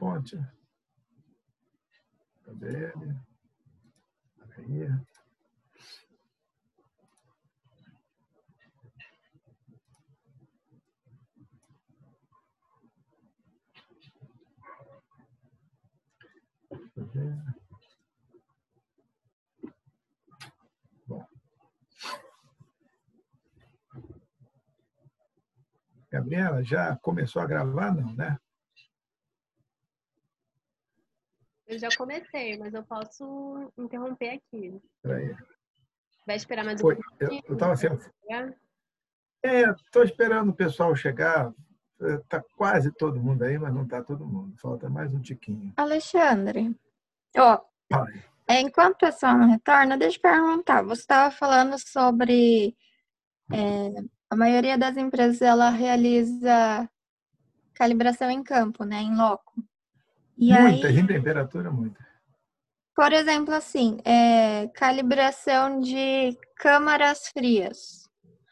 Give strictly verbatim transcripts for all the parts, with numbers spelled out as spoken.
fonte. Cadê ele? Aí. Bom. Gabriela, já começou a gravar, não, né? Eu já comecei, mas eu posso interromper aqui. Peraí. Vai esperar mais um Foi. pouquinho? Eu estava sendo... É, estou esperando o pessoal chegar. Está quase todo mundo aí, mas não está todo mundo. Falta mais um tiquinho. Alexandre, ó, é, enquanto o pessoal não retorna, deixa eu perguntar. Você estava falando sobre é, a maioria das empresas ela realiza calibração em campo, né, em loco. E muita, aí, em temperatura, muita. por exemplo, assim, é, calibração de câmaras frias.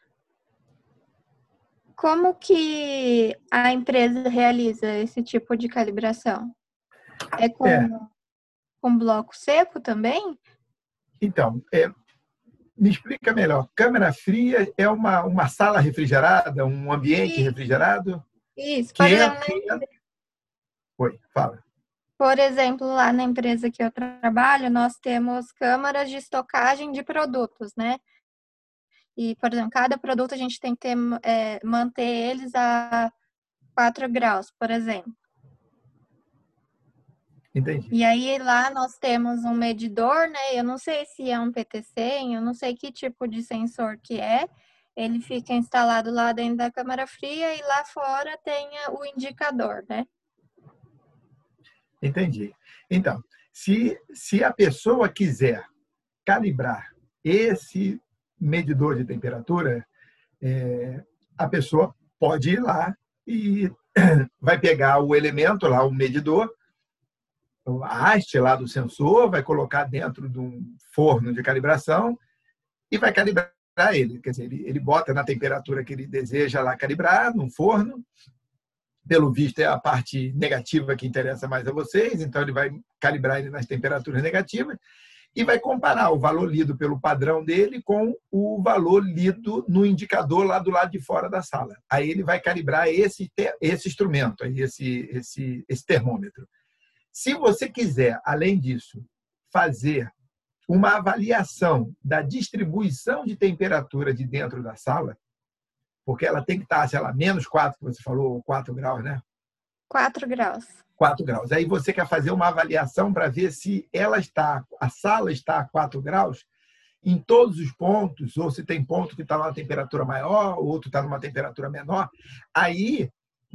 Como que a empresa realiza esse tipo de calibração? É com, é. com bloco seco também? Então, é, me explica melhor. Câmara fria é uma, uma sala refrigerada, um ambiente Isso. refrigerado? Isso. Que Por é, exemplo, que é... Oi, fala. Por exemplo, lá na empresa que eu trabalho, nós temos câmaras de estocagem de produtos, né? E, por exemplo, cada produto a gente tem que ter, é, manter eles a quatro graus, por exemplo. Entendi. E aí lá nós temos um medidor, né? Eu não sei se é um P T C, eu não sei que tipo de sensor que é. Ele fica instalado lá dentro da câmara fria e lá fora tem o indicador, né? Entendi. Então, se, se a pessoa quiser calibrar esse medidor de temperatura, é, a pessoa pode ir lá e vai pegar o elemento lá, o medidor, a haste lá do sensor, vai colocar dentro de um forno de calibração e vai calibrar ele. Quer dizer, ele, ele bota na temperatura que ele deseja lá calibrar, no forno. Pelo visto, é a parte negativa que interessa mais a vocês, então ele vai calibrar ele nas temperaturas negativas e vai comparar o valor lido pelo padrão dele com o valor lido no indicador lá do lado de fora da sala. Aí ele vai calibrar esse, esse instrumento, esse, esse, esse termômetro. Se você quiser, além disso, fazer uma avaliação da distribuição de temperatura de dentro da sala, porque ela tem que estar, sei lá, menos quatro, que você falou, quatro graus, né? quatro graus. quatro graus. Aí você quer fazer uma avaliação para ver se ela está, a sala está a quatro graus em todos os pontos, ou se tem ponto que está numa temperatura maior, outro está numa temperatura menor. Aí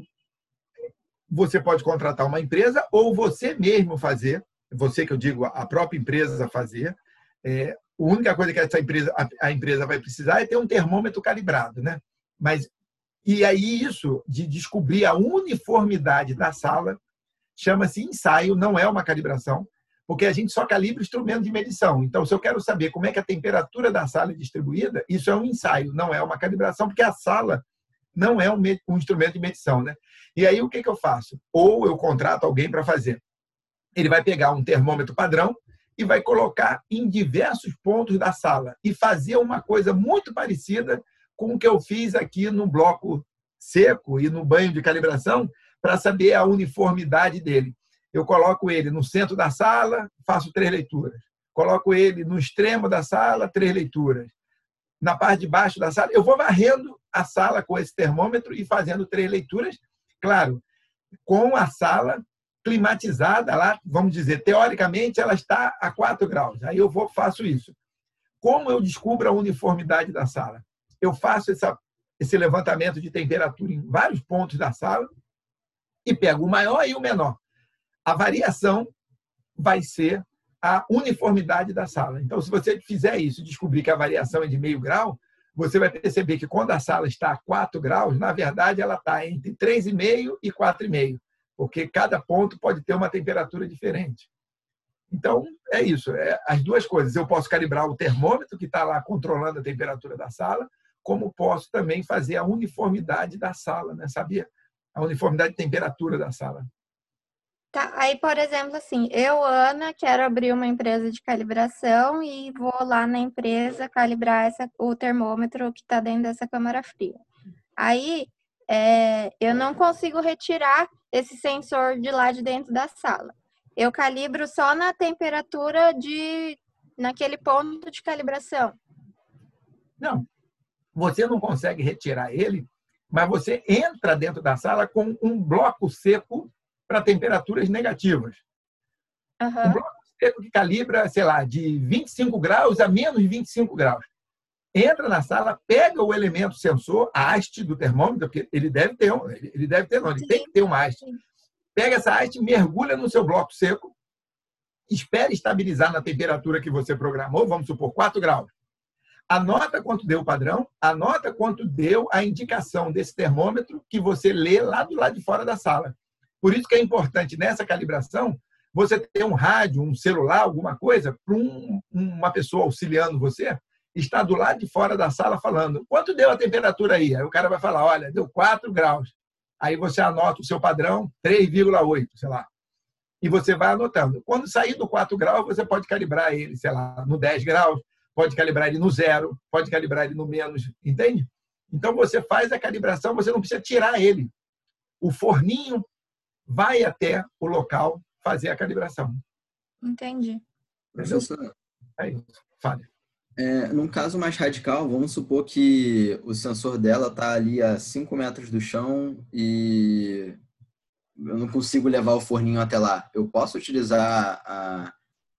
você pode contratar uma empresa ou você mesmo fazer, você que eu digo, a própria empresa fazer. É, a única coisa que essa empresa, a, a empresa vai precisar é ter um termômetro calibrado, né? Mas, e aí isso de descobrir a uniformidade da sala chama-se ensaio, não é uma calibração, porque a gente só calibra o instrumento de medição. Então, se eu quero saber como é que a temperatura da sala é distribuída, isso é um ensaio, não é uma calibração, porque a sala não é um, um instrumento de medição, né? E aí o que, que eu faço? Ou eu contrato alguém para fazer. Ele vai pegar um termômetro padrão e vai colocar em diversos pontos da sala e fazer uma coisa muito parecida com o que eu fiz aqui no bloco seco e no banho de calibração para saber a uniformidade dele. Eu coloco ele no centro da sala, faço três leituras. Coloco ele no extremo da sala, três leituras. Na parte de baixo da sala, eu vou varrendo a sala com esse termômetro e fazendo três leituras, claro, com a sala climatizada lá, vamos dizer, teoricamente ela está a quatro graus. Aí eu vou faço isso. Como eu descubro a uniformidade da sala? Eu faço essa, esse levantamento de temperatura em vários pontos da sala e pego o maior e o menor. A variação vai ser a uniformidade da sala. Então, se você fizer isso e descobrir que a variação é de meio grau, você vai perceber que quando a sala está a quatro graus, na verdade, ela está entre três vírgula cinco e quatro vírgula cinco, porque cada ponto pode ter uma temperatura diferente. Então, é isso. É as duas coisas. Eu posso calibrar o termômetro, que está lá controlando a temperatura da sala, como posso também fazer a uniformidade da sala, né? Sabia? A uniformidade de temperatura da sala. Tá, aí, por exemplo, assim, eu, Ana, quero abrir uma empresa de calibração e vou lá na empresa calibrar essa, o termômetro que está dentro dessa câmara fria. Aí, é, eu não consigo retirar esse sensor de lá de dentro da sala. Eu calibro só na temperatura de, naquele ponto de calibração. Não, você não consegue retirar ele, mas você entra dentro da sala com um bloco seco para temperaturas negativas. Uhum. Um bloco seco que calibra, sei lá, de vinte e cinco graus a menos vinte e cinco graus. Entra na sala, pega o elemento sensor, a haste do termômetro, porque ele deve ter, um, ele deve ter, não, ele Sim. tem que ter uma haste. Sim. Pega essa haste, mergulha no seu bloco seco, espere estabilizar na temperatura que você programou, vamos supor, quatro graus. Anota quanto deu o padrão, anota quanto deu a indicação desse termômetro que você lê lá do lado de fora da sala. Por isso que é importante, nessa calibração, você ter um rádio, um celular, alguma coisa, para um, uma pessoa auxiliando você, está do lado de fora da sala falando, quanto deu a temperatura aí? Aí o cara vai falar, olha, deu quatro graus. Aí você anota o seu padrão, três vírgula oito, sei lá. E você vai anotando. Quando sair do quatro graus, você pode calibrar ele, sei lá, no dez graus, pode calibrar ele no zero, pode calibrar ele no menos, entende? Então, você faz a calibração, você não precisa tirar ele. O forninho vai até o local fazer a calibração. Entendi. Professor, é isso. Fale. É, num caso mais radical, vamos supor que o sensor dela está ali a cinco metros do chão e eu não consigo levar o forninho até lá. Eu posso utilizar a,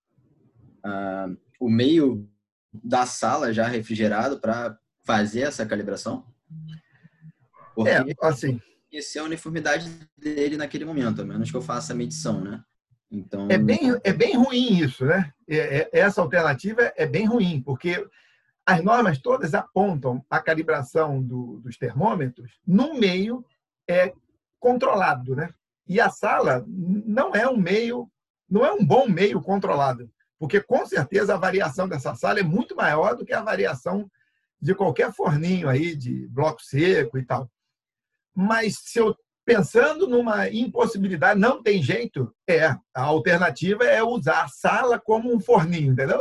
a, o meio da sala já refrigerado para fazer essa calibração? Porque é, assim, essa é a uniformidade dele naquele momento, a menos que eu faça a medição, né? Então, é, bem, é bem ruim isso, né? É, é, essa alternativa é bem ruim, porque as normas todas apontam a calibração do, dos termômetros no meio é controlado, né? E a sala não é um meio, não é um bom meio controlado, porque com certeza a variação dessa sala é muito maior do que a variação de qualquer forninho aí de bloco seco e tal. Mas se eu pensando numa impossibilidade, não tem jeito, é, a alternativa é usar a sala como um forninho, entendeu?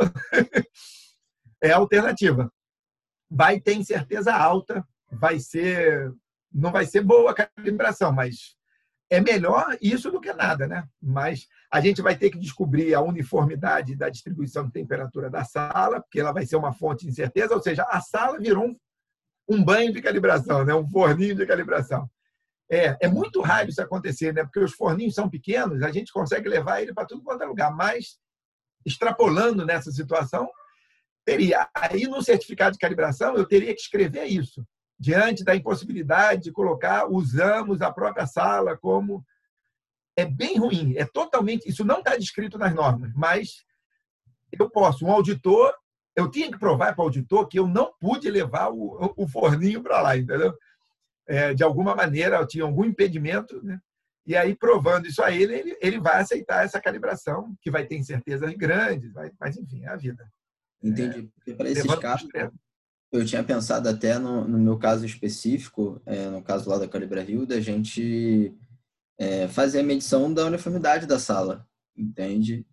É a alternativa. Vai ter incerteza alta, vai ser, não vai ser boa a calibração, mas é melhor isso do que nada, né? Mas a gente vai ter que descobrir a uniformidade da distribuição de temperatura da sala, porque ela vai ser uma fonte de incerteza, ou seja, a sala virou um, um banho de calibração, né? Um forninho de calibração. É, é muito raro isso acontecer, né? Porque os forninhos são pequenos, a gente consegue levar ele para tudo quanto é lugar, mas extrapolando nessa situação, teria. Aí no certificado de calibração eu teria que escrever isso, diante da impossibilidade de colocar, usamos a própria sala como... É bem ruim, é totalmente... Isso não está descrito nas normas, mas eu posso, um auditor, eu tinha que provar para o auditor que eu não pude levar o, o forninho para lá, entendeu? É, de alguma maneira, eu tinha algum impedimento, né? E aí, provando isso a ele, ele, ele vai aceitar essa calibração, que vai ter incertezas grandes, vai, mas, enfim, é a vida. Entendi. Porque para esses Levando casos, os eu tinha pensado até no, no meu caso específico, é, no caso lá da Calibra Rio, da gente é, fazer a medição da uniformidade da sala, entende?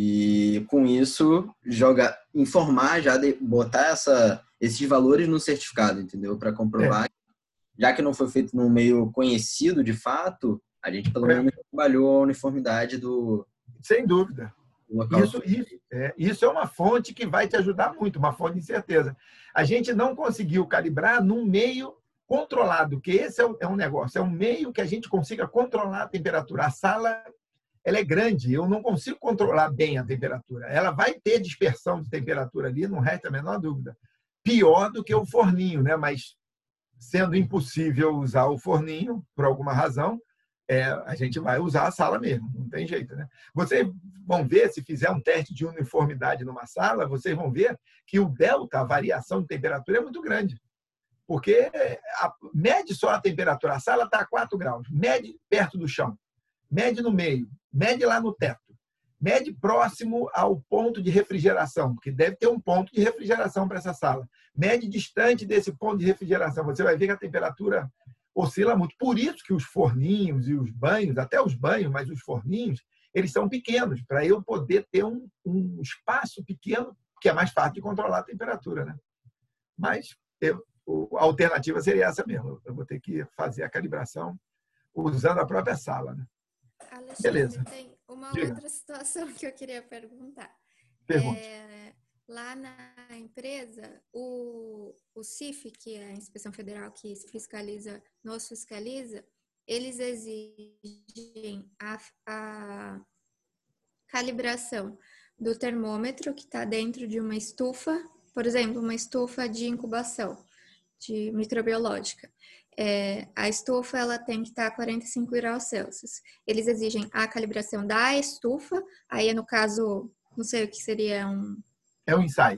E com isso, jogar, informar, já de, botar essa, esses valores no certificado, entendeu? Para comprovar, É. Já que não foi feito num meio conhecido de fato, a gente pelo É. menos trabalhou a uniformidade do, Sem dúvida. do local. Isso, isso, é, isso é uma fonte que vai te ajudar muito, uma fonte de certeza. A gente não conseguiu calibrar num meio controlado, que esse é um, é um negócio, é um meio que a gente consiga controlar a temperatura. A sala, ela é grande, eu não consigo controlar bem a temperatura. Ela vai ter dispersão de temperatura ali, não resta a menor dúvida. Pior do que o forninho, né? Mas sendo impossível usar o forninho, por alguma razão, é, a gente vai usar a sala mesmo, não tem jeito, né? Vocês vão ver, se fizer um teste de uniformidade numa sala, vocês vão ver que o delta, a variação de temperatura, é muito grande. Porque a, mede só a temperatura, a sala está a quatro graus, mede perto do chão, mede no meio, mede lá no teto, mede próximo ao ponto de refrigeração, porque deve ter um ponto de refrigeração para essa sala. Mede distante desse ponto de refrigeração, você vai ver que a temperatura oscila muito. Por isso que os forninhos e os banhos, até os banhos, mas os forninhos, eles são pequenos, para eu poder ter um, um espaço pequeno, que é mais fácil de controlar a temperatura, né? Mas eu, a alternativa seria essa mesmo. Eu vou ter que fazer a calibração usando a própria sala, né? Alexandre, Beleza. tem uma Diga. outra situação que eu queria perguntar. Pergunte. É, lá na empresa, o, o C I F, que é a Inspeção Federal que fiscaliza, nos fiscaliza, eles exigem a, a calibração do termômetro que está dentro de uma estufa, por exemplo, uma estufa de incubação de microbiológica. É, a estufa ela tem que estar a quarenta e cinco graus Celsius. Eles exigem a calibração da estufa, aí no caso, não sei o que seria um... É um ensaio.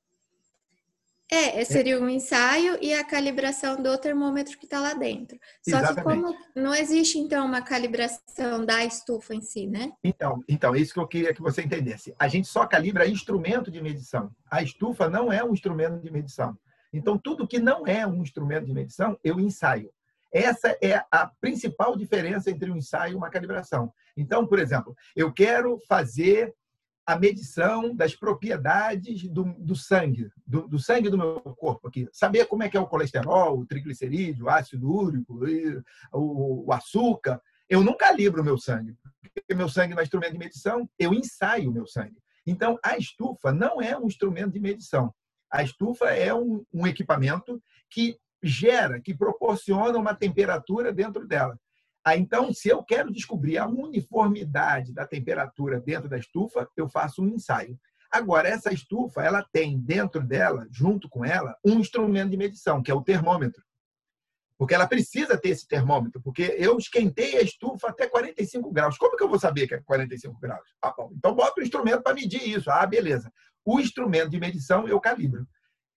É, seria um ensaio e a calibração do termômetro que está lá dentro. Só Exatamente. que como não existe, então, uma calibração da estufa em si, né? Então, então, é isso que eu queria que você entendesse. A gente só calibra instrumento de medição. A estufa não é um instrumento de medição. Então, tudo que não é um instrumento de medição, eu ensaio. Essa é a principal diferença entre um ensaio e uma calibração. Então, por exemplo, eu quero fazer a medição das propriedades do, do sangue, do, do sangue do meu corpo aqui. Saber como é que é o colesterol, o triglicerídeo, o ácido úrico, o, o açúcar. Eu não calibro o meu sangue, porque meu sangue não é instrumento de medição, eu ensaio o meu sangue. Então, a estufa não é um instrumento de medição. A estufa é um, um equipamento que gera, que proporciona uma temperatura dentro dela. Ah, então, se eu quero descobrir a uniformidade da temperatura dentro da estufa, eu faço um ensaio. Agora, essa estufa, ela tem dentro dela, junto com ela, um instrumento de medição, que é o termômetro. Porque ela precisa ter esse termômetro, porque eu esquentei a estufa até quarenta e cinco graus. Como que eu vou saber que é quarenta e cinco graus? Ah, bom, então bota o instrumento para medir isso. Ah, beleza. O instrumento de medição eu calibro.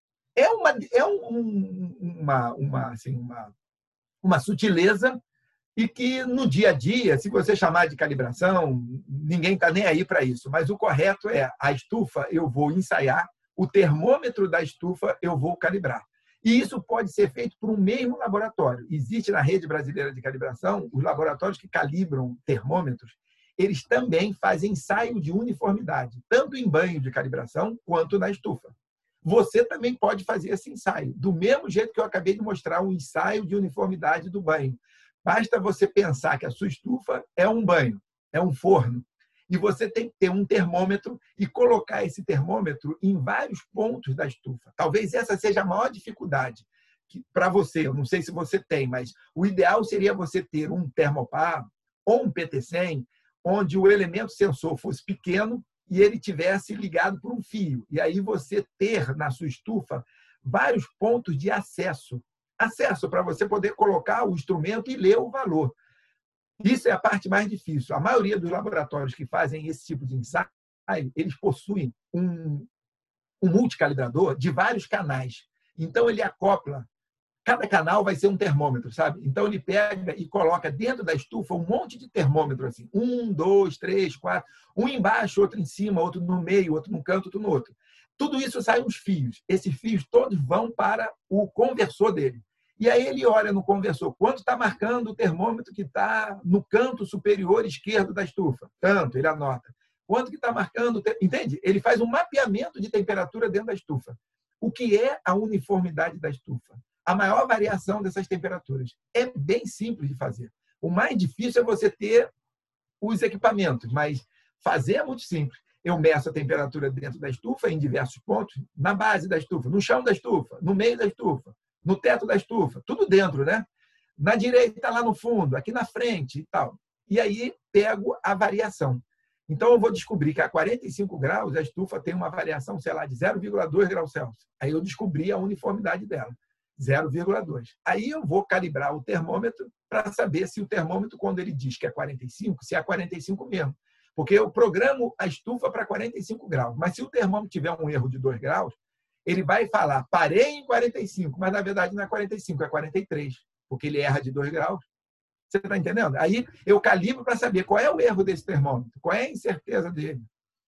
É uma, é um, uma, uma, assim, uma, uma sutileza e que no dia a dia, se você chamar de calibração, ninguém está nem aí para isso. Mas o correto é a estufa eu vou ensaiar, o termômetro da estufa eu vou calibrar. E isso pode ser feito por um mesmo laboratório. Existe na rede brasileira de calibração, os laboratórios que calibram termômetros, eles também fazem ensaio de uniformidade, tanto em banho de calibração quanto na estufa. Você também pode fazer esse ensaio, do mesmo jeito que eu acabei de mostrar um ensaio de uniformidade do banho. Basta você pensar que a sua estufa é um banho, é um forno, e você tem que ter um termômetro e colocar esse termômetro em vários pontos da estufa. Talvez essa seja a maior dificuldade para você. Eu não sei se você tem, mas o ideal seria você ter um termopar ou um P T cem, onde o elemento sensor fosse pequeno e ele tivesse ligado por um fio. E aí você ter na sua estufa vários pontos de acesso. Acesso para você poder colocar o instrumento e ler o valor. Isso é a parte mais difícil. A maioria dos laboratórios que fazem esse tipo de ensaio, eles possuem um, um multicalibrador de vários canais. Então, ele acopla. Cada canal vai ser um termômetro, sabe? Então, ele pega e coloca dentro da estufa um monte de termômetro, assim. Um, dois, três, quatro. Um embaixo, outro em cima, outro no meio, outro num canto, outro no outro. Tudo isso sai uns fios. Esses fios todos vão para o conversor dele. E aí ele olha no conversor quanto está marcando o termômetro que está no canto superior esquerdo da estufa. Tanto, ele anota. Quanto que está marcando, entende? Ele faz um mapeamento de temperatura dentro da estufa. O que é a uniformidade da estufa? A maior variação dessas temperaturas. É bem simples de fazer. O mais difícil é você ter os equipamentos, mas fazer é muito simples. Eu meço a temperatura dentro da estufa em diversos pontos, na base da estufa, no chão da estufa, no meio da estufa, no teto da estufa, tudo dentro, né? Na direita, lá no fundo, aqui na frente e tal. E aí pego a variação. Então, eu vou descobrir que a quarenta e cinco graus, a estufa tem uma variação, sei lá, de zero vírgula dois graus Celsius. Aí eu descobri a uniformidade dela, zero vírgula dois. Aí eu vou calibrar o termômetro para saber se o termômetro, quando ele diz que é quarenta e cinco, se é quarenta e cinco mesmo. Porque eu programo a estufa para quarenta e cinco graus. Mas se o termômetro tiver um erro de dois graus, ele vai falar, parei em quarenta e cinco, mas na verdade não é quarenta e cinco, é quarenta e três, porque ele erra de dois graus. Você está entendendo? Aí eu calibro para saber qual é o erro desse termômetro, qual é a incerteza dele.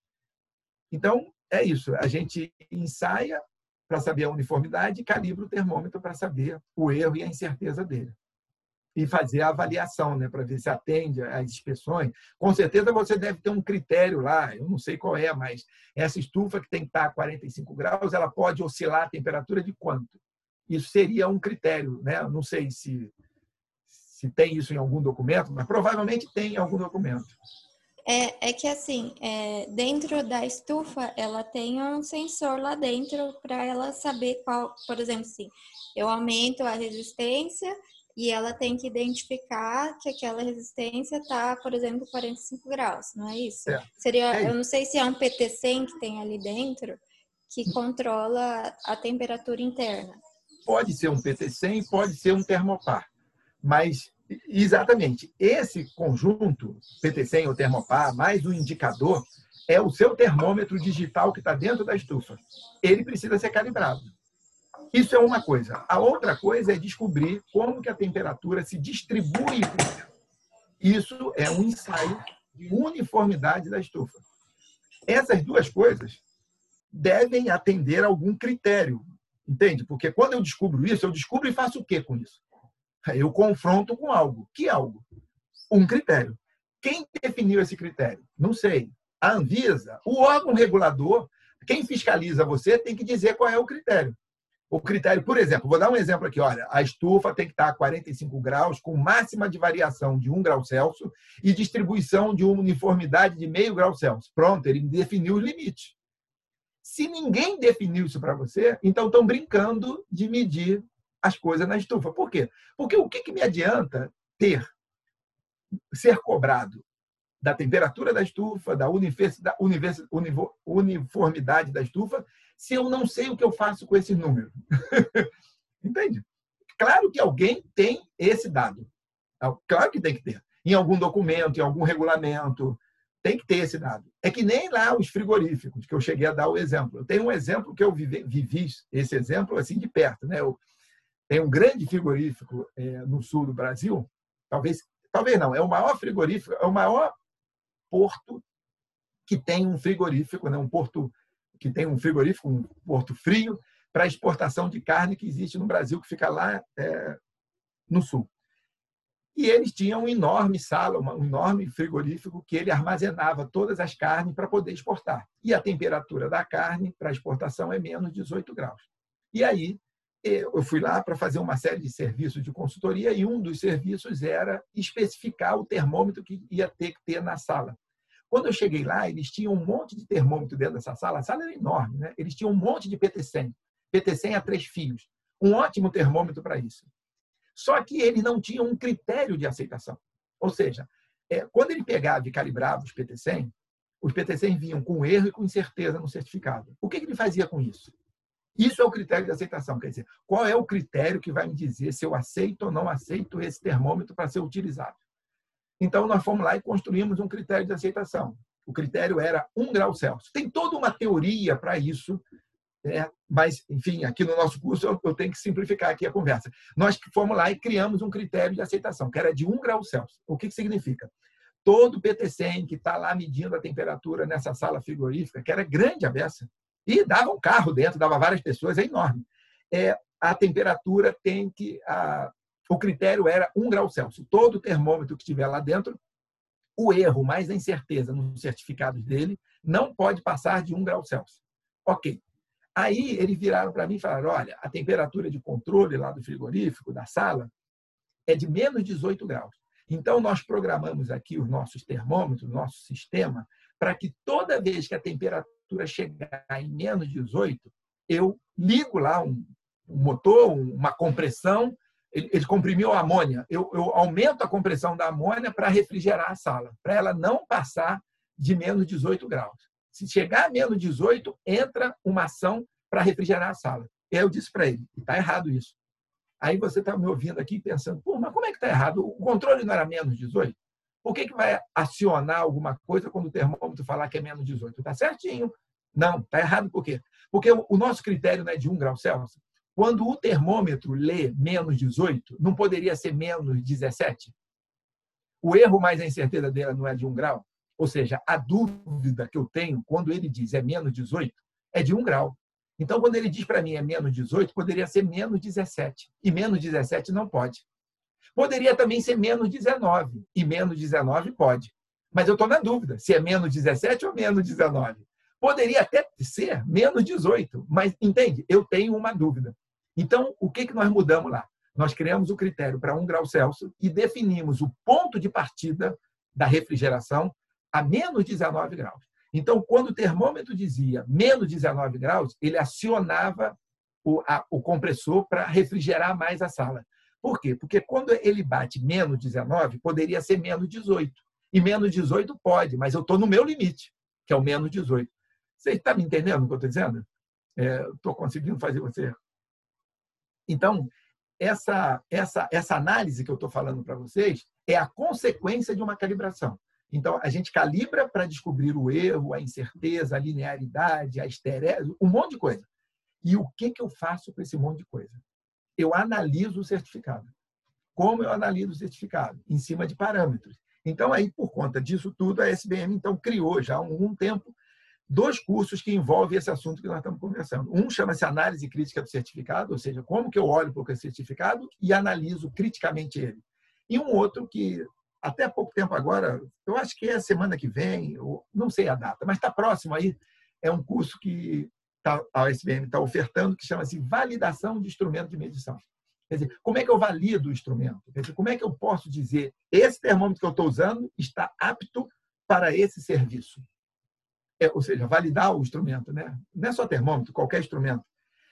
Então, é isso. A gente ensaia para saber a uniformidade e calibra o termômetro para saber o erro e a incerteza dele. e fazer a avaliação, né, para ver se atende às inspeções. Com certeza você deve ter um critério lá, eu não sei qual é, mas essa estufa que tem que estar a quarenta e cinco graus, ela pode oscilar a temperatura de quanto? Isso seria um critério, né? Não sei se, se tem isso em algum documento, mas provavelmente tem em algum documento. É, é que assim, é, dentro da estufa, ela tem um sensor lá dentro para ela saber qual, por exemplo, assim, eu aumento a resistência e ela tem que identificar que aquela resistência está, por exemplo, quarenta e cinco graus, não é isso? É. Seria, É isso. eu não sei se é um P T cem que tem ali dentro que controla a temperatura interna. Pode ser um P T cem, pode ser um termopar, mas exatamente esse conjunto, P T cem ou termopar, mais o indicador, é o seu termômetro digital que está dentro da estufa. Ele precisa ser calibrado. Isso é uma coisa. A outra coisa é descobrir como que a temperatura se distribui. Isso é um ensaio de uniformidade da estufa. Essas duas coisas devem atender a algum critério, entende? Porque quando eu descubro isso, eu descubro e faço o quê com isso? Eu confronto com algo. Que algo? Um critério. Quem definiu esse critério? Não sei. A Anvisa, o órgão regulador, quem fiscaliza você tem que dizer qual é o critério. O critério, por exemplo, vou dar um exemplo aqui. Olha, a estufa tem que estar a quarenta e cinco graus, com máxima de variação de um grau Celsius e distribuição de uma uniformidade de meio grau Celsius. Pronto, ele definiu os limites. Se ninguém definiu isso para você, então estão brincando de medir as coisas na estufa. Por quê? Porque o que, que me adianta ter, ser cobrado da temperatura da estufa, da uniformidade da estufa, se eu não sei o que eu faço com esse número? Entende? Claro que alguém tem esse dado. Claro que tem que ter. Em algum documento, em algum regulamento, tem que ter esse dado. É que nem lá os frigoríficos, que eu cheguei a dar o exemplo. Eu tenho um exemplo que eu vivi, vivi esse exemplo assim de perto, né? Eu tenho um grande frigorífico é, no sul do Brasil, talvez, talvez não, é o maior frigorífico, é o maior porto que tem um frigorífico, né? Um porto que tem um frigorífico, um porto frio para exportação de carne que existe no Brasil, que fica lá é, no sul. E eles tinham uma enorme sala, um enorme frigorífico que ele armazenava todas as carnes para poder exportar. E a temperatura da carne para exportação é menos dezoito graus. E aí eu fui lá para fazer uma série de serviços de consultoria e um dos serviços era especificar o termômetro que ia ter que ter na sala. Quando eu cheguei lá, eles tinham um monte de termômetro dentro dessa sala. A sala era enorme, né? Eles tinham um monte de P T cem. P T cem a três fios. Um ótimo termômetro para isso. Só que eles não tinham um critério de aceitação. Ou seja, é, quando ele pegava e calibrava os P T cem, os P T cem vinham com erro e com incerteza no certificado. O que ele fazia com isso? Isso é o critério de aceitação. Quer dizer, qual é o critério que vai me dizer se eu aceito ou não aceito esse termômetro para ser utilizado? Então, nós fomos lá e construímos um critério de aceitação. O critério era um grau Celsius. Tem toda uma teoria para isso, né? Mas, enfim, aqui no nosso curso eu, eu tenho que simplificar aqui a conversa. Nós fomos lá e criamos um critério de aceitação, que era de um grau Celsius. O que, que significa? Todo P T cem que está lá medindo a temperatura nessa sala frigorífica, que era grande a beça, e dava um carro dentro, dava várias pessoas, é enorme. É, a temperatura tem que... A, o critério era um grau Celsius. Todo termômetro que estiver lá dentro, o erro mais a incerteza nos certificados dele não pode passar de um grau Celsius. Ok. Aí eles viraram para mim e falaram, olha, a temperatura de controle lá do frigorífico, da sala, é de menos dezoito graus. Então, nós programamos aqui os nossos termômetros, o nosso sistema, para que toda vez que a temperatura chegar em menos dezoito, eu ligo lá um, um motor, uma compressão, ele, ele comprimiu a amônia, eu, eu aumento a compressão da amônia para refrigerar a sala, para ela não passar de menos dezoito graus. Se chegar a menos dezoito, entra uma ação para refrigerar a sala. E aí eu disse para ele, está errado isso. Aí você está me ouvindo aqui pensando, pô, mas como é que está errado? O controle não era menos dezoito? Por que, que vai acionar alguma coisa quando o termômetro falar que é menos dezoito? Está certinho. Não, está errado por quê? Porque o nosso critério não é de um grau Celsius. Quando o termômetro lê menos dezoito, não poderia ser menos dezessete? O erro mais a incerteza dela não é de um grau? Ou seja, a dúvida que eu tenho quando ele diz é menos dezoito é de um grau. Então, quando ele diz para mim é menos dezoito, poderia ser menos dezessete. E menos dezessete não pode. Poderia também ser menos dezenove, e menos dezenove pode. Mas eu estou na dúvida se é menos dezessete ou menos dezenove. Poderia até ser menos dezoito, mas, entende? Eu tenho uma dúvida. Então, o que, que nós mudamos lá? Nós criamos o critério para um grau Celsius e definimos o ponto de partida da refrigeração a menos dezenove graus. Então, quando o termômetro dizia menos dezenove graus, ele acionava o, a, o compressor para refrigerar mais a sala. Por quê? Porque quando ele bate menos dezenove, poderia ser menos dezoito. E menos dezoito pode, mas eu estou no meu limite, que é o menos dezoito. Você está me entendendo o que eu estou dizendo? Estou é, conseguindo fazer você. Então, essa, essa, essa análise que eu estou falando para vocês é a consequência de uma calibração. Então, a gente calibra para descobrir o erro, a incerteza, a linearidade, a esterese, um monte de coisa. E o que, que eu faço com esse monte de coisa? Eu analiso o certificado. Como eu analiso o certificado? Em cima de parâmetros. Então, aí, por conta disso tudo, a S B M então, criou já há algum tempo dois cursos que envolvem esse assunto que nós estamos conversando. Um chama-se Análise Crítica do Certificado, ou seja, como que eu olho para o certificado e analiso criticamente ele. E um outro que, até pouco tempo agora, eu acho que é a semana que vem, ou não sei a data, mas está próximo aí, é um curso que tá, a S B M está ofertando, que chama-se Validação de Instrumento de Medição. Quer dizer, como é que eu valido o instrumento? Quer dizer, como é que eu posso dizer esse termômetro que eu estou usando está apto para esse serviço? É, ou seja, validar o instrumento, né? Não é só termômetro, qualquer instrumento.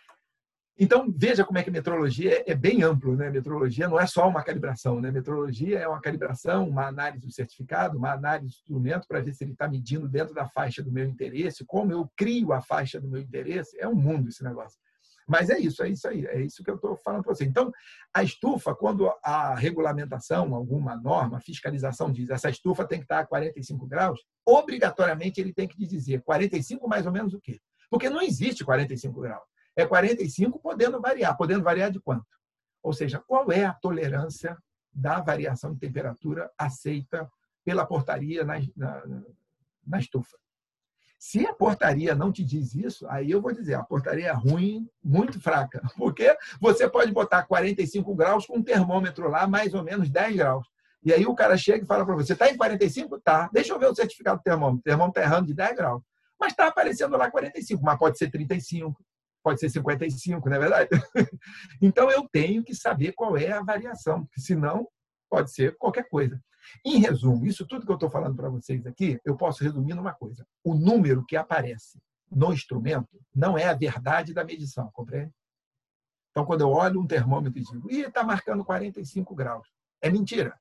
Então, veja como é que metrologia é bem amplo, né? Metrologia não é só uma calibração, né? Metrologia é uma calibração, uma análise do certificado, uma análise do instrumento para ver se ele está medindo dentro da faixa do meu interesse, como eu crio a faixa do meu interesse. É um mundo esse negócio. Mas é isso, é isso aí, é isso que eu estou falando para você. Então, a estufa, quando a regulamentação, alguma norma, a fiscalização diz essa estufa tem que estar a quarenta e cinco graus, obrigatoriamente ele tem que dizer quarenta e cinco mais ou menos o quê? Porque não existe quarenta e cinco graus. É quarenta e cinco podendo variar. Podendo variar de quanto? Ou seja, qual é a tolerância da variação de temperatura aceita pela portaria na, na, na estufa? Se a portaria não te diz isso, aí eu vou dizer, a portaria é ruim, muito fraca, porque você pode botar quarenta e cinco graus com um termômetro lá, mais ou menos dez graus. E aí o cara chega e fala para você, está em quarenta e cinco? Tá. Deixa eu ver o certificado do termômetro. O termômetro está errando de dez graus. Mas está aparecendo lá quarenta e cinco, mas pode ser trinta e cinco, pode ser cinquenta e cinco, não é verdade? Então eu tenho que saber qual é a variação, porque senão pode ser qualquer coisa. Em resumo, isso tudo que eu estou falando para vocês aqui, eu posso resumir numa coisa. O número que aparece no instrumento não é a verdade da medição, compreende? Então, quando eu olho um termômetro e digo, ih, está marcando quarenta e cinco graus, é mentira.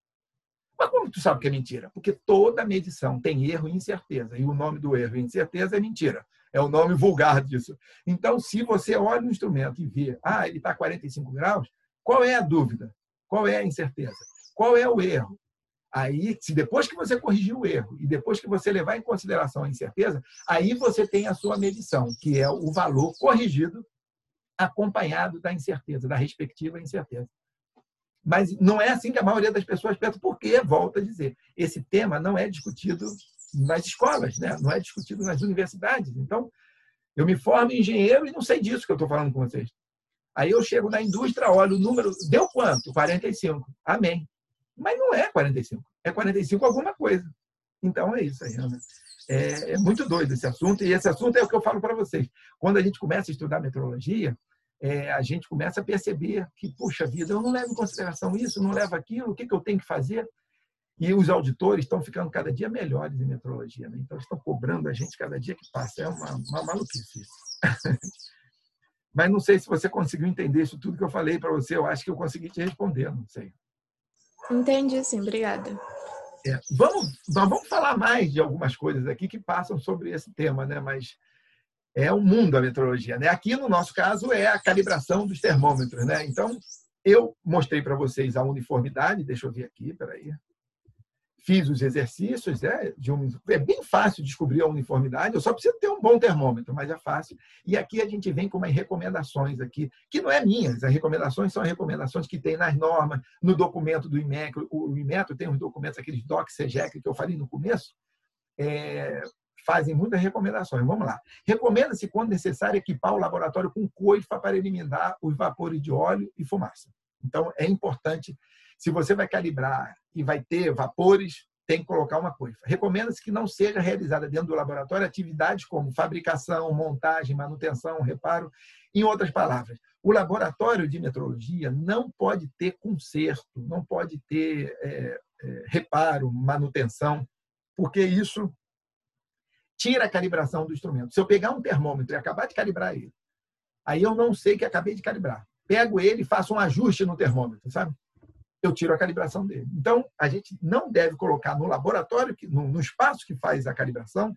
Mas como tu sabe que é mentira? Porque toda medição tem erro e incerteza. E o nome do erro e incerteza é mentira. É o nome vulgar disso. Então, se você olha o instrumento e vê, ah, ele está a quarenta e cinco graus, qual é a dúvida? Qual é a incerteza? Qual é o erro? Aí, se depois que você corrigir o erro e depois que você levar em consideração a incerteza, aí você tem a sua medição, que é o valor corrigido acompanhado da incerteza, da respectiva incerteza. Mas não é assim que a maioria das pessoas pensa, porque, volto a dizer, esse tema não é discutido nas escolas, né? Não é discutido nas universidades. Então, eu me formo em engenheiro e não sei disso que eu estou falando com vocês. Aí eu chego na indústria, olho o número, deu quanto? quarenta e cinco. Amém. Mas não é quarenta e cinco, é quarenta e cinco alguma coisa. Então é isso aí, Ana. É, é muito doido esse assunto, e esse assunto é o que eu falo para vocês. Quando a gente começa a estudar metrologia, é, a gente começa a perceber que, puxa vida, eu não levo em consideração isso, não levo aquilo, o que, que eu tenho que fazer? E os auditores estão ficando cada dia melhores em metrologia, né? Então estão cobrando a gente cada dia que passa. É uma, uma maluquice isso. Mas não sei se você conseguiu entender isso tudo que eu falei para você. Eu acho que eu consegui te responder, não sei. Entendi, sim. Obrigada. É, vamos, nós vamos falar mais de algumas coisas aqui que passam sobre esse tema, né? Mas é um mundo a metrologia, né? Aqui, no nosso caso, é a calibração dos termômetros, né? Então, eu mostrei para vocês a uniformidade. Deixa eu ver aqui, peraí. Fiz os exercícios, né, de um, é bem fácil descobrir a uniformidade, eu só preciso ter um bom termômetro, mas é fácil. E aqui a gente vem com umas recomendações aqui, que não é minhas, as recomendações são recomendações que tem nas normas, no documento do IMEC. O IMEC tem uns documentos, aqueles D O C, SEGEC, que eu falei no começo, é, fazem muitas recomendações. Vamos lá. Recomenda-se, quando necessário, equipar o laboratório com coifa para eliminar os vapores de óleo e fumaça. Então, é importante, se você vai calibrar e vai ter vapores, tem que colocar uma coisa. Recomenda-se que não seja realizada dentro do laboratório atividades como fabricação, montagem, manutenção, reparo. Em outras palavras, o laboratório de metrologia não pode ter conserto, não pode ter é, é, reparo, manutenção, porque isso tira a calibração do instrumento. Se eu pegar um termômetro e acabar de calibrar ele, aí eu não sei que acabei de calibrar. Pego ele e faço um ajuste no termômetro, sabe? Eu tiro a calibração dele. Então, a gente não deve colocar no laboratório, no espaço que faz a calibração,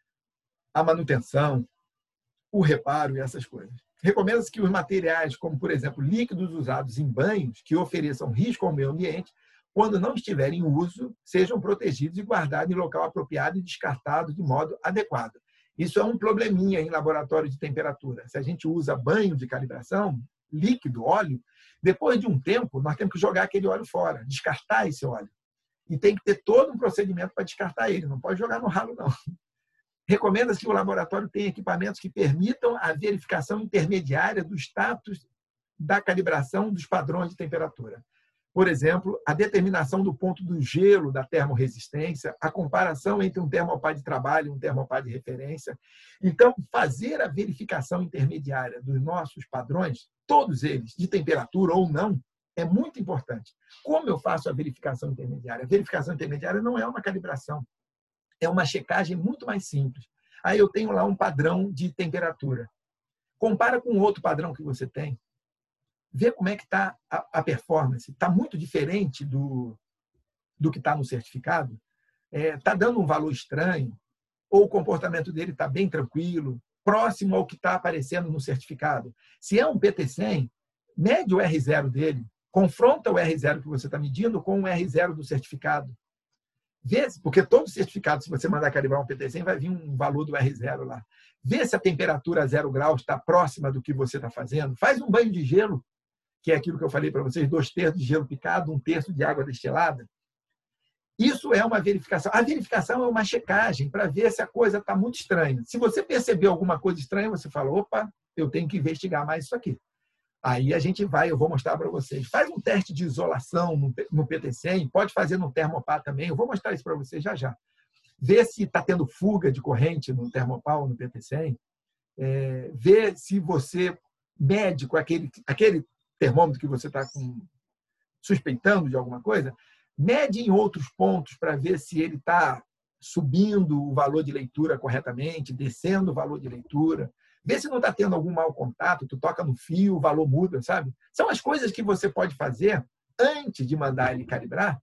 a manutenção, o reparo e essas coisas. Recomenda-se que os materiais, como, por exemplo, líquidos usados em banhos, que ofereçam risco ao meio ambiente, quando não estiverem em uso, sejam protegidos e guardados em local apropriado e descartados de modo adequado. Isso é um probleminha em laboratório de temperatura. Se a gente usa banho de calibração, líquido, óleo, depois de um tempo, nós temos que jogar aquele óleo fora, descartar esse óleo. E tem que ter todo um procedimento para descartar ele, não pode jogar no ralo, não. Recomenda-se que o laboratório tenha equipamentos que permitam a verificação intermediária do status da calibração dos padrões de temperatura. Por exemplo, a determinação do ponto do gelo da termorresistência, a comparação entre um termopar de trabalho e um termopar de referência. Então, fazer a verificação intermediária dos nossos padrões, todos eles, de temperatura ou não, é muito importante. Como eu faço a verificação intermediária? A verificação intermediária não é uma calibração, é uma checagem muito mais simples. Aí eu tenho lá um padrão de temperatura. Compara com outro padrão que você tem. Vê como é que está a performance. Está muito diferente do, do que está no certificado? Está é, dando um valor estranho? Ou o comportamento dele está bem tranquilo, próximo ao que está aparecendo no certificado? Se é um P T cem, mede o R zero dele, confronta o R zero que você está medindo com o R zero do certificado. Vê, porque todo certificado, se você mandar calibrar um P T cem, vai vir um valor do R zero lá. Vê se a temperatura a zero graus está próxima do que você está fazendo. Faz um banho de gelo, que é aquilo que eu falei para vocês, dois terços de gelo picado, um terço de água destilada. Isso é uma verificação. A verificação é uma checagem para ver se a coisa está muito estranha. Se você perceber alguma coisa estranha, você fala, opa, eu tenho que investigar mais isso aqui. Aí a gente vai, eu vou mostrar para vocês. Faz um teste de isolação no P T cem, pode fazer no termopar também, eu vou mostrar isso para vocês já já. Vê se está tendo fuga de corrente no termopar ou no P T cem. É, vê se você mede com aquele, aquele termômetro que você está suspeitando de alguma coisa, mede em outros pontos para ver se ele está subindo o valor de leitura corretamente, descendo o valor de leitura, vê se não está tendo algum mau contato, tu toca no fio, o valor muda, sabe? São as coisas que você pode fazer antes de mandar ele calibrar,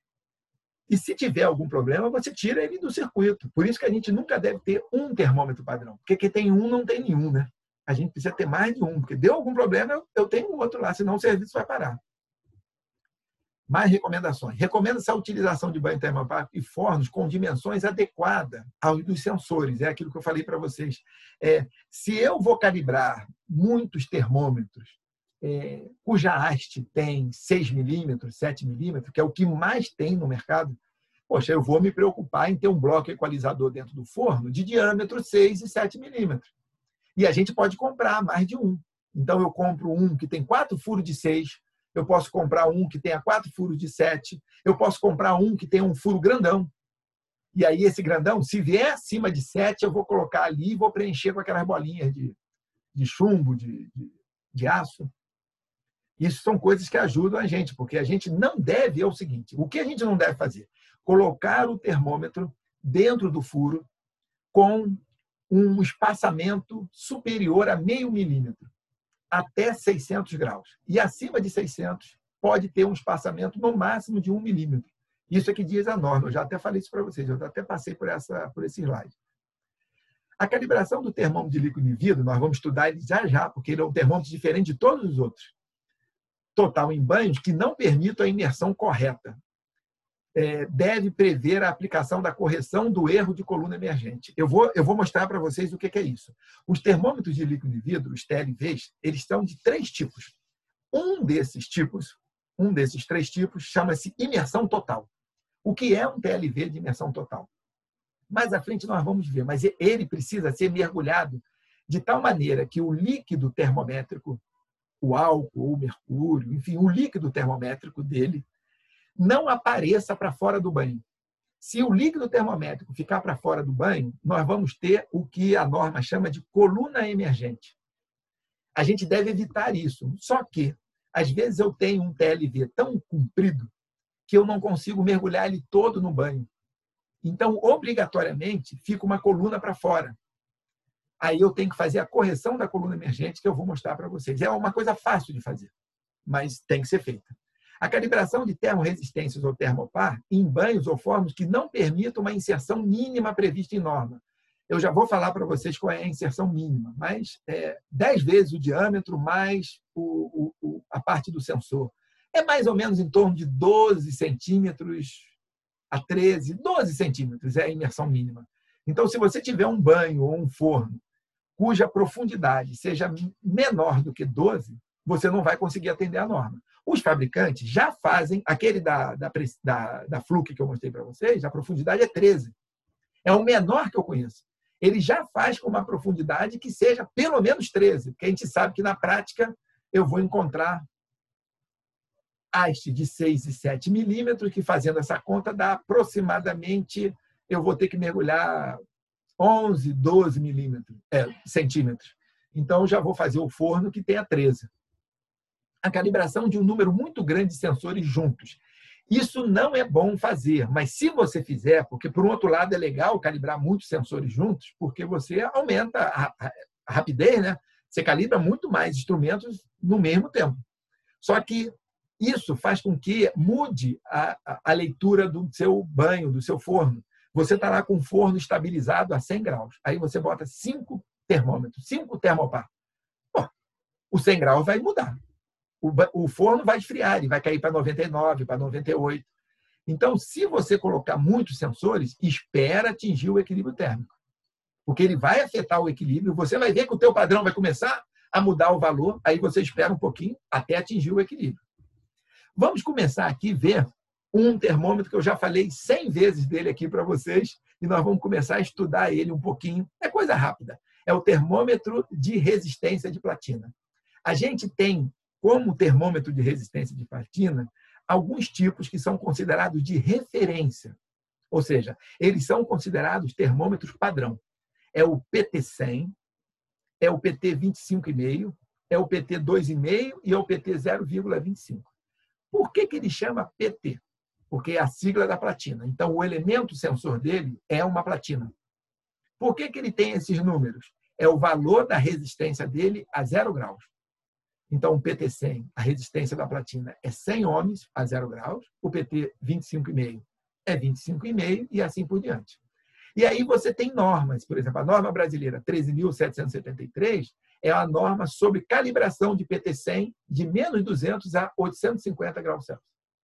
e se tiver algum problema, você tira ele do circuito. Por isso que a gente nunca deve ter um termômetro padrão, porque quem tem um não tem nenhum, né? A gente precisa ter mais de um, porque deu algum problema, eu tenho um outro lá, senão o serviço vai parar. Mais recomendações. Recomenda-se a utilização de banho termopar e fornos com dimensões adequadas aos dos sensores. É aquilo que eu falei para vocês. É, se eu vou calibrar muitos termômetros, é, cuja haste tem seis milímetros, sete milímetros, que é o que mais tem no mercado, poxa, eu vou me preocupar em ter um bloco equalizador dentro do forno de diâmetro seis e sete milímetros. E a gente pode comprar mais de um. Então, eu compro um que tem quatro furos de seis, eu posso comprar um que tenha quatro furos de sete, eu posso comprar um que tenha um furo grandão. E aí, esse grandão, se vier acima de sete, eu vou colocar ali e vou preencher com aquelas bolinhas de, de chumbo, de, de, de aço. Isso são coisas que ajudam a gente, porque a gente não deve, é o seguinte, o que a gente não deve fazer? Colocar o termômetro dentro do furo com um espaçamento superior a meio milímetro, até seiscentos graus. E acima de seiscentos, pode ter um espaçamento no máximo de um milímetro. Isso é que diz a norma. Eu já até falei isso para vocês, eu até passei por, essa, por esse slide. A calibração do termômetro de líquido e vidro, nós vamos estudar ele já já, porque ele é um termômetro diferente de todos os outros. Total em banhos que não permitam a imersão correta. É, deve prever a aplicação da correção do erro de coluna emergente. Eu vou, eu vou mostrar para vocês o que é isso. Os termômetros de líquido e vidro, os T L Vs, eles são de três tipos. Um desses tipos, um desses três tipos, chama-se imersão total. O que é um T L V de imersão total? Mais à frente nós vamos ver, mas ele precisa ser mergulhado de tal maneira que o líquido termométrico o álcool ou o mercúrio, enfim, o líquido termométrico dele, não apareça para fora do banho. Se o líquido termométrico ficar para fora do banho, nós vamos ter o que a norma chama de coluna emergente. A gente deve evitar isso. Só que, às vezes, eu tenho um T L V tão comprido que eu não consigo mergulhar ele todo no banho. Então, obrigatoriamente, fica uma coluna para fora. Aí eu tenho que fazer a correção da coluna emergente, que eu vou mostrar para vocês. É uma coisa fácil de fazer, mas tem que ser feita. A calibração de termorresistências ou termopar em banhos ou fornos que não permitam uma inserção mínima prevista em norma. Eu já vou falar para vocês qual é a inserção mínima, mas é dez vezes o diâmetro mais o, o, a parte do sensor. É mais ou menos em torno de doze centímetros a treze, doze centímetros é a imersão mínima. Então, se você tiver um banho ou um forno cuja profundidade seja menor do que doze, você não vai conseguir atender a norma. Os fabricantes já fazem, aquele da, da, da, da Fluke que eu mostrei para vocês, a profundidade é treze. É o menor que eu conheço. Ele já faz com uma profundidade que seja pelo menos treze, porque a gente sabe que na prática eu vou encontrar haste de seis e sete milímetros, que fazendo essa conta dá aproximadamente, eu vou ter que mergulhar onze, doze milímetros, é, centímetros. Então, já vou fazer o forno que tenha treze. A calibração de um número muito grande de sensores juntos. Isso não é bom fazer, mas se você fizer, porque por um outro lado é legal calibrar muitos sensores juntos, porque você aumenta a, a, a rapidez, né? Você calibra muito mais instrumentos no mesmo tempo. Só que isso faz com que mude a, a, a leitura do seu banho, do seu forno. Você está lá com o forno estabilizado a cem graus. Aí você bota cinco termômetros, cinco termopar. Pô, o cem graus vai mudar. O forno vai esfriar, ele vai cair para noventa e nove, para noventa e oito. Então, se você colocar muitos sensores, espera atingir o equilíbrio térmico. Porque ele vai afetar o equilíbrio, você vai ver que o teu padrão vai começar a mudar o valor, aí você espera um pouquinho até atingir o equilíbrio. Vamos começar aqui a ver um termômetro que eu já falei cem vezes dele aqui para vocês, e nós vamos começar a estudar ele um pouquinho. É coisa rápida. É o termômetro de resistência de platina. A gente tem como termômetro de resistência de platina, alguns tipos que são considerados de referência. Ou seja, eles são considerados termômetros padrão. É o P T cem, é o P T vinte e cinco vírgula cinco, é o P T dois vírgula cinco e é o P T zero vírgula vinte e cinco. Por que que ele chama P T? Porque é a sigla da platina. Então, o elemento sensor dele é uma platina. Por que que ele tem esses números? É o valor da resistência dele a zero graus. Então, o P T cem, a resistência da platina é cem ohms a zero graus, o P T vinte e cinco vírgula cinco é vinte e cinco vírgula cinco e assim por diante. E aí você tem normas, por exemplo, a norma brasileira treze mil setecentos e setenta e três é a norma sobre calibração de P T cem de menos duzentos a oitocentos e cinquenta graus Celsius.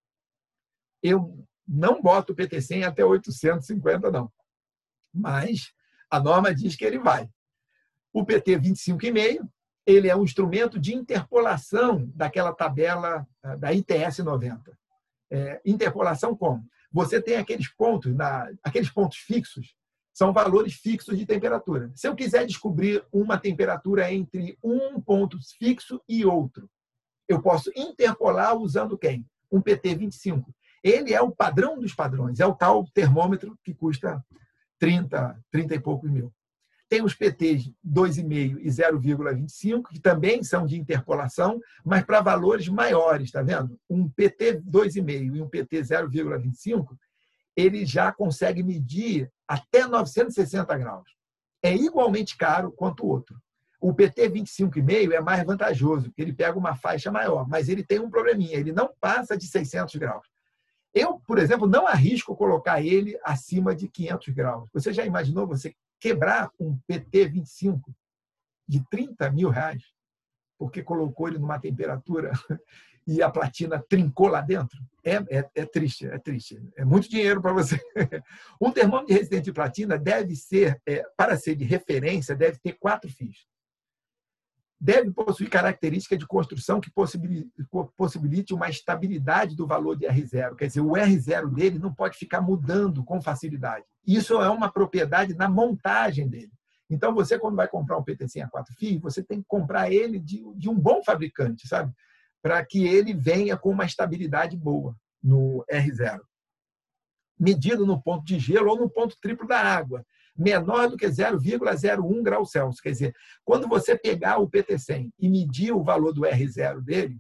Eu não boto o P T cem até oitocentos e cinquenta, não. Mas a norma diz que ele vai. O P T vinte e cinco vírgula cinco ele é um instrumento de interpolação daquela tabela da I T S noventa. É, interpolação como? Você tem aqueles pontos, na, aqueles pontos fixos, são valores fixos de temperatura. Se eu quiser descobrir uma temperatura entre um ponto fixo e outro, eu posso interpolar usando quem? Um P T vinte e cinco. Ele é o padrão dos padrões, é o tal termômetro que custa trinta, trinta e poucos mil. Tem os P Ts dois vírgula cinco e zero vírgula vinte e cinco, que também são de interpolação, mas para valores maiores, está vendo? Um P T dois vírgula cinco e um P T zero vírgula vinte e cinco, ele já consegue medir até novecentos e sessenta graus. É igualmente caro quanto o outro. O P T vinte e cinco vírgula cinco é mais vantajoso, porque ele pega uma faixa maior, mas ele tem um probleminha, ele não passa de seiscentos graus. Eu, por exemplo, não arrisco colocar ele acima de quinhentos graus. Você já imaginou você quebrar um P T vinte e cinco de trinta mil reais, porque colocou ele numa temperatura e a platina trincou lá dentro? É, é, é triste, é triste. É muito dinheiro para você. Um termômetro de resistência de platina deve ser, é, para ser de referência, deve ter quatro fios. Deve possuir característica de construção que possibilite, possibilite uma estabilidade do valor de R zero. Quer dizer, o R zero dele não pode ficar mudando com facilidade. Isso é uma propriedade na montagem dele. Então, você, quando vai comprar um P T cem a quatro fios, você tem que comprar ele de, de um bom fabricante, sabe? Para que ele venha com uma estabilidade boa no R zero. Medido no ponto de gelo ou no ponto triplo da água, menor do que zero vírgula zero um grau Celsius. Quer dizer, quando você pegar o P T cem e medir o valor do R zero dele,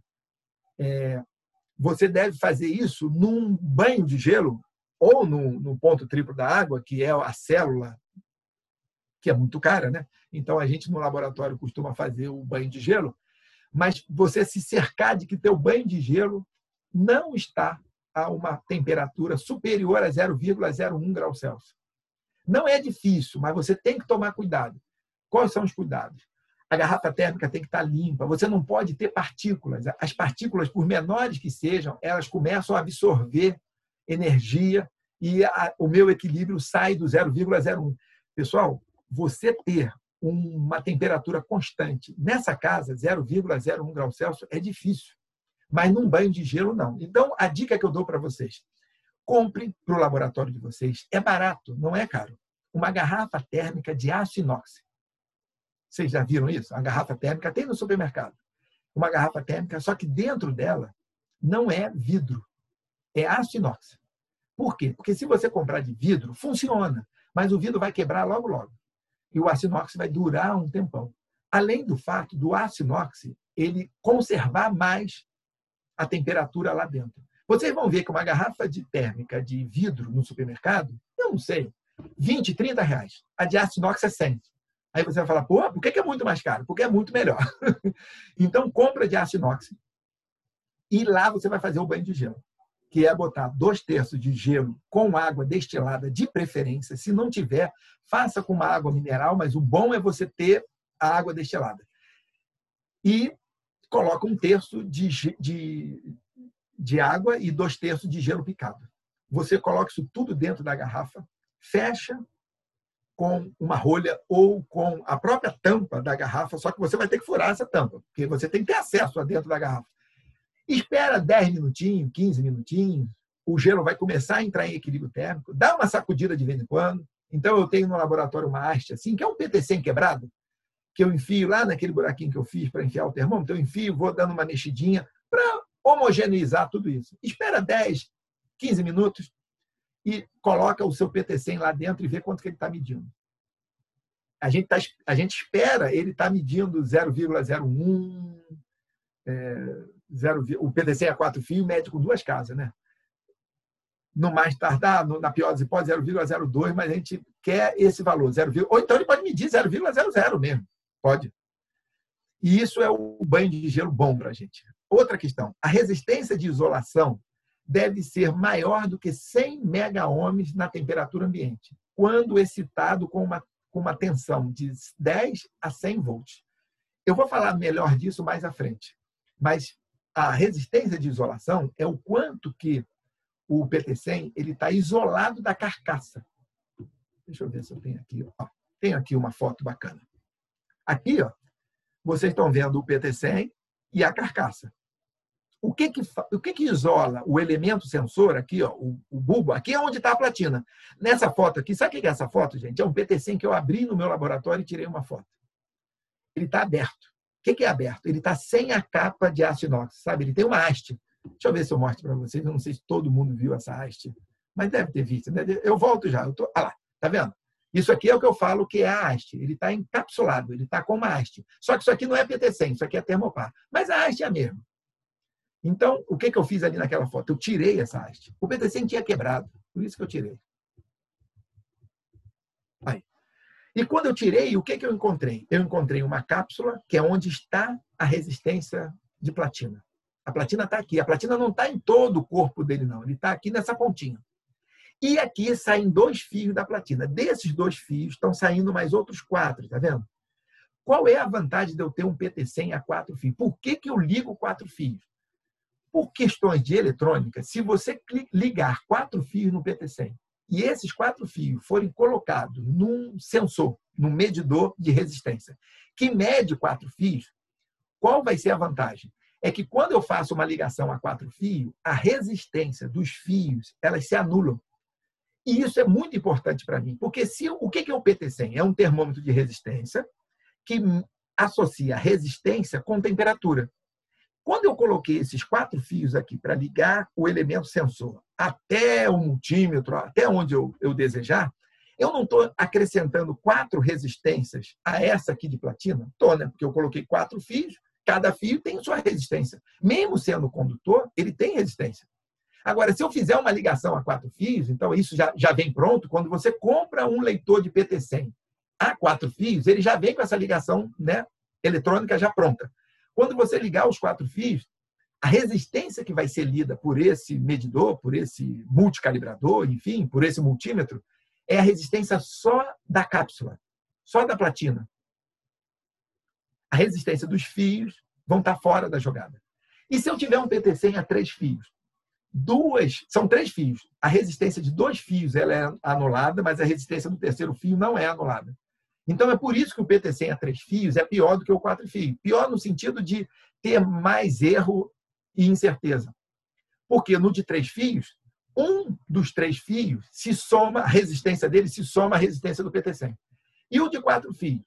é, você deve fazer isso num banho de gelo ou no, no ponto triplo da água, que é a célula, que é muito cara, né? Então, a gente no laboratório costuma fazer o banho de gelo, mas você se cercar de que teu banho de gelo não está a uma temperatura superior a zero vírgula zero um grau Celsius. Não é difícil, mas você tem que tomar cuidado. Quais são os cuidados? A garrafa térmica tem que estar limpa, você não pode ter partículas. As partículas, por menores que sejam, elas começam a absorver energia e a, o meu equilíbrio sai do zero vírgula zero um. Pessoal, você ter uma temperatura constante nessa casa, zero vírgula zero um grau Celsius, é difícil. Mas num banho de gelo, não. Então, a dica que eu dou para vocês, compre para o laboratório de vocês. É barato, não é caro. Uma garrafa térmica de aço inox. Vocês já viram isso? A garrafa térmica tem no supermercado. Uma garrafa térmica, só que dentro dela não é vidro, é aço inox. Por quê? Porque se você comprar de vidro, funciona, mas o vidro vai quebrar logo, logo. E o aço inox vai durar um tempão. Além do fato do aço inox ele conservar mais a temperatura lá dentro. Vocês vão ver que uma garrafa de térmica de vidro no supermercado, eu não sei, vinte, trinta reais. A de aço inox é cem. Aí você vai falar, pô, por que é muito mais caro? Porque é muito melhor. Então, compra de aço inox e lá você vai fazer o banho de gelo, que é botar dois terços de gelo com água destilada de preferência. Se não tiver, faça com uma água mineral, mas o bom é você ter a água destilada. E coloca um terço de, de, de água e dois terços de gelo picado. Você coloca isso tudo dentro da garrafa, fecha com uma rolha ou com a própria tampa da garrafa, só que você vai ter que furar essa tampa, porque você tem que ter acesso a dentro da garrafa. Espera dez minutinhos, quinze minutinhos, o gelo vai começar a entrar em equilíbrio térmico, dá uma sacudida de vez em quando. Então, eu tenho no laboratório uma haste assim, que é um P T cem quebrado, que eu enfio lá naquele buraquinho que eu fiz para enfiar o termômetro, eu enfio, vou dando uma mexidinha para homogeneizar tudo isso. Espera dez, quinze minutos e coloca o seu P T cem lá dentro e vê quanto que ele está medindo. A gente, tá, a gente espera ele estar tá medindo zero vírgula zero um, é, zero, o P T cem a quatro fios mede com duas casas, né? No mais tardar, na pior das hipóteses, zero vírgula zero dois, mas a gente quer esse valor, zero, ou então ele pode medir zero vírgula zero zero mesmo. Pode. E isso é o banho de gelo bom para a gente. Outra questão, a resistência de isolação deve ser maior do que cem mega-ohms na temperatura ambiente, quando excitado com uma, com uma tensão de dez a cem volts. Eu vou falar melhor disso mais à frente, mas a resistência de isolação é o quanto que o P T cem ele está isolado da carcaça. Deixa eu ver se eu tenho aqui. Ó, tenho aqui uma foto bacana. Aqui, ó, vocês estão vendo o P T cem e a carcaça. O que que, o que, que isola o elemento sensor aqui, ó, o, o bulbo? Aqui é onde está a platina. Nessa foto aqui, sabe o que é essa foto, gente? É um P T cem que eu abri no meu laboratório e tirei uma foto. Ele está aberto. O que, que é aberto? Ele está sem a capa de aço inox, sabe? Ele tem uma haste. Deixa eu ver se eu mostro para vocês. Eu não sei se todo mundo viu essa haste, mas deve ter visto, né? Eu volto já. Eu tô... Ah lá, tá vendo? Isso aqui é o que eu falo que é a haste. Ele está encapsulado, ele está com uma haste. Só que isso aqui não é P T cem, isso aqui é termopar. Mas a haste é a mesma. Então, o que, que eu fiz ali naquela foto? Eu tirei essa haste. O P T cem tinha quebrado, por isso que eu tirei. Aí. E quando eu tirei, o que, que eu encontrei? Eu encontrei uma cápsula, que é onde está a resistência de platina. A platina está aqui. A platina não está em todo o corpo dele, não. Ele está aqui nessa pontinha. E aqui saem dois fios da platina. Desses dois fios estão saindo mais outros quatro, tá vendo? Qual é a vantagem de eu ter um P T cem a quatro fios? Por que, que eu ligo quatro fios? Por questões de eletrônica, se você ligar quatro fios no P T cem e esses quatro fios forem colocados num sensor, num medidor de resistência, que mede quatro fios, qual vai ser a vantagem? É que quando eu faço uma ligação a quatro fios, a resistência dos fios elas se anulam. E isso é muito importante para mim, porque se, o que é o P T cem? É um termômetro de resistência que associa resistência com temperatura. Quando eu coloquei esses quatro fios aqui para ligar o elemento sensor até o multímetro, até onde eu, eu desejar, eu não estou acrescentando quatro resistências a essa aqui de platina? Estou, né? Porque eu coloquei quatro fios, cada fio tem sua resistência. Mesmo sendo condutor, ele tem resistência. Agora, se eu fizer uma ligação a quatro fios, então isso já, já vem pronto. Quando você compra um leitor de P T cem a quatro fios, ele já vem com essa ligação, né, eletrônica já pronta. Quando você ligar os quatro fios, a resistência que vai ser lida por esse medidor, por esse multicalibrador, enfim, por esse multímetro, é a resistência só da cápsula, só da platina. A resistência dos fios vão estar fora da jogada. E se eu tiver um P T cem a três fios? Duas, são três fios. A resistência de dois fios ela é anulada, mas a resistência do terceiro fio não é anulada. Então, é por isso que o P T cem a três fios é pior do que o quatro fios. Pior no sentido de ter mais erro e incerteza. Porque no de três fios, um dos três fios se soma, a resistência dele se soma à resistência do P T cem. E o de quatro fios,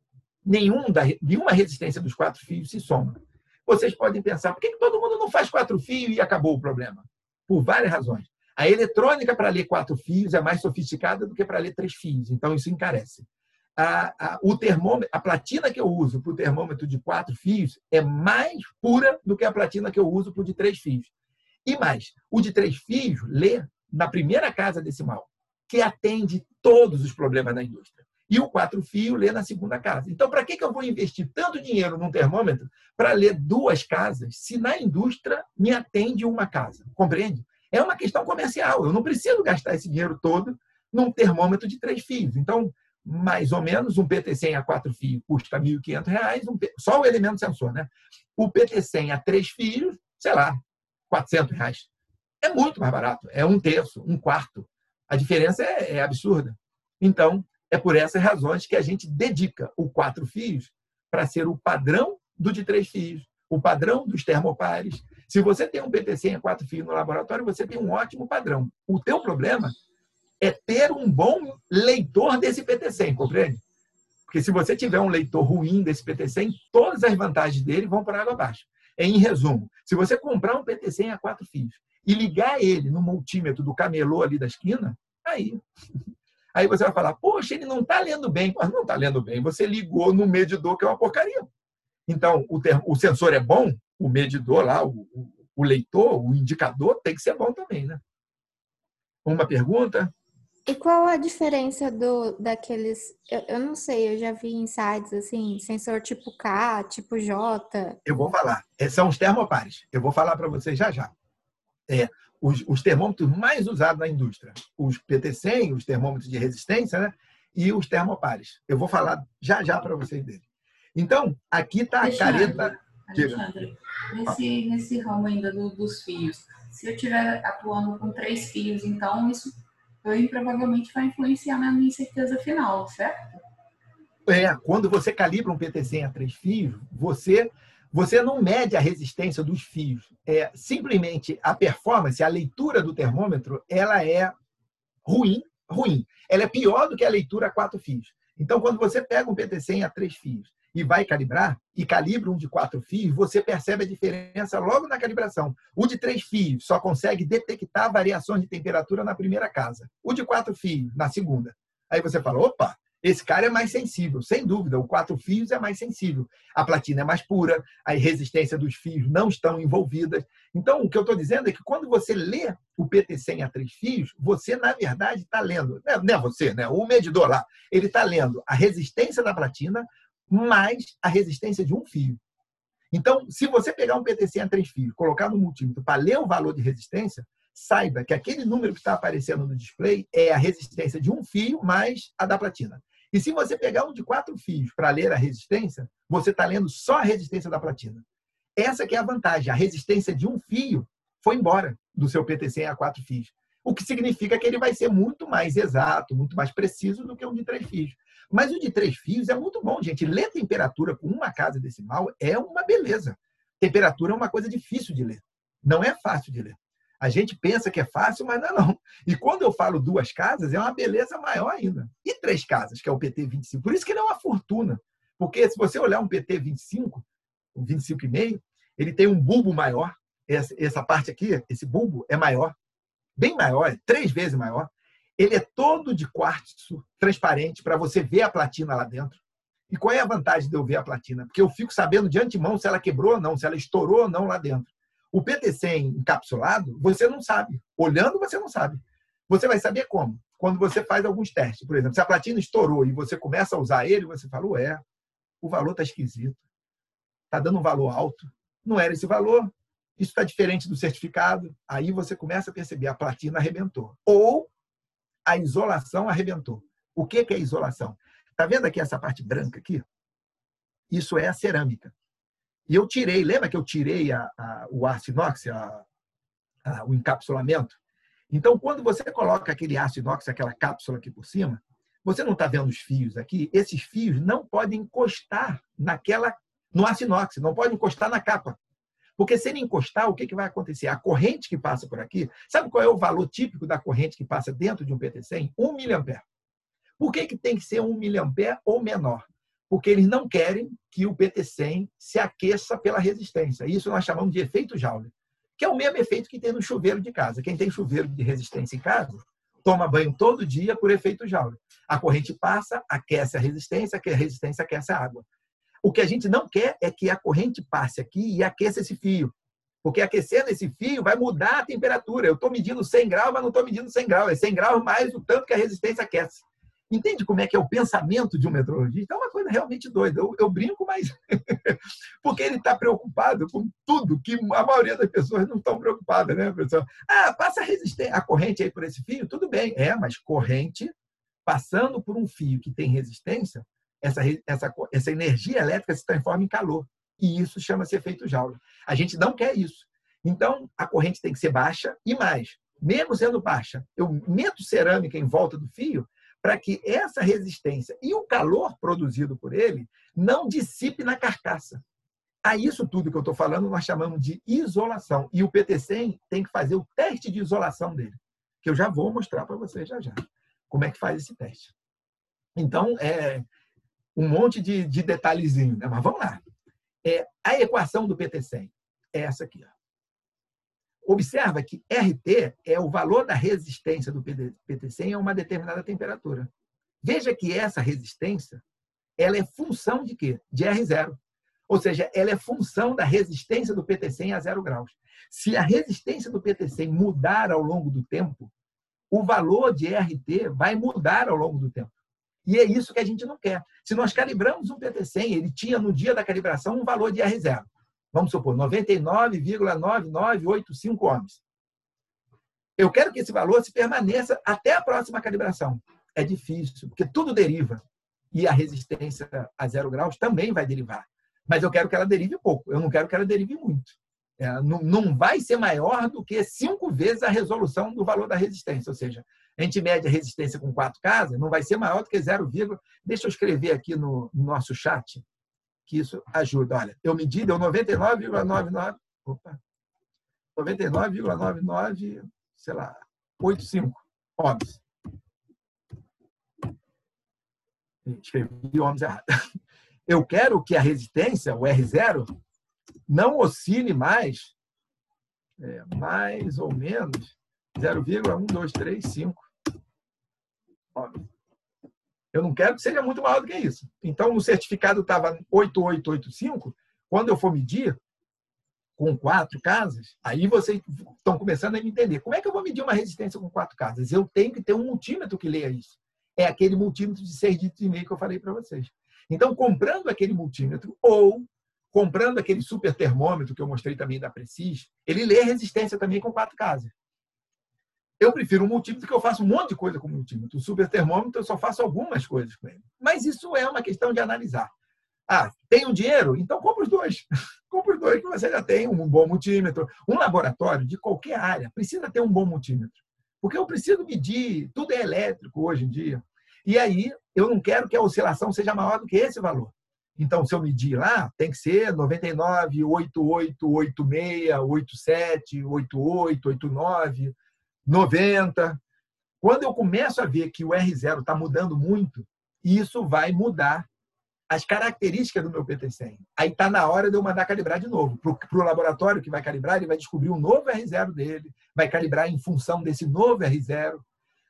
nenhum da, nenhuma resistência dos quatro fios se soma. Vocês podem pensar, por que todo mundo não faz quatro fios e acabou o problema? Por várias razões. A eletrônica para ler quatro fios é mais sofisticada do que para ler três fios, então isso encarece. A, a, o termômetro, a platina que eu uso para o termômetro de quatro fios é mais pura do que a platina que eu uso para o de três fios. E mais, o de três fios lê na primeira casa decimal, que atende todos os problemas da indústria. E o quatro fios lê na segunda casa. Então, para que eu vou investir tanto dinheiro num termômetro para ler duas casas, se na indústria me atende uma casa? Compreende? É uma questão comercial. Eu não preciso gastar esse dinheiro todo num termômetro de três fios. Então, mais ou menos, um P T cem a quatro fios custa mil e quinhentos reais, um P... só o elemento sensor, né? O P T cem a três fios, sei lá, quatrocentos reais. É muito mais barato. É um terço, um quarto. A diferença é, é absurda. Então, é por essas razões que a gente dedica o quatro fios para ser o padrão do de três fios, o padrão dos termopares. Se você tem um P T cem a quatro fios no laboratório, você tem um ótimo padrão. O teu problema é ter um bom leitor desse P T cem, compreende? Porque se você tiver um leitor ruim desse P T cem, todas as vantagens dele vão para água abaixo. Em resumo, se você comprar um P T cem a quatro fios e ligar ele no multímetro do camelô ali da esquina, aí... Aí você vai falar, poxa, ele não está lendo bem. Mas não está lendo bem. Você ligou no medidor, que é uma porcaria. Então, o, termo, o sensor é bom, o medidor lá, o, o, o leitor, o indicador tem que ser bom também, né? Uma pergunta? E qual a diferença do, daqueles... Eu, eu não sei, eu já vi em sites assim, sensor tipo K, tipo J. Eu vou falar. São os termopares. Eu vou falar para vocês já já. É, os, os termômetros mais usados na indústria. Os P T cem, os termômetros de resistência, né? E os termopares. Eu vou falar já já para vocês dele. Então, aqui está a careta... Alexandre, nesse, nesse ramo ainda do, dos fios, se eu estiver atuando com três fios, então isso bem provavelmente vai influenciar na minha certeza final, certo? É, quando você calibra um P T cem a três fios, você... Você não mede a resistência dos fios. É, simplesmente a performance, a leitura do termômetro, ela é ruim, ruim. Ela é pior do que a leitura a quatro fios. Então, quando você pega um P T cem a três fios e vai calibrar, e calibra um de quatro fios, você percebe a diferença logo na calibração. O de três fios só consegue detectar variações de temperatura na primeira casa. O de quatro fios, na segunda. Aí você fala, opa, esse cara é mais sensível, sem dúvida. O quatro fios é mais sensível. A platina é mais pura, a resistência dos fios não estão envolvidas. Então, o que eu estou dizendo é que quando você lê o P T cem a três fios, você, na verdade, está lendo, não é você, né? O medidor lá, ele está lendo a resistência da platina mais a resistência de um fio. Então, se você pegar um P T cem a três fios, colocar no multímetro para ler o valor de resistência, saiba que aquele número que está aparecendo no display é a resistência de um fio mais a da platina. E se você pegar um de quatro fios para ler a resistência, você está lendo só a resistência da platina. Essa que é a vantagem. A resistência de um fio foi embora do seu P T cem a quatro fios. O que significa que ele vai ser muito mais exato, muito mais preciso do que um de três fios. Mas o de três fios é muito bom, gente. Ler temperatura com uma casa decimal é uma beleza. Temperatura é uma coisa difícil de ler. Não é fácil de ler. A gente pensa que é fácil, mas não é não. E quando eu falo duas casas, é uma beleza maior ainda. E três casas, que é o P T vinte e cinco. Por isso que ele é uma fortuna. Porque se você olhar um P T vinte e cinco, um vinte e cinco e meio, ele tem um bulbo maior. Essa, essa parte aqui, esse bulbo é maior. Bem maior, três vezes maior. Ele é todo de quartzo transparente para você ver a platina lá dentro. E qual é a vantagem de eu ver a platina? Porque eu fico sabendo de antemão se ela quebrou ou não, se ela estourou ou não lá dentro. O P T cem encapsulado, você não sabe. Olhando, você não sabe. Você vai saber como? Quando você faz alguns testes. Por exemplo, se a platina estourou e você começa a usar ele, você fala, ué, o valor está esquisito. Está dando um valor alto. Não era esse valor. Isso está diferente do certificado. Aí você começa a perceber, a platina arrebentou. Ou a isolação arrebentou. O que é isolação? Está vendo aqui essa parte branca aqui? Isso é a cerâmica. E eu tirei, lembra que eu tirei a, a, o aço inox, a, a, o encapsulamento? Então, quando você coloca aquele aço inox, aquela cápsula aqui por cima, você não está vendo os fios aqui? Esses fios não podem encostar naquela, no aço inox, não podem encostar na capa. Porque se ele encostar, o que, que vai acontecer? A corrente que passa por aqui, sabe qual é o valor típico da corrente que passa dentro de um P T cem? um miliampere. Por que, que tem que ser um miliampere ou menor? Porque eles não querem que o P T cem se aqueça pela resistência. Isso nós chamamos de efeito Joule, que é o mesmo efeito que tem no chuveiro de casa. Quem tem chuveiro de resistência em casa, toma banho todo dia por efeito Joule. A corrente passa, aquece a resistência, que a resistência aquece a água. O que a gente não quer é que a corrente passe aqui e aqueça esse fio. Porque aquecendo esse fio vai mudar a temperatura. Eu estou medindo cem graus, mas não estou medindo cem graus. É cem graus mais o tanto que a resistência aquece. Entende como é que é o pensamento de um metrologista? É uma coisa realmente doida. Eu, eu brinco, mas... porque ele está preocupado com tudo que a maioria das pessoas não estão preocupadas, né, pessoal? Ah, passa a resistência, a corrente aí por esse fio? Tudo bem. É, mas corrente passando por um fio que tem resistência, essa, essa, essa energia elétrica se transforma em calor. E isso chama-se efeito Joule. A gente não quer isso. Então, a corrente tem que ser baixa e mais. Mesmo sendo baixa, eu meto cerâmica em volta do fio para que essa resistência e o calor produzido por ele não dissipe na carcaça. A isso tudo que eu estou falando, nós chamamos de isolação. E o P T cem tem que fazer o teste de isolação dele, que eu já vou mostrar para vocês já já. Como é que faz esse teste. Então, é um monte de, de detalhezinho, né? Mas vamos lá. É, a equação do P T cem é essa aqui. Ó. Observa que R T é o valor da resistência do P T cem a uma determinada temperatura. Veja que essa resistência ela é função de quê? De R zero. Ou seja, ela é função da resistência do P T cem a zero graus. Se a resistência do P T cem mudar ao longo do tempo, o valor de R T vai mudar ao longo do tempo. E é isso que a gente não quer. Se nós calibramos um P T cem, ele tinha no dia da calibração um valor de R zero. Vamos supor, noventa e nove vírgula nove nove oito cinco ohms. Eu quero que esse valor se permaneça até a próxima calibração. É difícil, porque tudo deriva. E a resistência a zero graus também vai derivar. Mas eu quero que ela derive pouco. Eu não quero que ela derive muito. É, não, não vai ser maior do que cinco vezes a resolução do valor da resistência. Ou seja, a gente mede a resistência com quatro casas, não vai ser maior do que zero, deixa eu escrever aqui no, no nosso chat, que isso ajuda. Olha, eu medi, deu noventa e nove vírgula noventa e nove, opa, noventa e nove vírgula noventa e nove, sei lá, oitenta e cinco ohms. Escrevi ohms errado. Eu quero que a resistência, o R zero, não oscile mais, é, mais ou menos, zero vírgula um dois três cinco. Eu não quero que seja muito maior do que isso. Então, no certificado estava oito mil oitocentos e oitenta e cinco. Quando eu for medir com quatro casas, aí vocês estão começando a me entender. Como é que eu vou medir uma resistência com quatro casas? Eu tenho que ter um multímetro que leia isso. É aquele multímetro de seis dígitos e meio que eu falei para vocês. Então, comprando aquele multímetro ou comprando aquele super termômetro que eu mostrei também da Precis, ele lê a resistência também com quatro casas. Eu prefiro um multímetro que eu faço um monte de coisa com o multímetro. O super termômetro eu só faço algumas coisas com ele. Mas isso é uma questão de analisar. Ah, tem um dinheiro? Então compra os dois. Compra os dois que você já tem um bom multímetro. Um laboratório de qualquer área precisa ter um bom multímetro. Porque eu preciso medir, tudo é elétrico hoje em dia. E aí eu não quero que a oscilação seja maior do que esse valor. Então, se eu medir lá, tem que ser noventa e nove, oitenta e oito, oitenta e seis, oitenta e sete, oitenta e oito, oitenta e nove, noventa. Quando eu começo a ver que o R zero está mudando muito, isso vai mudar as características do meu P T cem. Aí está na hora de eu mandar calibrar de novo. Para o laboratório que vai calibrar, ele vai descobrir um novo R zero dele, vai calibrar em função desse novo R zero.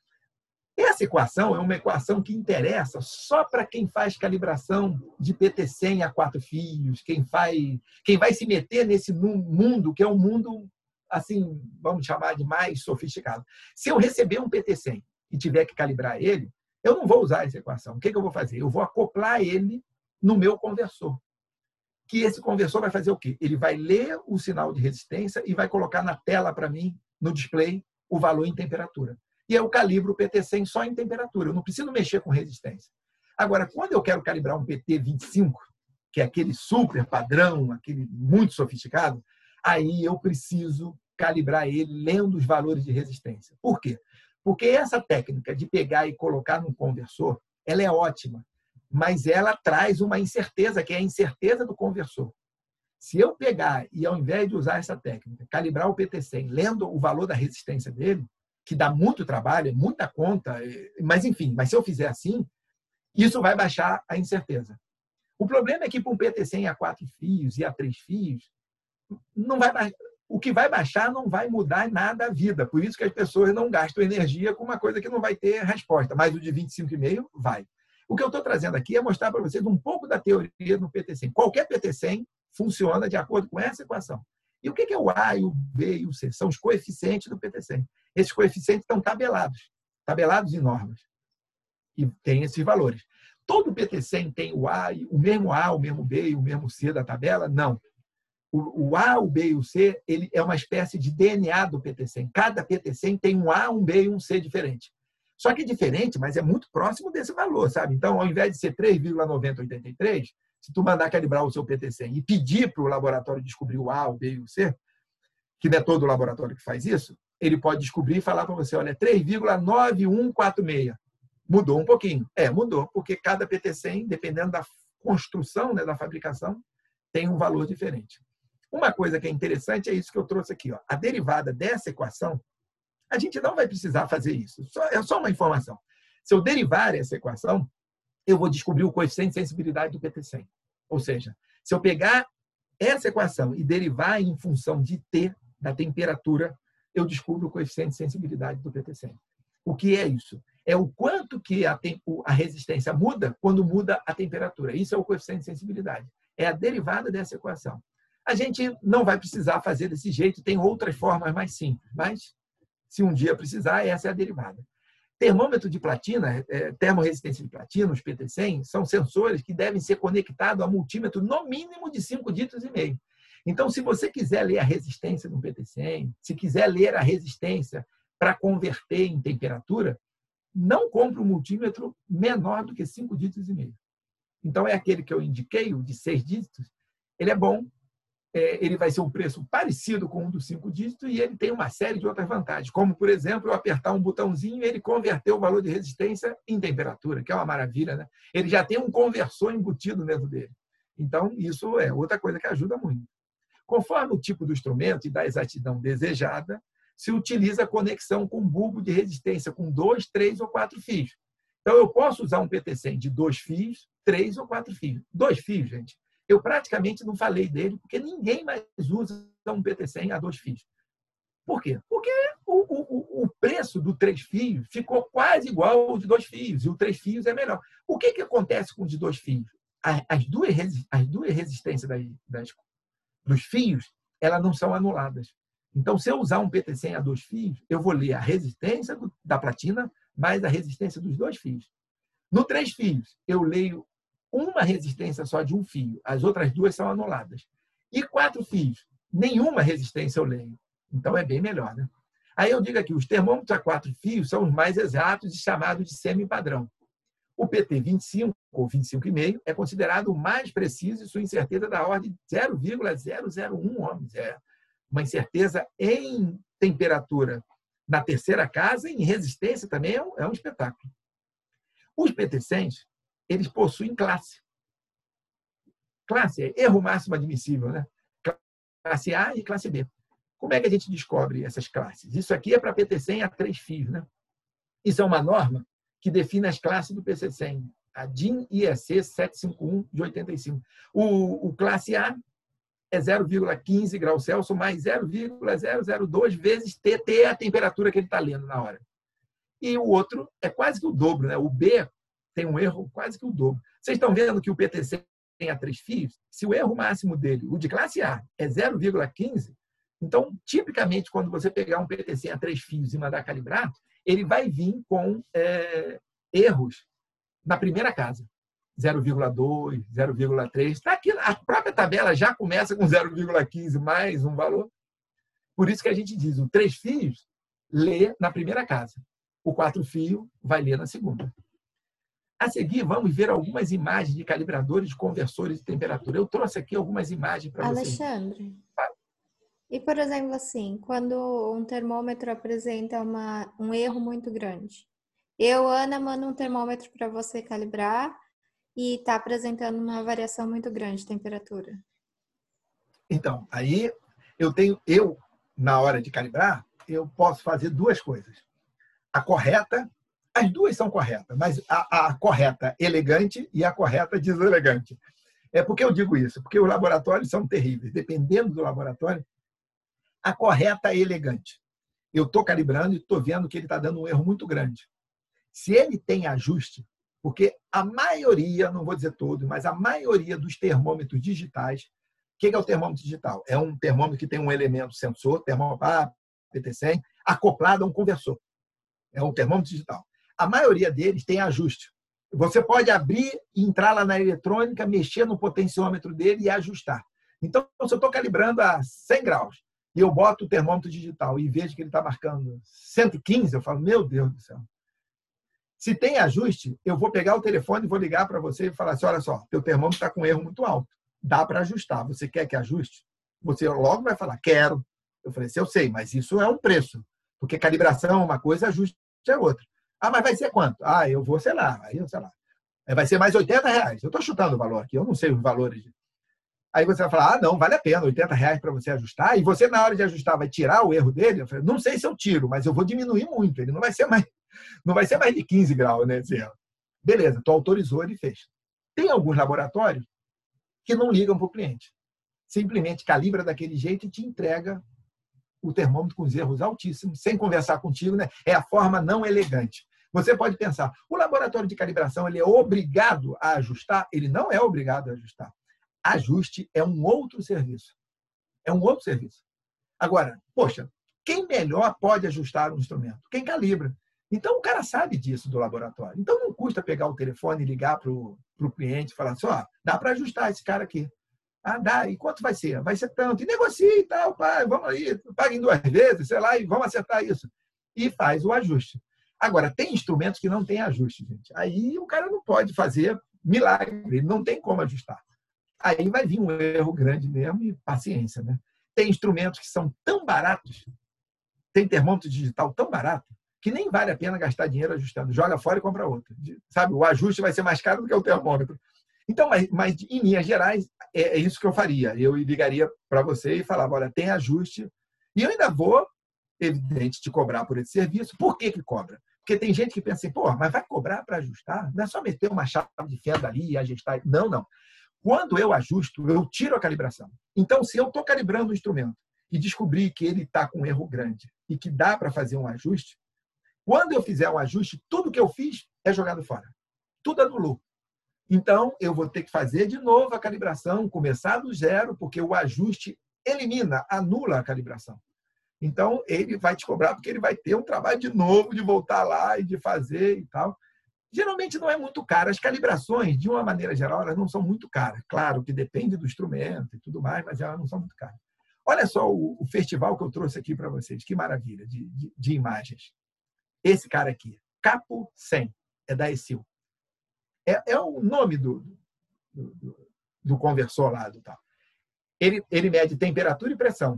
Essa equação é uma equação que interessa só para quem faz calibração de P T cem a quatro fios, quem, faz, quem vai se meter nesse mundo, que é um mundo, assim, vamos chamar de mais sofisticado. Se eu receber um P T cem e tiver que calibrar ele, eu não vou usar essa equação. O que, que eu vou fazer? Eu vou acoplar ele no meu conversor. Que esse conversor vai fazer o quê? Ele vai ler o sinal de resistência e vai colocar na tela para mim, no display, o valor em temperatura. E eu calibro o P T cem só em temperatura. Eu não preciso mexer com resistência. Agora, quando eu quero calibrar um P T vinte e cinco, que é aquele super padrão, aquele muito sofisticado, aí eu preciso calibrar ele lendo os valores de resistência. Por quê? Porque essa técnica de pegar e colocar num conversor, ela é ótima, mas ela traz uma incerteza, que é a incerteza do conversor. Se eu pegar e, ao invés de usar essa técnica, calibrar o P T cem lendo o valor da resistência dele, que dá muito trabalho, é muita conta, mas enfim, mas se eu fizer assim, isso vai baixar a incerteza. O problema é que para um P T cem a quatro fios e a três fios, não vai baixar, o que vai baixar não vai mudar nada a vida. Por isso que as pessoas não gastam energia com uma coisa que não vai ter resposta. Mas o de vinte e cinco vírgula cinco vai. O que eu estou trazendo aqui é mostrar para vocês um pouco da teoria do P T cem. Qualquer P T cem funciona de acordo com essa equação. E o que é o A, o B e o C? São os coeficientes do P T cem. Esses coeficientes estão tabelados, tabelados em normas. E tem esses valores. Todo P T cem tem o A, o mesmo A, o mesmo B e o mesmo C da tabela? Não. O A, o B e o C, ele é uma espécie de D N A do P T cem. Cada P T cem tem um A, um B e um C diferente. Só que é diferente, mas é muito próximo desse valor, sabe? Então, ao invés de ser três vírgula noventa oitenta e três, se tu mandar calibrar o seu P T cem e pedir para o laboratório descobrir o A, o B e o C, que não é todo o laboratório que faz isso, ele pode descobrir e falar para você, olha, três vírgula nove um quatro seis. Mudou um pouquinho. É, mudou, porque cada P T cem, dependendo da construção, né, da fabricação, tem um valor diferente. Uma coisa que é interessante é isso que eu trouxe aqui. Ó. A derivada dessa equação, a gente não vai precisar fazer isso. Só, é só uma informação. Se eu derivar essa equação, eu vou descobrir o coeficiente de sensibilidade do P T cem. Ou seja, se eu pegar essa equação e derivar em função de T, da temperatura, eu descubro o coeficiente de sensibilidade do P T cem. O que é isso? É o quanto que a, a resistência muda quando muda a temperatura. Isso é o coeficiente de sensibilidade. É a derivada dessa equação. A gente não vai precisar fazer desse jeito, tem outras formas mais simples, mas se um dia precisar, essa é a derivada. Termômetro de platina, é, termorresistência de platina, os P T cem, são sensores que devem ser conectados a multímetro no mínimo de cinco dígitos e meio. Então, se você quiser ler a resistência do P T cem, se quiser ler a resistência para converter em temperatura, não compre um multímetro menor do que cinco dígitos e meio. Então, é aquele que eu indiquei, o de seis dígitos, ele é bom, ele vai ser um preço parecido com o dos cinco dígitos e ele tem uma série de outras vantagens, como, por exemplo, eu apertar um botãozinho e ele converter o valor de resistência em temperatura, que é uma maravilha, né? Ele já tem um conversor embutido dentro dele. Então, isso é outra coisa que ajuda muito. Conforme o tipo do instrumento e da exatidão desejada, se utiliza a conexão com bulbo de resistência com dois, três ou quatro fios. Então, eu posso usar um P T cem de dois fios, três ou quatro fios. Dois fios, gente. Eu praticamente não falei dele, porque ninguém mais usa um P T cem a dois fios. Por quê? Porque o, o, o preço do três fios ficou quase igual ao de dois fios, e o três fios é melhor. O que, que acontece com o de dois fios? As duas, as duas resistências das, das, dos fios, elas não são anuladas. Então, se eu usar um P T cem a dois fios, eu vou ler a resistência do, da platina mais a resistência dos dois fios. No três fios, eu leio uma resistência só de um fio, as outras duas são anuladas. E quatro fios, nenhuma resistência eu leio. Então, é bem melhor, né? Aí eu digo aqui, os termômetros a quatro fios são os mais exatos e chamados de semi-padrão. O P T vinte e cinco, ou vinte e cinco vírgula cinco, é considerado o mais preciso e sua incerteza da ordem de zero vírgula zero zero um ohms. É uma incerteza em temperatura na terceira casa e em resistência também é um, é um espetáculo. Os P T cens, eles possuem classe. classe é erro máximo admissível, né? Classe A e classe B. Como é que a gente descobre essas classes? Isso aqui é para P T cem a três fios, né? Isso é uma norma que define as classes do P C cem, a D I N I E C setecentos e cinquenta e um de oitenta e cinco. O, o classe A é zero vírgula quinze graus Celsius mais zero vírgula zero zero dois vezes T, T é a temperatura que ele está lendo na hora. E o outro é quase que o dobro, né? O B tem um erro quase que o dobro. Vocês estão vendo que o P T cem tem a três fios? Se o erro máximo dele, o de classe A, é zero vírgula quinze, então, tipicamente, quando você pegar um P T cem a três fios e mandar calibrar, ele vai vir com é, erros na primeira casa. zero vírgula dois, zero vírgula três. Tá aqui, a própria tabela já começa com zero vírgula quinze mais um valor. Por isso que a gente diz, o três fios lê na primeira casa. O quatro fio vai ler na segunda. A seguir, vamos ver algumas imagens de calibradores de conversores de temperatura. Eu trouxe aqui algumas imagens para vocês. Alexandre, e por exemplo assim, quando um termômetro apresenta uma, um erro muito grande, eu, Ana, mando um termômetro para você calibrar e está apresentando uma variação muito grande de temperatura. Então, aí eu tenho, eu, na hora de calibrar, eu posso fazer duas coisas. A correta, as duas são corretas, mas a, a correta elegante e a correta deselegante. É porque eu digo isso, porque os laboratórios são terríveis. Dependendo do laboratório, a correta é elegante. Eu estou calibrando e estou vendo que ele está dando um erro muito grande. Se ele tem ajuste, porque a maioria, não vou dizer todo, mas a maioria dos termômetros digitais, o que é o termômetro digital? É um termômetro que tem um elemento sensor, termômetro A, P T cem, acoplado a um conversor. É um termômetro digital. A maioria deles tem ajuste. Você pode abrir e entrar lá na eletrônica, mexer no potenciômetro dele e ajustar. Então, se eu estou calibrando a cem graus e eu boto o termômetro digital e vejo que ele está marcando cento e quinze, eu falo, meu Deus do céu. Se tem ajuste, eu vou pegar o telefone e vou ligar para você e falar assim, olha só, teu termômetro está com erro muito alto. Dá para ajustar. Você quer que ajuste? Você logo vai falar, quero. Eu falei, eu sei, mas isso é um preço. Porque calibração é uma coisa, ajuste é outra. Ah, mas vai ser quanto? Ah, eu vou, sei lá, aí eu sei lá. Vai ser mais oitenta reais. Eu estou chutando o valor aqui, eu não sei os valores. Aí você vai falar, ah, não, vale a pena, oitenta reais para você ajustar. E você, na hora de ajustar, vai tirar o erro dele? Eu falei, não sei se eu tiro, mas eu vou diminuir muito. Ele não vai ser mais, não vai ser mais de quinze graus, né, esse erro. Beleza, tu autorizou, ele fez. Tem alguns laboratórios que não ligam para o cliente. Simplesmente calibra daquele jeito e te entrega o termômetro com os erros altíssimos, sem conversar contigo, né? É a forma não elegante. Você pode pensar, o laboratório de calibração ele é obrigado a ajustar? Ele não é obrigado a ajustar. Ajuste é um outro serviço. É um outro serviço. Agora, poxa, quem melhor pode ajustar um instrumento? Quem calibra. Então, o cara sabe disso do laboratório. Então, não custa pegar o telefone e ligar para o cliente e falar assim, ó, dá para ajustar esse cara aqui. Ah, dá. E quanto vai ser? Vai ser tanto. E negocia e tal, pai, vamos aí, paga em duas vezes, sei lá, e vamos acertar isso. E faz o ajuste. Agora, tem instrumentos que não tem ajuste, gente. Aí o cara não pode fazer milagre, ele não tem como ajustar. Aí vai vir um erro grande mesmo e paciência, né? Tem instrumentos que são tão baratos, tem termômetro digital tão barato, que nem vale a pena gastar dinheiro ajustando. Joga fora e compra outro. Sabe, o ajuste vai ser mais caro do que o termômetro. Então, mas, mas em linhas gerais, é, é isso que eu faria. Eu ligaria para você e falava, olha, tem ajuste. E eu ainda vou, evidente, te cobrar por esse serviço. Por que que cobra? Porque tem gente que pensa assim, pô, mas vai cobrar para ajustar? Não é só meter uma chave de fenda ali e ajustar. Não, não. Quando eu ajusto, eu tiro a calibração. Então, se eu estou calibrando o instrumento e descobrir que ele está com um erro grande e que dá para fazer um ajuste, quando eu fizer um ajuste, tudo que eu fiz é jogado fora. Tudo anulou. Então, eu vou ter que fazer de novo a calibração, começar do zero, porque o ajuste elimina, anula a calibração. Então, ele vai te cobrar porque ele vai ter um trabalho de novo, de voltar lá e de fazer e tal. Geralmente não é muito caro. As calibrações, de uma maneira geral, elas não são muito caras. Claro que depende do instrumento e tudo mais, mas elas não são muito caras. Olha só o, o festival que eu trouxe aqui para vocês. Que maravilha de, de, de imagens. Esse cara aqui, Capo cem, é da E S I L. É, é o nome do, do, do, do conversor lá do tal. Ele, ele mede temperatura e pressão.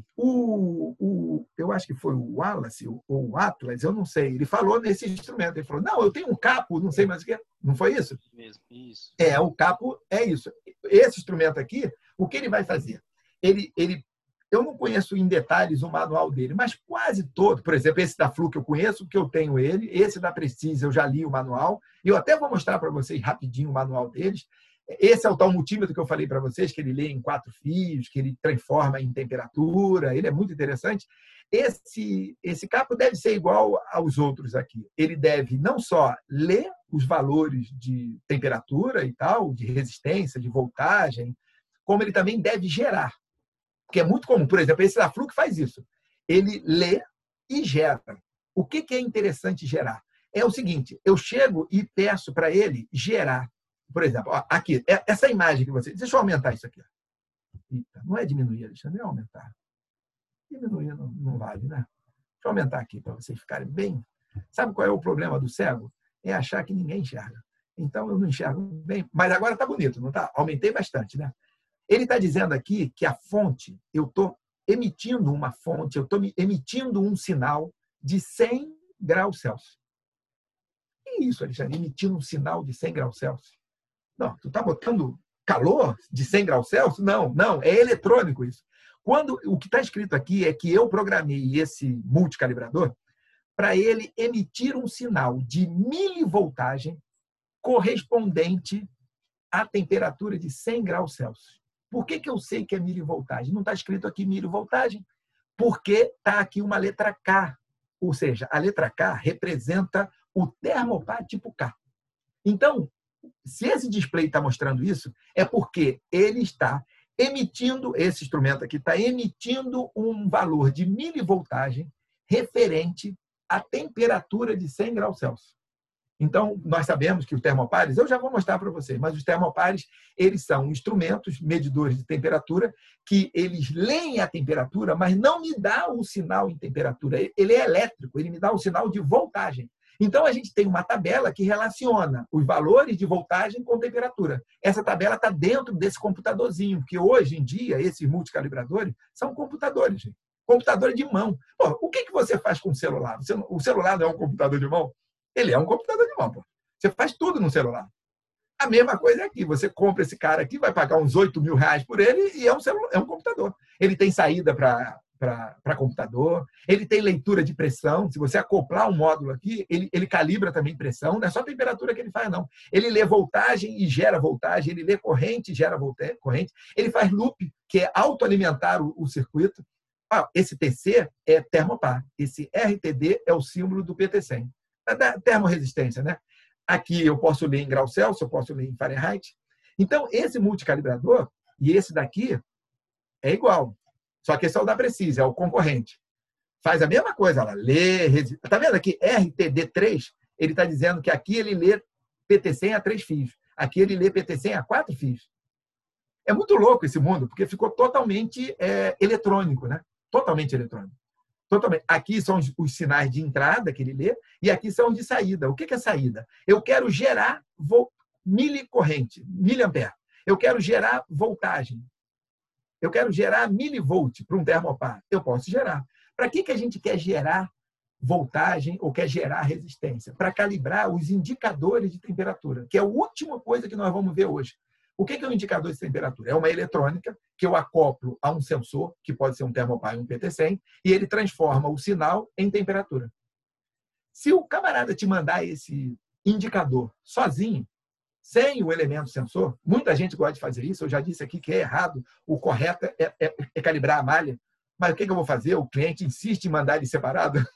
O, o, eu acho que foi o Wallace ou o Atlas, eu não sei. Ele falou nesse instrumento. Ele falou, não, eu tenho um capo, não sei mais o que. Não foi isso? Mesmo, isso. É, o capo é isso. esse instrumento aqui, o que ele vai fazer? Ele, ele, eu não conheço em detalhes o manual dele, mas quase todo, por exemplo, esse da Fluke eu conheço, porque eu tenho ele, esse da Precise eu já li o manual, e eu até vou mostrar para vocês rapidinho o manual deles. Esse é o tal multímetro que eu falei para vocês, que ele lê em quatro fios, que ele transforma em temperatura, ele é muito interessante. Esse, esse capo deve ser igual aos outros aqui. Ele deve não só ler os valores de temperatura e tal, de resistência, de voltagem, como ele também deve gerar. Porque é muito comum, por exemplo, esse da Fluke faz isso. Ele lê e gera. O que é interessante gerar? É o seguinte, eu chego e peço para ele gerar. Por exemplo, ó, aqui, essa imagem que você... Deixa eu aumentar isso aqui. Eita, não é diminuir, Alexandre, é aumentar. Diminuir não, não vale, né? Deixa eu aumentar aqui para vocês ficarem bem... Sabe qual é o problema do cego? É achar que ninguém enxerga. Então, eu não enxergo bem. Mas agora está bonito, não está? Aumentei bastante, né? Ele está dizendo aqui que a fonte, eu estou emitindo uma fonte, eu estou emitindo um sinal de cem graus Celsius. Que isso, Alexandre? Emitindo um sinal de cem graus Celsius? Não, tu está botando calor de cem graus Celsius? Não, não, é eletrônico isso. Quando, o que está escrito aqui é que eu programei esse multicalibrador para ele emitir um sinal de milivoltagem correspondente à temperatura de cem graus Celsius. Por que que eu sei que é milivoltagem? Não está escrito aqui milivoltagem, porque está aqui uma letra K. Ou seja, a letra K representa o termopar tipo K. Então, se esse display está mostrando isso, é porque ele está emitindo, esse instrumento aqui está emitindo um valor de milivoltagem referente à temperatura de cem graus Celsius. Então, nós sabemos que os termopares, eu já vou mostrar para vocês, mas os termopares, eles são instrumentos, medidores de temperatura, que eles leem a temperatura, mas não me dá o sinal em temperatura. Ele é elétrico, ele me dá o sinal de voltagem. Então, a gente tem uma tabela que relaciona os valores de voltagem com temperatura. Essa tabela está dentro desse computadorzinho, porque hoje em dia, esses multicalibradores são computadores, gente. Computador de mão. Pô, o que que você faz com o celular? O celular não é um computador de mão? Ele é um computador de mão. Pô. Você faz tudo no celular. A mesma coisa é aqui. Você compra esse cara aqui, vai pagar uns oito mil reais por ele e é um, celular, é um computador. Ele tem saída para para computador, ele tem leitura de pressão. Se você acoplar um módulo aqui, ele, ele calibra também pressão. Não é só a temperatura que ele faz, não. Ele lê voltagem e gera voltagem. Ele lê corrente e gera corrente. Ele faz loop, que é autoalimentar o, o circuito. Ah, esse T C é termopar. Esse R T D é o símbolo do P T cem. Da termorresistência, né? Aqui eu posso ler em graus Celsius, eu posso ler em Fahrenheit. Então, esse multicalibrador e esse daqui é igual. Só que esse é o da Precise, é o concorrente. Faz a mesma coisa, ela lê... Está vendo aqui? R T D três, ele está dizendo que aqui ele lê P T cem a três fios. Aqui ele lê P T cem a quatro fios. É muito louco esse mundo, porque ficou totalmente é, eletrônico, né? Totalmente eletrônico. Totalmente. Aqui são os, os sinais de entrada que ele lê e aqui são de saída. O que, que é saída? Eu quero gerar vo... milicorrente, miliampere. Eu quero gerar voltagem. Eu quero gerar milivolt para um termopar. Eu posso gerar. Para que, que a gente quer gerar voltagem ou quer gerar resistência? Para calibrar os indicadores de temperatura, que é a última coisa que nós vamos ver hoje. O que é um indicador de temperatura? É uma eletrônica que eu acoplo a um sensor, que pode ser um termopar e um P T cem, e ele transforma o sinal em temperatura. Se o camarada te mandar esse indicador sozinho, sem o elemento sensor, muita gente gosta de fazer isso, eu já disse aqui que é errado, o correto é, é, é calibrar a malha, mas o que, que eu vou fazer? O cliente insiste em mandar ele separado.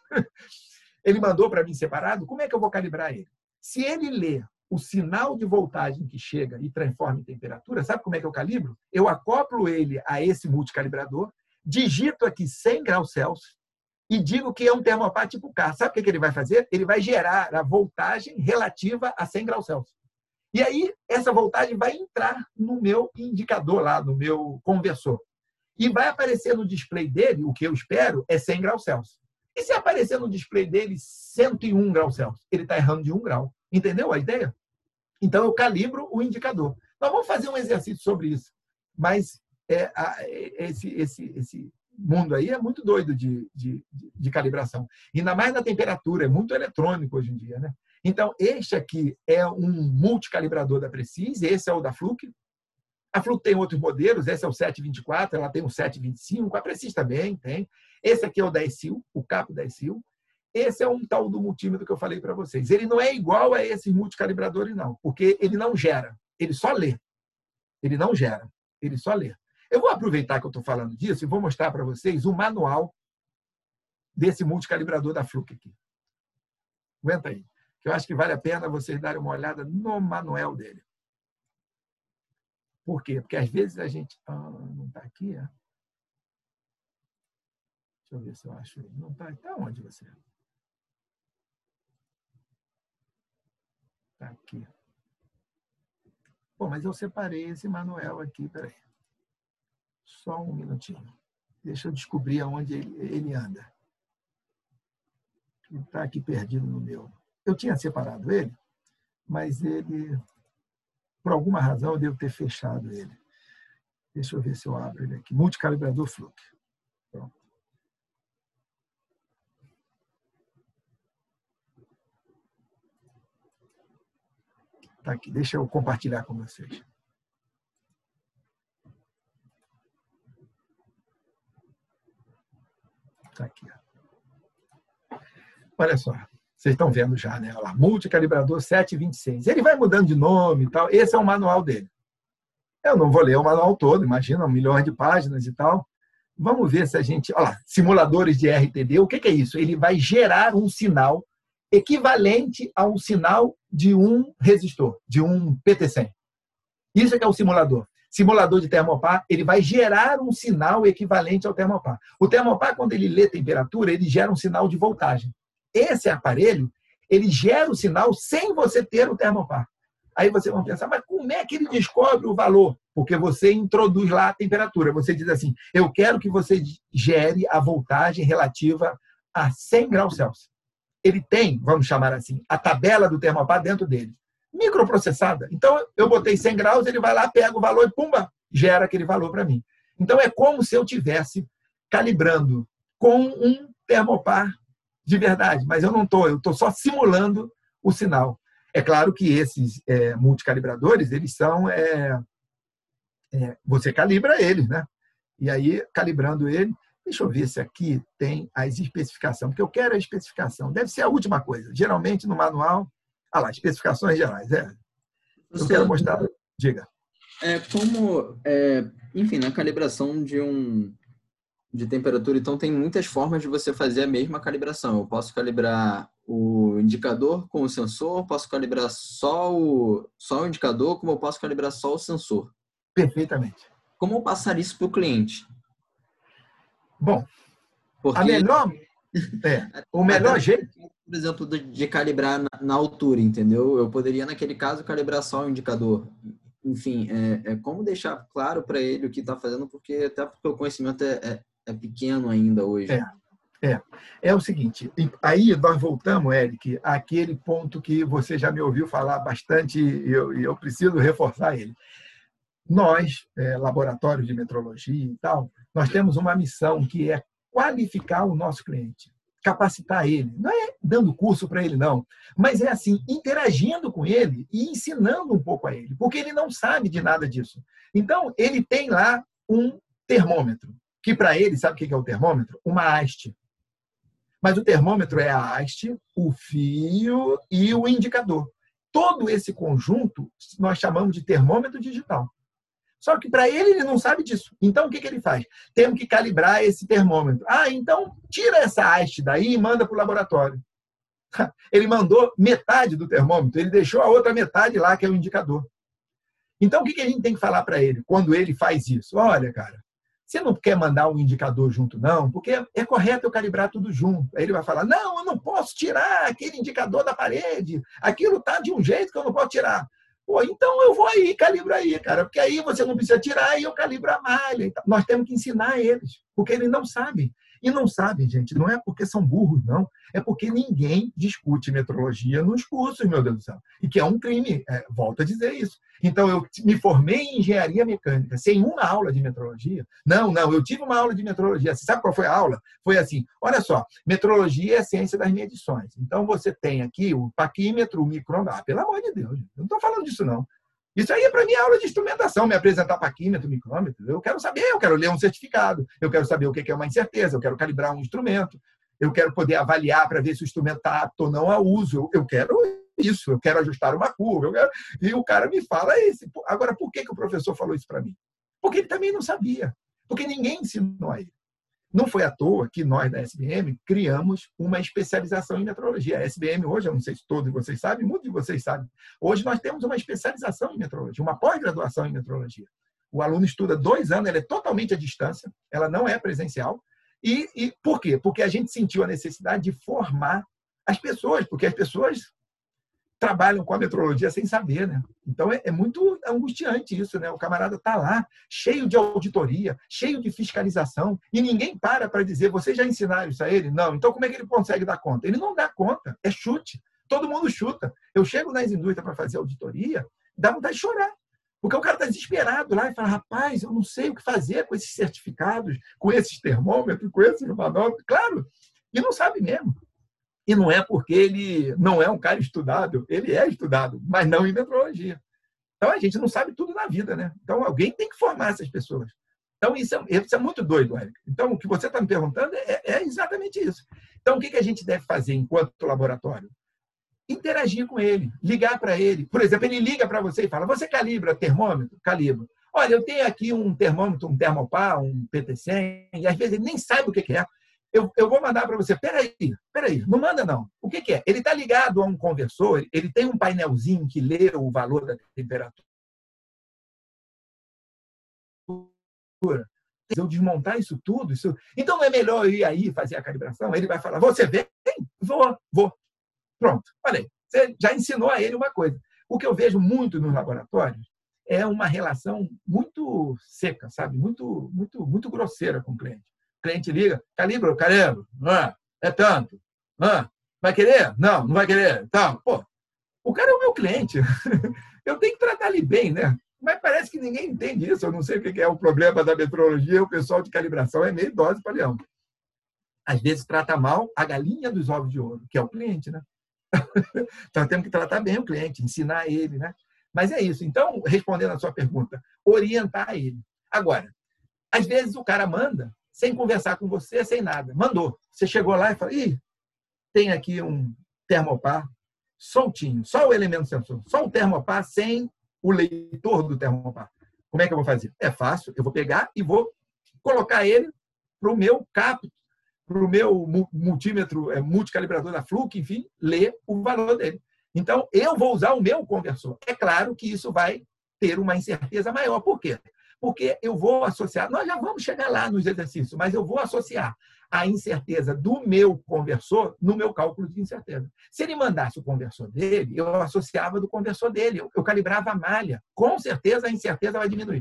Ele mandou para mim separado, como é que eu vou calibrar ele? Se ele ler o sinal de voltagem que chega e transforma em temperatura, sabe como é que eu calibro? Eu acoplo ele a esse multicalibrador, digito aqui cem graus Celsius e digo que é um termopar tipo K. Sabe o que, que ele vai fazer? Ele vai gerar a voltagem relativa a cem graus Celsius. E aí, essa voltagem vai entrar no meu indicador lá, no meu conversor. E vai aparecer no display dele, o que eu espero, é cem graus Celsius. E se aparecer no display dele cento e um graus Celsius? Ele está errando de um grau. Entendeu a ideia? Então, eu calibro o indicador. Nós vamos fazer um exercício sobre isso. Mas é, a, esse, esse, esse mundo aí é muito doido de, de, de calibração. Ainda mais na temperatura, é muito eletrônico hoje em dia, né? Então, este aqui é um multicalibrador da Precise, esse é o da Fluke. A Fluke tem outros modelos, esse é o sete vinte e quatro, ela tem o sete vinte e cinco, a Precis também tem. Esse aqui é o dez sil, o capo dez sil. Esse é um tal do multímetro que eu falei para vocês. Ele não é igual a esses multicalibradores, não, porque ele não gera, ele só lê. Ele não gera, ele só lê. Eu vou aproveitar que eu estou falando disso e vou mostrar para vocês o manual desse multicalibrador da Fluke aqui. Aguenta aí, que eu acho que vale a pena vocês darem uma olhada no manual dele. Por quê? Porque às vezes a gente... Ah, não está aqui, é? Deixa eu ver se eu acho ele. Não está? Está onde você? Está aqui. Bom, mas eu separei esse manual aqui, peraí. Só um minutinho. Deixa eu descobrir aonde ele, ele anda. Ele está aqui perdido no meu. Eu tinha separado ele, mas ele, por alguma razão, eu devo ter fechado ele. Deixa eu ver se eu abro ele aqui. Multicalibrador Fluke. Pronto. Está aqui. Deixa eu compartilhar com vocês. Está aqui. Olha só. Vocês estão vendo já, né? Olha lá, multicalibrador sete vinte e seis. Ele vai mudando de nome e tal. Esse é o manual dele. Eu não vou ler o manual todo, imagina, milhões de páginas e tal. Vamos ver se a gente... Olha lá, simuladores de R T D. O que é isso? Ele vai gerar um sinal equivalente a um sinal de um resistor, de um P T cem. Isso é que é o simulador. Simulador de termopar, ele vai gerar um sinal equivalente ao termopar. O termopar, quando ele lê temperatura, ele gera um sinal de voltagem. Esse aparelho, ele gera o sinal sem você ter o termopar. Aí vocês vão pensar, mas como é que ele descobre o valor? Porque você introduz lá a temperatura. Você diz assim, eu quero que você gere a voltagem relativa a cem graus Celsius. Ele tem, vamos chamar assim, a tabela do termopar dentro dele. Microprocessada. Então, eu botei cem graus, ele vai lá, pega o valor e, pumba, gera aquele valor para mim. Então, é como se eu estivesse calibrando com um termopar de verdade, mas eu não estou, eu estou só simulando o sinal. É claro que esses é, multicalibradores, eles são... É, é, você calibra eles, né? E aí, calibrando ele, deixa eu ver se aqui tem as especificações, porque eu quero a especificação. Deve ser a última coisa. Geralmente, no manual... Ah lá, especificações gerais. É. Eu quero mostrar... Diga. É, como, é, enfim, na calibração de um... de temperatura, então tem muitas formas de você fazer a mesma calibração. Eu posso calibrar o indicador com o sensor, posso calibrar só o, só o indicador, como eu posso calibrar só o sensor. Perfeitamente. Como passar isso para o cliente? Bom, Porque, a melhor, é, o melhor jeito... Por exemplo, de, de calibrar na, na altura, entendeu? Eu poderia, naquele caso, calibrar só o indicador. Enfim, é, é como deixar claro para ele o que está fazendo, porque até porque o conhecimento é, é É pequeno ainda hoje. É, é. É o seguinte, aí nós voltamos, Eric, àquele ponto que você já me ouviu falar bastante e eu, eu preciso reforçar ele. Nós, é, laboratórios de metrologia e tal, nós temos uma missão que é qualificar o nosso cliente, capacitar ele. Não é dando curso para ele, não, mas é assim, interagindo com ele e ensinando um pouco a ele, porque ele não sabe de nada disso. Então, ele tem lá um termômetro, que para ele, sabe o que é o termômetro? Uma haste. Mas o termômetro é a haste, o fio e o indicador. Todo esse conjunto nós chamamos de termômetro digital. Só que para ele, ele não sabe disso. Então, o que ele faz? Temos que calibrar esse termômetro. Ah, então tira essa haste daí e manda para o laboratório. Ele mandou metade do termômetro, ele deixou a outra metade lá, que é o indicador. Então, o que a gente tem que falar para ele quando ele faz isso? Olha, cara, você não quer mandar um indicador junto, não? Porque é correto eu calibrar tudo junto. Aí ele vai falar, não, eu não posso tirar aquele indicador da parede. Aquilo está de um jeito que eu não posso tirar. Pô, então eu vou aí, calibro aí, cara. Porque aí você não precisa tirar e eu calibro a malha. Então, nós temos que ensinar eles, porque eles não sabem. E não sabem, gente, não é porque são burros, não. É porque ninguém discute metrologia nos cursos, meu Deus do céu. E que é um crime, é, volto a dizer isso. Então, eu me formei em engenharia mecânica, sem uma aula de metrologia. Não, não, eu tive uma aula de metrologia. Você sabe qual foi a aula? Foi assim, olha só, metrologia é a ciência das medições. Então, você tem aqui o paquímetro, o micrômetro. Ah, pelo amor de Deus, eu não estou falando disso, não. Isso aí, para mim, é aula de instrumentação, me apresentar parquímetro, micrômetro. Eu quero saber, eu quero ler um certificado, eu quero saber o que é uma incerteza, eu quero calibrar um instrumento, eu quero poder avaliar para ver se o instrumento está apto ou não a uso. Eu quero isso, eu quero ajustar uma curva. Eu quero... E o cara me fala esse. Agora, por que, que o professor falou isso para mim? Porque ele também não sabia. Porque ninguém ensinou a ele. Não foi à toa que nós, da S B M, criamos uma especialização em metrologia. A S B M hoje, eu não sei se todos vocês sabem, muitos de vocês sabem, hoje nós temos uma especialização em metrologia, uma pós-graduação em metrologia. O aluno estuda dois anos, ela é totalmente à distância, ela não é presencial. E, e por quê? Porque a gente sentiu a necessidade de formar as pessoas, porque as pessoas trabalham com a metrologia sem saber, né? Então é, é muito angustiante isso, né? O camarada está lá, cheio de auditoria, cheio de fiscalização, e ninguém para para dizer, vocês já ensinaram isso a ele? Não. Então como é que ele consegue dar conta? Ele não dá conta, é chute. Todo mundo chuta. Eu chego nas indústrias para fazer auditoria, dá vontade de chorar. Porque o cara está desesperado lá e fala, rapaz, eu não sei o que fazer com esses certificados, com esses termômetros, com esses manómetros. Claro, e não sabe mesmo. E não é porque ele não é um cara estudado, ele é estudado, mas não em metrologia. Então, a gente não sabe tudo na vida, né? Então, alguém tem que formar essas pessoas. Então, isso é, isso é muito doido, Érica. Então, o que você está me perguntando é, é exatamente isso. Então, o que a gente deve fazer enquanto laboratório? Interagir com ele, ligar para ele. Por exemplo, ele liga para você e fala, você calibra termômetro? Calibro. Olha, eu tenho aqui um termômetro, um Thermopar, um P T cem, e às vezes ele nem sabe o que é. Eu, eu vou mandar para você. Peraí, peraí, não manda não. O que, que é? Ele está ligado a um conversor, ele tem um painelzinho que lê o valor da temperatura. Se eu desmontar isso tudo, isso... então não é melhor eu ir aí fazer a calibração? Ele vai falar, você vem? Vou, vou. Pronto, falei. Você já ensinou a ele uma coisa. O que eu vejo muito nos laboratórios é uma relação muito seca, sabe? Muito, muito, muito grosseira com o cliente. O cliente liga, calibra, eu calibro. Ah, é tanto. Ah, vai querer? Não, não vai querer. Então, pô, o cara é o meu cliente. Eu tenho que tratar ele bem, né? Mas parece que ninguém entende isso. Eu não sei o que é o problema da metrologia. O pessoal de calibração é meio dose para leão. Às vezes trata mal a galinha dos ovos de ouro, que é o cliente, né? Então, temos que tratar bem o cliente, ensinar ele, né? Mas é isso. Então, respondendo a sua pergunta, orientar ele. Agora, às vezes o cara manda sem conversar com você, sem nada. Mandou. Você chegou lá e falou, ih, tem aqui um Thermopar soltinho, só o elemento sensor, só o Thermopar sem o leitor do Thermopar. Como é que eu vou fazer? É fácil. Eu vou pegar e vou colocar ele para o meu capto, para o meu multímetro, é, multicalibrador da Fluke, enfim, ler o valor dele. Então, eu vou usar o meu conversor. É claro que isso vai ter uma incerteza maior. Por quê? Porque eu vou associar, nós já vamos chegar lá nos exercícios, mas eu vou associar a incerteza do meu conversor no meu cálculo de incerteza. Se ele mandasse o conversor dele, eu associava do conversor dele, eu, eu calibrava a malha. Com certeza a incerteza vai diminuir.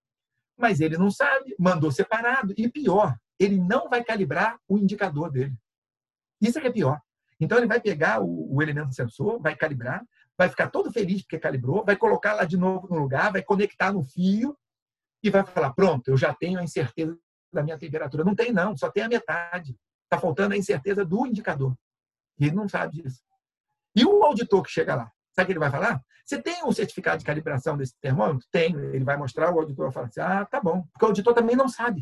Mas ele não sabe, mandou separado. E pior, ele não vai calibrar o indicador dele. Isso é que é pior. Então, ele vai pegar o, o elemento sensor, vai calibrar, vai ficar todo feliz porque calibrou, vai colocar lá de novo no lugar, vai conectar no fio e vai falar, pronto, eu já tenho a incerteza da minha temperatura. Não tem, não, só tem a metade. Está faltando a incerteza do indicador. E ele não sabe disso. E o auditor que chega lá, sabe o que ele vai falar? Você tem um certificado de calibração desse termômetro? Tenho. Ele vai mostrar, o auditor vai falar assim, ah, tá bom. Porque o auditor também não sabe.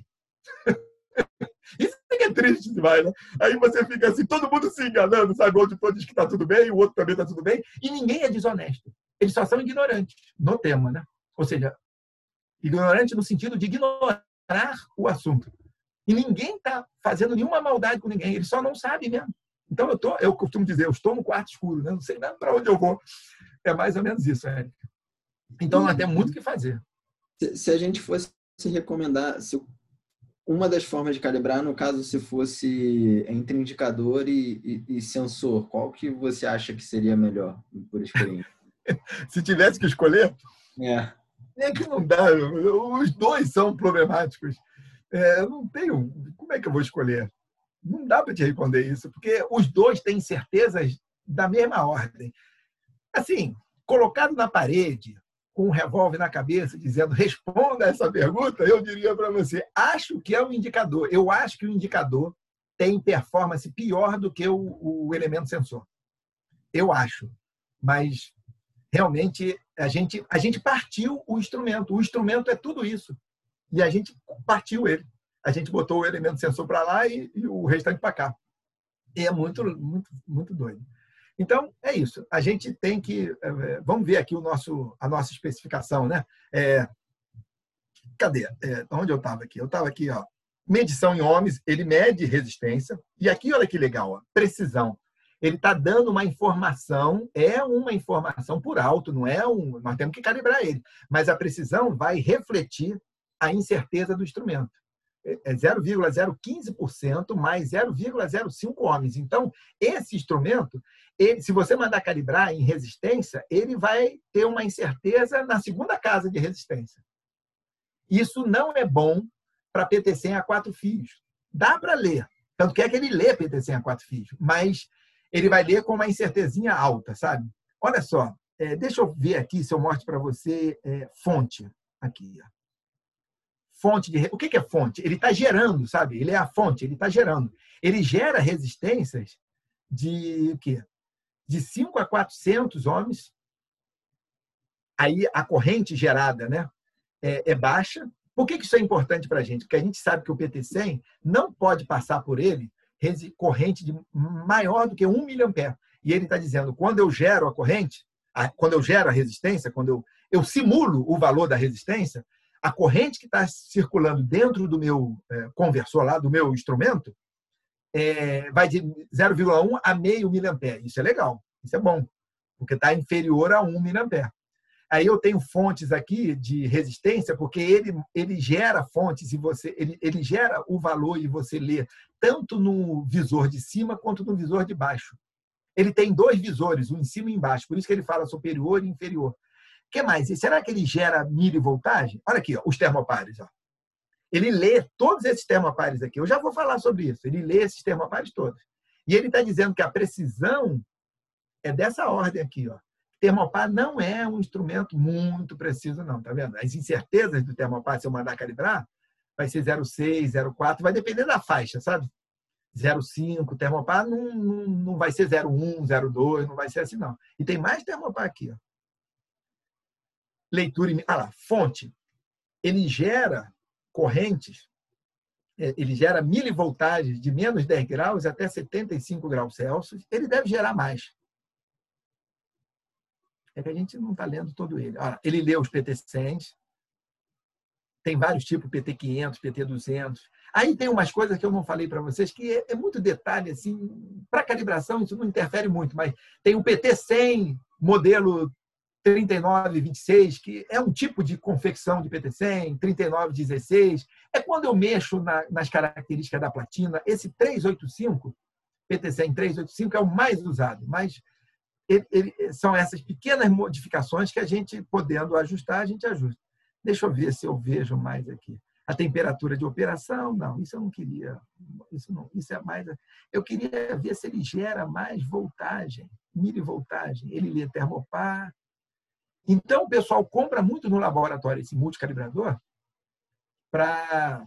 Isso é triste demais, né? Aí você fica assim, todo mundo se enganando, sabe? O auditor diz que está tudo bem, o outro também está tudo bem, e ninguém é desonesto. Eles só são ignorantes no tema, né? Ou seja, ignorante no sentido de ignorar o assunto. E ninguém está fazendo nenhuma maldade com ninguém, eles só não sabem mesmo. Então, eu, tô, eu costumo dizer, eu estou no quarto escuro, né? Não sei nada para onde eu vou. É mais ou menos isso, Érica. Então, nós temos muito o que fazer. Se, se a gente fosse recomendar, se uma das formas de calibrar, no caso, se fosse entre indicador e, e, e sensor, qual que você acha que seria melhor, por experiência? Se tivesse que escolher? É. É que não dá. Os dois são problemáticos. É, eu não tenho... Como é que eu vou escolher? Não dá para te responder isso, porque os dois têm certezas da mesma ordem. Assim, colocado na parede, com um revólver na cabeça, dizendo, responda essa pergunta, eu diria para você, acho que é um indicador. Eu acho que o indicador tem performance pior do que o, o elemento sensor. Eu acho. Mas realmente, a gente, a gente partiu o instrumento. O instrumento é tudo isso. E a gente partiu ele. A gente botou o elemento sensor para lá e, e o restante para cá. E é muito, muito, muito doido. Então, é isso. A gente tem que... É, vamos ver aqui o nosso, a nossa especificação, né? É, cadê? É, onde eu estava aqui? Eu estava aqui, ó. Medição em ohms, ele mede resistência. E aqui, olha que legal, ó, precisão. Ele está dando uma informação, é uma informação por alto, não é um... Nós temos que calibrar ele. Mas a precisão vai refletir a incerteza do instrumento. É zero vírgula zero quinze por cento mais zero vírgula zero cinco ohms. Então, esse instrumento, ele, se você mandar calibrar em resistência, ele vai ter uma incerteza na segunda casa de resistência. Isso não é bom para P T cem a quatro fios. Dá para ler. Tanto que é que ele lê P T cem a quatro fios. Mas ele vai ler com uma incertezinha alta, sabe? Olha só. É, deixa eu ver aqui se eu mostro para você é, fonte. Aqui, ó. Fonte de... O que é fonte? Ele está gerando, sabe? Ele é a fonte, ele está gerando. Ele gera resistências de o quê? De cinco a quatrocentos ohms. Aí a corrente gerada, né, é, é baixa. Por que isso é importante para a gente? Porque a gente sabe que o P T cem não pode passar por ele corrente de maior do que um miliampere. E ele está dizendo, quando eu gero a corrente, quando eu gero a resistência, quando eu, eu simulo o valor da resistência, a corrente que está circulando dentro do meu é, conversor lá, do meu instrumento, é, vai de zero vírgula um a meio miliampere. Isso é legal, isso é bom, porque está inferior a um miliampere. Aí eu tenho fontes aqui de resistência, porque ele, ele gera fontes e você ele, ele gera o valor e você lê tanto no visor de cima quanto no visor de baixo. Ele tem dois visores, um em cima e embaixo, por isso que ele fala superior e inferior. O que mais? E será que ele gera milivoltagem? Olha aqui, ó, os termopares. Ó. Ele lê todos esses termopares aqui. Eu já vou falar sobre isso. Ele lê esses termopares todos. E ele está dizendo que a precisão é dessa ordem aqui. Ó. Termopar não é um instrumento muito preciso, não. Tá vendo? As incertezas do termopar, se eu mandar calibrar, vai ser zero vírgula seis, zero vírgula quatro, vai depender da faixa, sabe? zero vírgula cinco, termopar não, não, não vai ser zero vírgula um, zero vírgula dois, não vai ser assim, não. E tem mais termopar aqui, ó. Leitura, ah lá, fonte. Ele gera correntes, ele gera milivoltagens de menos dez graus até setenta e cinco graus Celsius. Ele deve gerar mais. É que a gente não está lendo todo ele. Olha, ele lê os P T cem, tem vários tipos, P T quinhentos, P T duzentos. Aí tem umas coisas que eu não falei para vocês, que é, é muito detalhe, assim, para calibração isso não interfere muito, mas tem o P T cem, modelo trinta e nove vinte e seis, que é um tipo de confecção de P T cem, trinta e nove dezesseis. É quando eu mexo na, nas características da platina. Esse trezentos e oitenta e cinco, P T cem trezentos e oitenta e cinco é o mais usado, mas ele, ele, são essas pequenas modificações que a gente, podendo ajustar, a gente ajusta. Deixa eu ver se eu vejo mais aqui. A temperatura de operação, não, isso eu não queria. Isso não, isso é mais. Eu queria ver se ele gera mais voltagem, milivoltagem. Ele lê termopar. Então, o pessoal compra muito no laboratório esse multicalibrador para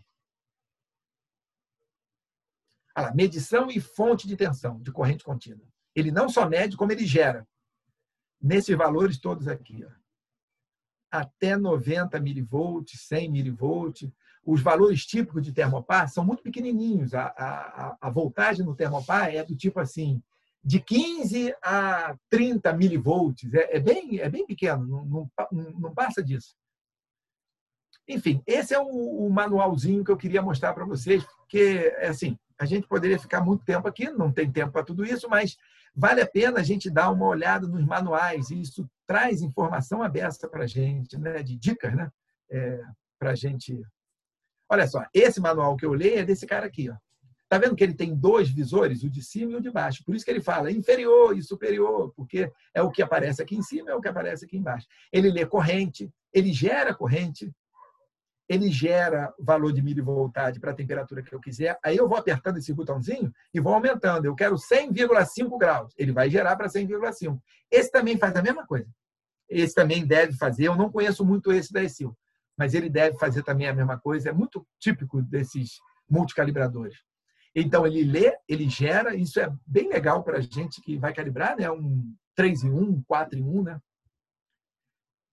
medição e fonte de tensão de corrente contínua. Ele não só mede, como ele gera. Nesses valores todos aqui. Ó. Até noventa milivolts, cem milivolts. Os valores típicos de termopar são muito pequenininhos. A, a, a voltagem no termopar é do tipo assim, de quinze a trinta milivolts. É, é, bem, é bem pequeno, não, não, não passa disso. Enfim, esse é o, o manualzinho que eu queria mostrar para vocês, porque, assim, a gente poderia ficar muito tempo aqui, não tem tempo para tudo isso, mas vale a pena a gente dar uma olhada nos manuais, e isso traz informação aberta para a gente, né, de dicas, né, é, para a gente... Olha só, esse manual que eu leio é desse cara aqui, ó. Está vendo que ele tem dois visores, o de cima e o de baixo? Por isso que ele fala inferior e superior, porque é o que aparece aqui em cima, é o que aparece aqui embaixo. Ele lê corrente, ele gera corrente, ele gera valor de milivoltagem para a temperatura que eu quiser. Aí eu vou apertando esse botãozinho e vou aumentando. Eu quero cem vírgula cinco graus. Ele vai gerar para cem vírgula cinco. Esse também faz a mesma coisa. Esse também deve fazer. Eu não conheço muito esse da E S I L, mas ele deve fazer também a mesma coisa. É muito típico desses multicalibradores. Então, ele lê, ele gera. Isso é bem legal para a gente que vai calibrar, né? Um três em um, quatro em um, né?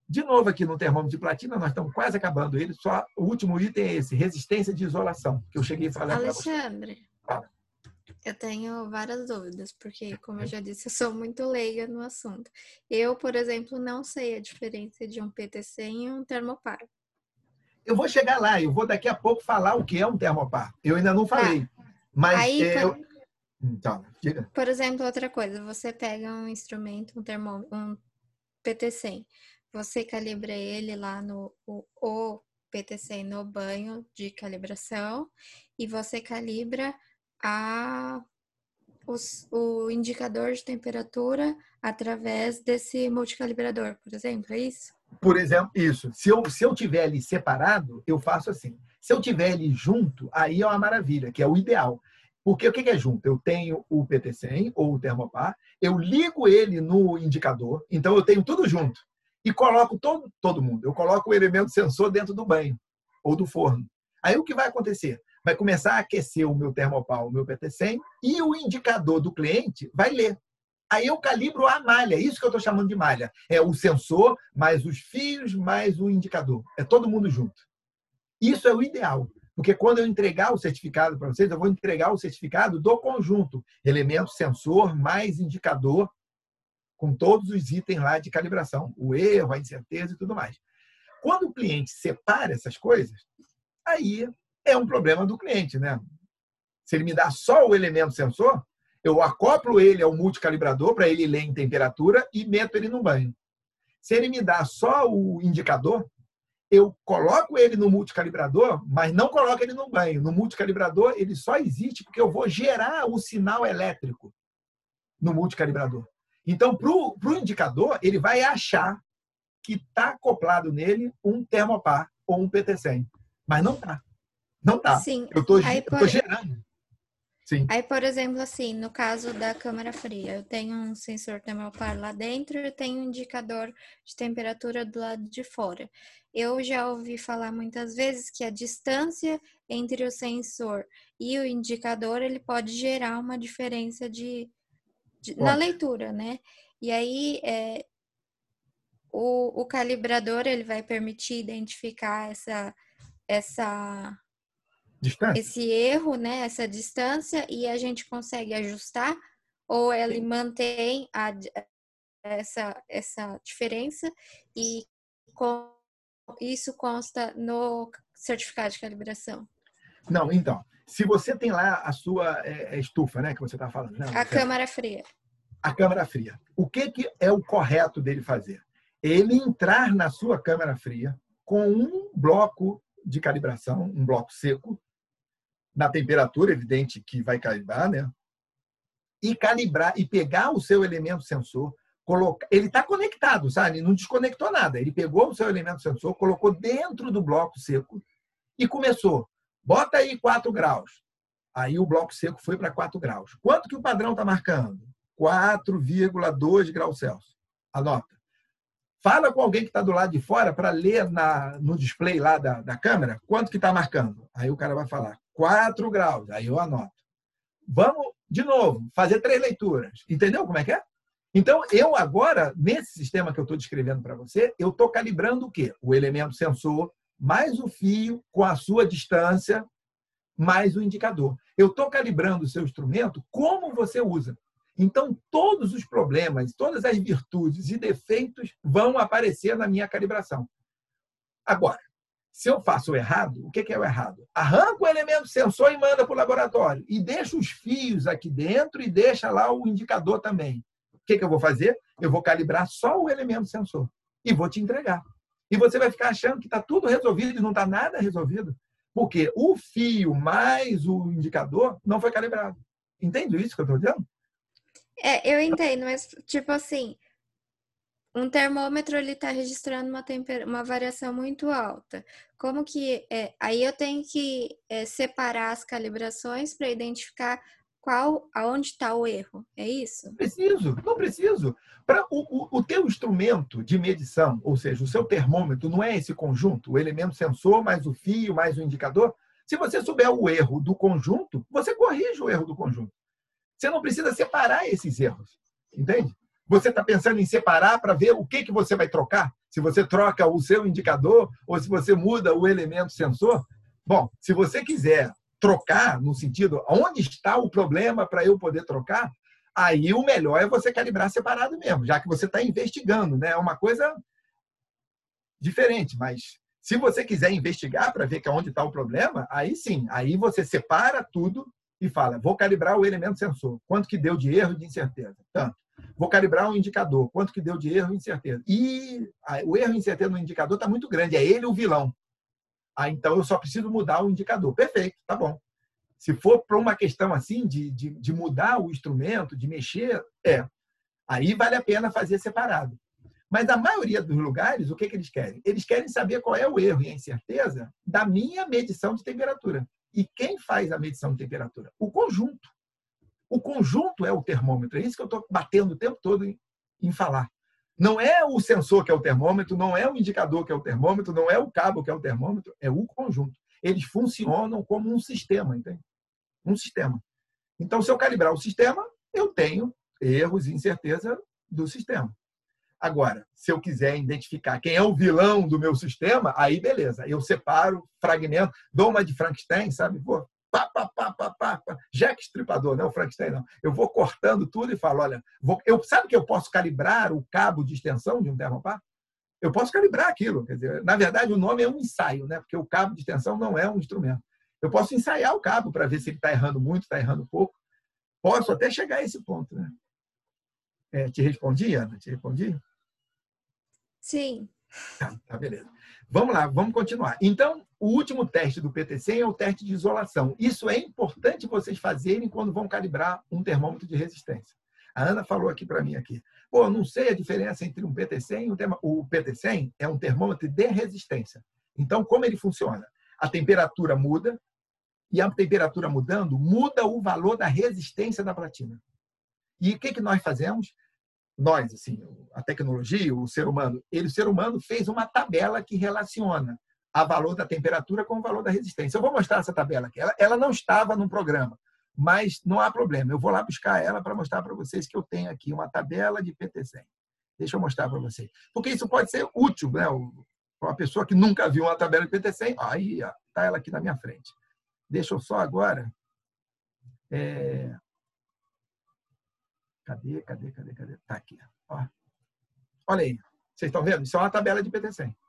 De novo, aqui no termômetro de platina, nós estamos quase acabando ele. Só o último item é esse, resistência de isolação, que eu cheguei a falar para você. Alexandre, eu tenho várias dúvidas, porque, como eu já disse, eu sou muito leiga no assunto. Eu, por exemplo, não sei a diferença de um P T C e um termopar. Eu vou chegar lá, eu vou daqui a pouco falar o que é um termopar. Eu ainda não falei. Tá. Mas Aí, é, por... eu... Então, diga. Por exemplo, outra coisa, você pega um instrumento, um, termo... um P T cem, você calibra ele lá no o, o P T cem no banho de calibração e você calibra a, os, o indicador de temperatura através desse multicalibrador, por exemplo, é isso? Por exemplo, isso. Se eu, se eu tiver ele separado, eu faço assim. Se eu tiver ele junto, aí é uma maravilha, que é o ideal. Porque o que é junto? Eu tenho o P T cem ou o termopar, eu ligo ele no indicador, então eu tenho tudo junto. E coloco todo, todo mundo. Eu coloco o elemento sensor dentro do banho ou do forno. Aí o que vai acontecer? Vai começar a aquecer o meu termopar, o meu P T cem, e o indicador do cliente vai ler. Aí eu calibro a malha, isso que eu estou chamando de malha. É o sensor, mais os fios, mais o indicador. É todo mundo junto. Isso é o ideal. Porque quando eu entregar o certificado para vocês, eu vou entregar o certificado do conjunto. Elemento, sensor, mais indicador, com todos os itens lá de calibração. O erro, a incerteza e tudo mais. Quando o cliente separa essas coisas, aí é um problema do cliente, né? Se ele me dá só o elemento sensor, eu acoplo ele ao multicalibrador para ele ler em temperatura e meto ele no banho. Se ele me dá só o indicador, eu coloco ele no multicalibrador, mas não coloco ele no banho. No multicalibrador, ele só existe porque eu vou gerar o sinal elétrico no multicalibrador. Então, para o indicador, ele vai achar que está acoplado nele um termopar ou um P T cem. Mas não está. Não está. Sim. Eu estou por... gerando. Sim. Aí, por exemplo, assim, no caso da câmara fria, eu tenho um sensor termopar lá dentro e tenho um indicador de temperatura do lado de fora. Eu já ouvi falar muitas vezes que a distância entre o sensor e o indicador, ele pode gerar uma diferença de, de na leitura, né? E aí, é, o, o calibrador, ele vai permitir identificar essa... essa Distância? esse erro, né, essa distância, e a gente consegue ajustar, ou ele Sim. mantém a, essa, essa diferença, e com, isso consta no certificado de calibração? Não, então, se você tem lá a sua é, estufa, né, que você está falando. Né, a câmara fria. A câmara fria. O que, que é o correto dele fazer? Ele entrar na sua câmara fria com um bloco de calibração, um bloco seco, na temperatura, evidente que vai calibrar, né? E calibrar, e pegar o seu elemento sensor, colocar. Ele está conectado, sabe? Ele não desconectou nada. Ele pegou o seu elemento sensor, colocou dentro do bloco seco e começou. Bota aí quatro graus. Aí o bloco seco foi para quatro graus. Quanto que o padrão está marcando? quatro vírgula dois graus Celsius. Anota. Fala com alguém que está do lado de fora para ler na, no display lá da, da câmera quanto que está marcando. Aí o cara vai falar quatro graus. Aí eu anoto. Vamos, de novo, fazer três leituras. Entendeu como é que é? Então, eu agora, nesse sistema que eu estou descrevendo para você, eu estou calibrando o quê? O elemento sensor, mais o fio com a sua distância, mais o indicador. Eu estou calibrando o seu instrumento como você usa. Então, todos os problemas, todas as virtudes e defeitos vão aparecer na minha calibração. Agora, se eu faço o errado, o que é o errado? Arranca o elemento sensor e manda para o laboratório. E deixa os fios aqui dentro e deixa lá o indicador também. O que eu vou fazer? Eu vou calibrar só o elemento sensor e vou te entregar. E você vai ficar achando que está tudo resolvido e não está nada resolvido. Porque o fio mais o indicador não foi calibrado. Entende isso que eu estou dizendo? É, eu entendo, mas tipo assim, um termômetro ele está registrando uma, temper... uma variação muito alta. Como que é? Aí eu tenho que é, separar as calibrações para identificar qual, aonde está o erro. É isso? Não preciso, não preciso. Para o, o, o teu instrumento de medição, ou seja, o seu termômetro, não é esse conjunto, o elemento sensor mais o fio mais o indicador. Se você souber o erro do conjunto, você corrige o erro do conjunto. Você não precisa separar esses erros, entende? Você está pensando em separar para ver o que, que você vai trocar? Se você troca o seu indicador ou se você muda o elemento sensor. Bom, se você quiser trocar, no sentido, onde está o problema para eu poder trocar, aí o melhor é você calibrar separado mesmo, já que você está investigando, né? É uma coisa diferente, mas se você quiser investigar para ver que é onde está o problema, aí sim, aí você separa tudo e fala, vou calibrar o elemento sensor, quanto que deu de erro e de incerteza? Tanto. Vou calibrar o indicador, quanto que deu de erro e incerteza? E o erro e incerteza no indicador está muito grande, é ele o vilão. Ah, então eu só preciso mudar o indicador. Perfeito, tá bom. Se for para uma questão assim de, de, de mudar o instrumento, de mexer, é. Aí vale a pena fazer separado. Mas a maioria dos lugares, o que, que eles querem? Eles querem saber qual é o erro e a incerteza da minha medição de temperatura. E quem faz a medição de temperatura? O conjunto. O conjunto é o termômetro. É isso que eu estou batendo o tempo todo em, em falar. Não é o sensor que é o termômetro, não é o indicador que é o termômetro, não é o cabo que é o termômetro, é o conjunto. Eles funcionam como um sistema, entende? Um sistema. Então, se eu calibrar o sistema, eu tenho erros e incerteza do sistema. Agora, se eu quiser identificar quem é o vilão do meu sistema, aí beleza. Eu separo, fragmento, dou uma de Frankenstein, sabe? Vou pá, pá, pá, pá, pá, pá. Jack Stripador, não é o Frankenstein, não. Eu vou cortando tudo e falo, olha, vou... eu, sabe que eu posso calibrar o cabo de extensão de um termopar? Eu posso calibrar aquilo. Quer dizer, na verdade, o nome é um ensaio, né? Porque o cabo de extensão não é um instrumento. Eu posso ensaiar o cabo para ver se ele está errando muito, está errando pouco. Posso até chegar a esse ponto, né? É, te respondi, Ana? Te respondi? Sim. Tá, tá, beleza. Vamos lá, vamos continuar. Então, o último teste do P T cem é o teste de isolação. Isso é importante vocês fazerem quando vão calibrar um termômetro de resistência. A Ana falou aqui para mim aqui. Pô, não sei a diferença entre um P T cem e um termômetro. O P T cem é um termômetro de resistência. Então, como ele funciona? A temperatura muda e a temperatura mudando muda o valor da resistência da platina. E o que, que nós fazemos? Nós, assim, a tecnologia, o ser humano, ele, o ser humano fez uma tabela que relaciona o valor da temperatura com o valor da resistência. Eu vou mostrar essa tabela aqui. Ela, ela não estava no programa, mas não há problema. Eu vou lá buscar ela para mostrar para vocês que eu tenho aqui uma tabela de P T cem. Deixa eu mostrar para vocês. Porque isso pode ser útil, né? Para uma pessoa que nunca viu uma tabela de P T cem, aí está ela aqui na minha frente. Deixa eu só agora... É... Cadê, cadê, cadê, cadê? Está aqui. Ó. Olha aí. Vocês estão vendo? Isso é uma tabela de P T cem.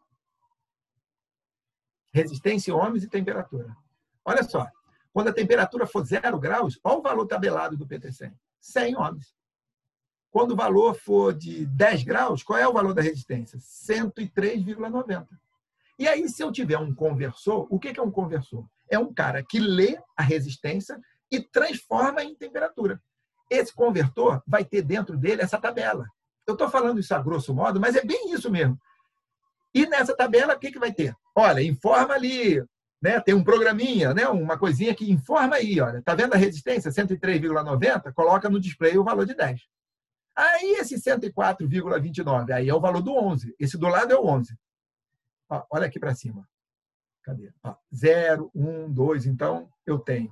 Resistência, ohms e temperatura. Olha só. Quando a temperatura for zero graus, olha o valor tabelado do P T cem. cem ohms. Quando o valor for de dez graus, qual é o valor da resistência? cento e três vírgula noventa. E aí, se eu tiver um conversor, o que é um conversor? É um cara que lê a resistência e transforma em temperatura. Esse convertor vai ter dentro dele essa tabela. Eu estou falando isso a grosso modo, mas é bem isso mesmo. E nessa tabela, o que, que vai ter? Olha, informa ali, né? Tem um programinha, né? Uma coisinha que informa aí. Olha, está vendo a resistência? cento e três vírgula noventa? Coloca no display o valor de dez. Aí esse cento e quatro vírgula vinte e nove, aí é o valor do onze. Esse do lado é o onze. Ó, olha aqui para cima. Cadê? Ó, zero, um, dois. Então, eu tenho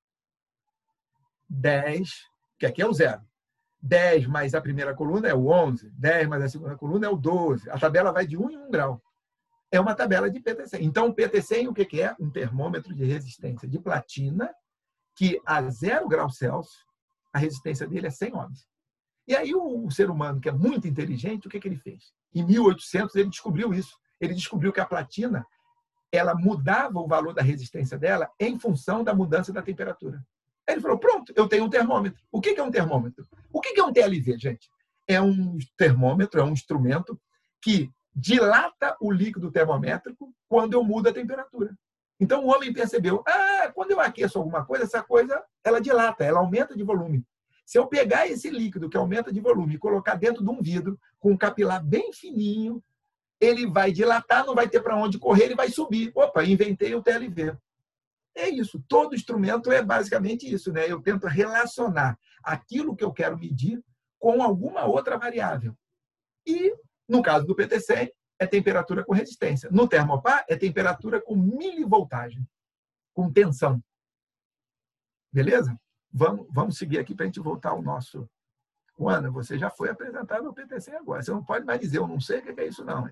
dez, que aqui é o zero. dez mais a primeira coluna é o onze. dez mais a segunda coluna é o doze. A tabela vai de um em um grau. É uma tabela de P T cem. Então, o P T cem, o que é? Um termômetro de resistência de platina, que a zero graus Celsius, a resistência dele é cem ohms. E aí, o ser humano, que é muito inteligente, o que ele fez? Em mil e oitocentos, ele descobriu isso. Ele descobriu que a platina, ela mudava o valor da resistência dela em função da mudança da temperatura. Aí ele falou, pronto, eu tenho um termômetro. O que é um termômetro? O que é um T L V, gente? É um termômetro, é um instrumento que dilata o líquido termométrico quando eu mudo a temperatura. Então, o homem percebeu, ah, quando eu aqueço alguma coisa, essa coisa, ela dilata, ela aumenta de volume. Se eu pegar esse líquido que aumenta de volume e colocar dentro de um vidro com um capilar bem fininho, ele vai dilatar, não vai ter para onde correr, ele vai subir. Opa, inventei o T L V. É isso. Todo instrumento é basicamente isso, né? Eu tento relacionar aquilo que eu quero medir com alguma outra variável. E, no caso do P T cem, é temperatura com resistência. No termopar, é temperatura com milivoltagem, com tensão. Beleza? Vamos, vamos seguir aqui para a gente voltar ao nosso, Ana, você já foi apresentado ao P T cem agora. Você não pode mais dizer, eu não sei o que é isso, não.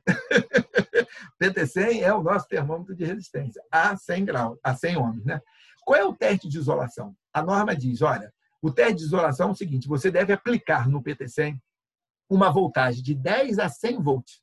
P T cem é o nosso termômetro de resistência, a cem graus, a cem ohms, né? Qual é o teste de isolação? A norma diz, olha, o teste de isolação é o seguinte, você deve aplicar no P T cem uma voltagem de dez a cem volts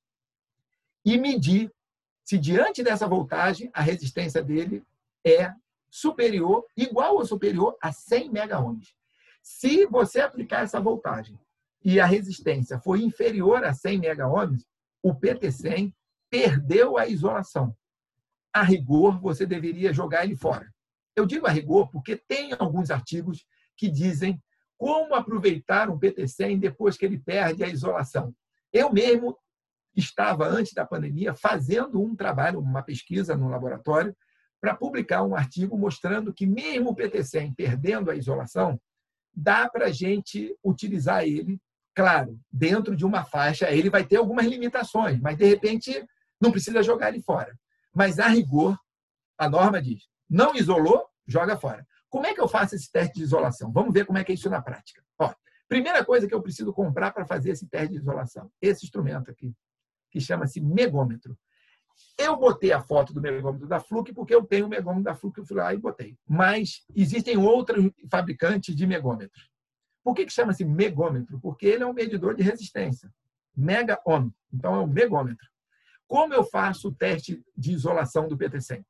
e medir se diante dessa voltagem a resistência dele é superior, igual ou superior a cem mega-ohms. Se você aplicar essa voltagem e a resistência for inferior a cem mega-ohms, o P T cem perdeu a isolação. A rigor, você deveria jogar ele fora. Eu digo a rigor porque tem alguns artigos que dizem como aproveitar um P T cem depois que ele perde a isolação. Eu mesmo estava, antes da pandemia, fazendo um trabalho, uma pesquisa no laboratório, para publicar um artigo mostrando que mesmo o P T cem perdendo a isolação, dá para a gente utilizar ele, claro, dentro de uma faixa. Ele vai ter algumas limitações, mas, de repente, não precisa jogar ele fora. Mas, a rigor, a norma diz, não isolou, joga fora. Como é que eu faço esse teste de isolação? Vamos ver como é que é isso na prática. Ó, primeira coisa que eu preciso comprar para fazer esse teste de isolação, esse instrumento aqui, que chama-se megômetro. Eu botei a foto do megômetro da Fluke porque eu tenho o megômetro da Fluke, eu fui lá e botei. Mas existem outros fabricantes de megômetros. Por que que chama-se megômetro? Porque ele é um medidor de resistência. Mega-ohm. Então, é um megômetro. Como eu faço o teste de isolação do P T cem?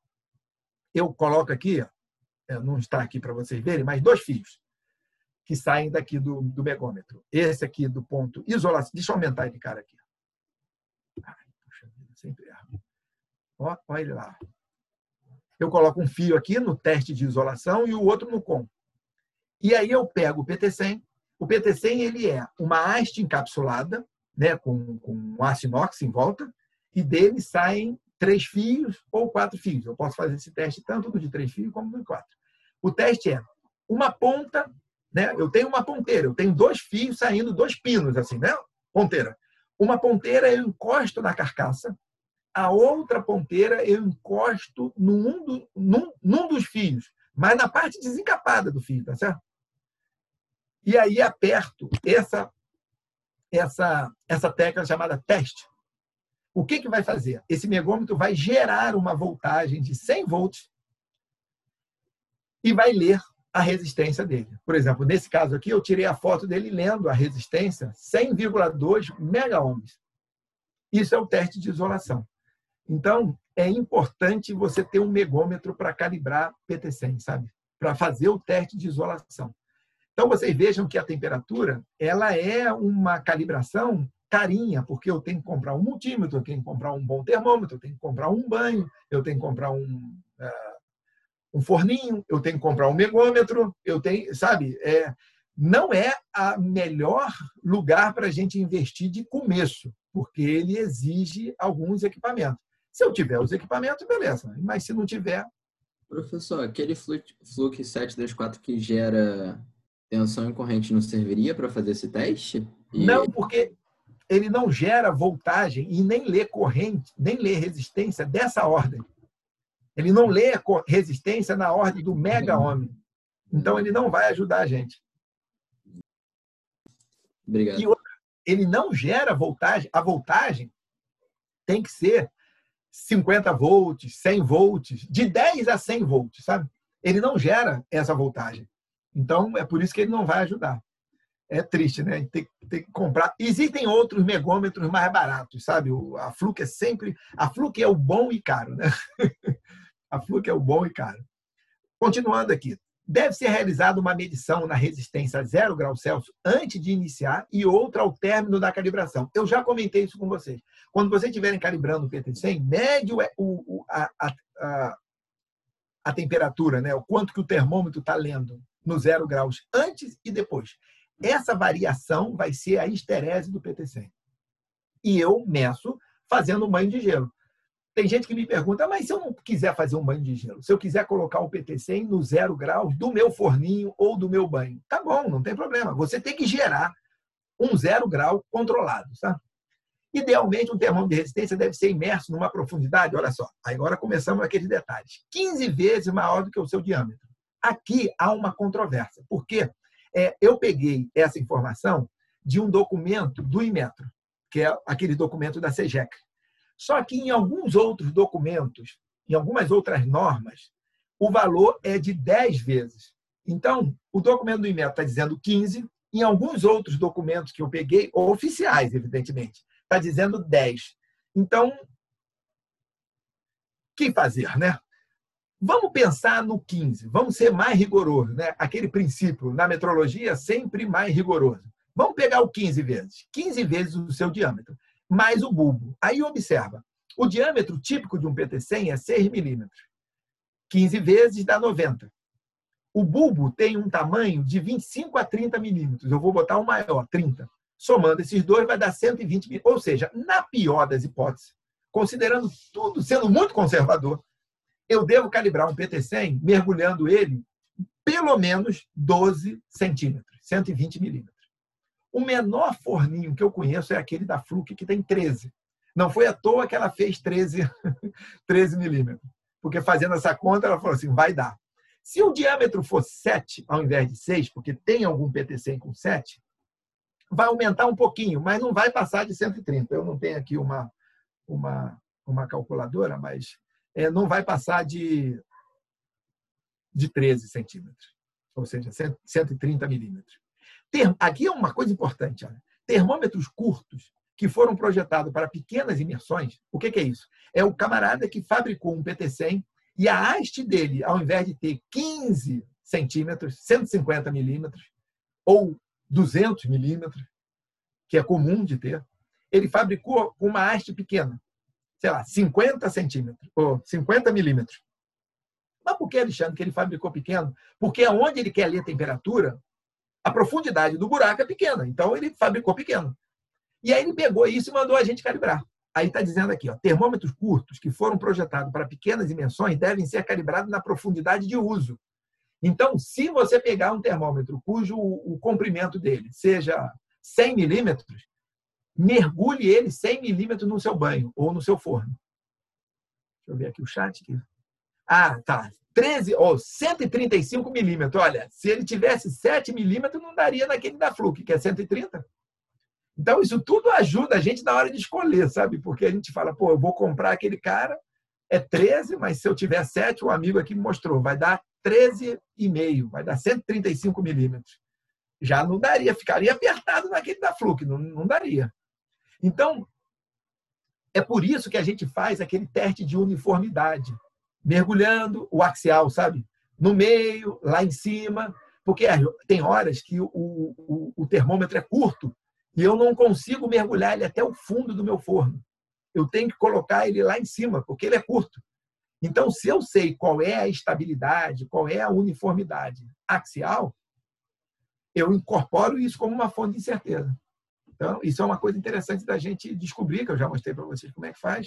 Eu coloco aqui, ó, não está aqui para vocês verem, mas dois fios que saem daqui do, do megômetro. Esse aqui do ponto isolação. Deixa eu aumentar esse cara aqui. Ai, puxa vida, sempre erro. Ó, olha ele lá. Eu coloco um fio aqui no teste de isolação e o outro no com. E aí eu pego o P T cem. O P T cem ele é uma haste encapsulada, né, com, com um aço inox em volta, e dele saem três fios ou quatro fios. Eu posso fazer esse teste tanto do de três fios como do de quatro. O teste é uma ponta, né? Eu tenho uma ponteira, eu tenho dois fios saindo, dois pinos, assim, né? Ponteira. Uma ponteira eu encosto na carcaça, a outra ponteira eu encosto num, do, num, num dos fios, mas na parte desencapada do fio, tá certo? E aí aperto essa, essa, essa tecla chamada teste. O que que vai fazer? Esse megômetro vai gerar uma voltagem de cem volts e vai ler a resistência dele. Por exemplo, nesse caso aqui, eu tirei a foto dele lendo a resistência cem vírgula dois mega-ohms. Isso é o teste de isolação. Então, é importante você ter um megômetro para calibrar P T cem, sabe? Para fazer o teste de isolação. Então, vocês vejam que a temperatura ela é uma calibração carinha, porque eu tenho que comprar um multímetro, eu tenho que comprar um bom termômetro, eu tenho que comprar um banho, eu tenho que comprar um, uh, um forninho, eu tenho que comprar um megômetro, eu tenho, sabe? É, não é o melhor lugar para a gente investir de começo, porque ele exige alguns equipamentos. Se eu tiver os equipamentos, beleza. Mas se não tiver... Professor, aquele Fluke sete dois quatro que gera tensão e corrente não serviria para fazer esse teste? E... Não, porque ele não gera voltagem e nem lê corrente, nem lê resistência dessa ordem. Ele não lê resistência na ordem do mega-ohm. Então, ele não vai ajudar a gente. Obrigado. E outra, ele não gera voltagem. A voltagem tem que ser cinquenta volts, cem volts, de dez a cem volts, sabe? Ele não gera essa voltagem. Então, é por isso que ele não vai ajudar. É triste, né? Tem, tem que comprar. Existem outros megômetros mais baratos, sabe? A Fluke é sempre... A Fluke é o bom e caro, né? A Fluke é o bom e caro. Continuando aqui. Deve ser realizada uma medição na resistência a zero graus Celsius antes de iniciar e outra ao término da calibração. Eu já comentei isso com vocês. Quando vocês estiverem calibrando o P T cem, mede o, o, a, a, a, a temperatura, né? O quanto que o termômetro está lendo no zero graus antes e depois. Essa variação vai ser a histerese do P T cem. E eu meço fazendo um banho de gelo. Tem gente que me pergunta, mas se eu não quiser fazer um banho de gelo, se eu quiser colocar o P T cem no zero graus do meu forninho ou do meu banho, tá bom, não tem problema. Você tem que gerar um zero grau controlado, sabe? Idealmente, um termômetro de resistência deve ser imerso numa profundidade, olha só, agora começamos aqueles detalhes, quinze vezes maior do que o seu diâmetro. Aqui há uma controvérsia, porque é, eu peguei essa informação de um documento do Inmetro, que é aquele documento da SEGEC. Só que em alguns outros documentos, em algumas outras normas, o valor é de dez vezes. Então, o documento do Inmetro está dizendo quinze, em alguns outros documentos que eu peguei, oficiais, evidentemente, está dizendo dez. Então, o que fazer, né? Vamos pensar no quinze, vamos ser mais rigoroso, né? Aquele princípio na metrologia sempre mais rigoroso. Vamos pegar o quinze vezes, quinze vezes o seu diâmetro, mais o bulbo. Aí observa, o diâmetro típico de um P T cem é seis milímetros. quinze vezes dá noventa. O bulbo tem um tamanho de vinte e cinco a trinta milímetros. Eu vou botar o maior, trinta. Somando esses dois vai dar cento e vinte milímetros. Ou seja, na pior das hipóteses, considerando tudo, sendo muito conservador, eu devo calibrar um P T cem mergulhando ele pelo menos doze centímetros, cento e vinte milímetros. O menor forninho que eu conheço é aquele da Fluke, que tem treze. Não foi à toa que ela fez treze, treze milímetros. Porque fazendo essa conta, ela falou assim, vai dar. Se o diâmetro for sete ao invés de seis, porque tem algum P T cem com sete, vai aumentar um pouquinho, mas não vai passar de cento e trinta. Eu não tenho aqui uma, uma, uma calculadora, mas é, não vai passar de, de treze centímetros, ou seja, cento e trinta milímetros. Aqui é uma coisa importante. Olha. Termômetros curtos que foram projetados para pequenas imersões, o que, que é isso? É o camarada que fabricou um P T cem e a haste dele, ao invés de ter quinze centímetros, cento e cinquenta milímetros, ou duzentos milímetros, que é comum de ter, ele fabricou uma haste pequena, sei lá, cinquenta centímetros, ou cinquenta milímetros. Mas por que, Alexandre, que ele fabricou pequeno? Porque onde ele quer ler a temperatura, a profundidade do buraco é pequena, então ele fabricou pequeno. E aí ele pegou isso e mandou a gente calibrar. Aí está dizendo aqui, ó, termômetros curtos que foram projetados para pequenas dimensões devem ser calibrados na profundidade de uso. Então, se você pegar um termômetro cujo o comprimento dele seja cem milímetros, mergulhe ele cem milímetros no seu banho ou no seu forno. Deixa eu ver aqui o chat. Aqui. Ah, tá. treze, ou cento e trinta e cinco milímetros. Olha, se ele tivesse sete milímetros, não daria naquele da Fluke, que é cento e trinta. Então, isso tudo ajuda a gente na hora de escolher, sabe? Porque a gente fala, pô, eu vou comprar aquele cara, é treze, mas se eu tiver sete, o amigo aqui me mostrou, vai dar treze e meio, vai dar cento e trinta e cinco milímetros. Já não daria, ficaria apertado naquele da Fluke, não, não daria. Então, é por isso que a gente faz aquele teste de uniformidade, mergulhando o axial, sabe? No meio, lá em cima, porque tem horas que o, o, o termômetro é curto, e eu não consigo mergulhar ele até o fundo do meu forno. Eu tenho que colocar ele lá em cima, porque ele é curto. Então, se eu sei qual é a estabilidade, qual é a uniformidade axial, eu incorporo isso como uma fonte de incerteza. Então, isso é uma coisa interessante da gente descobrir, que eu já mostrei para vocês como é que faz.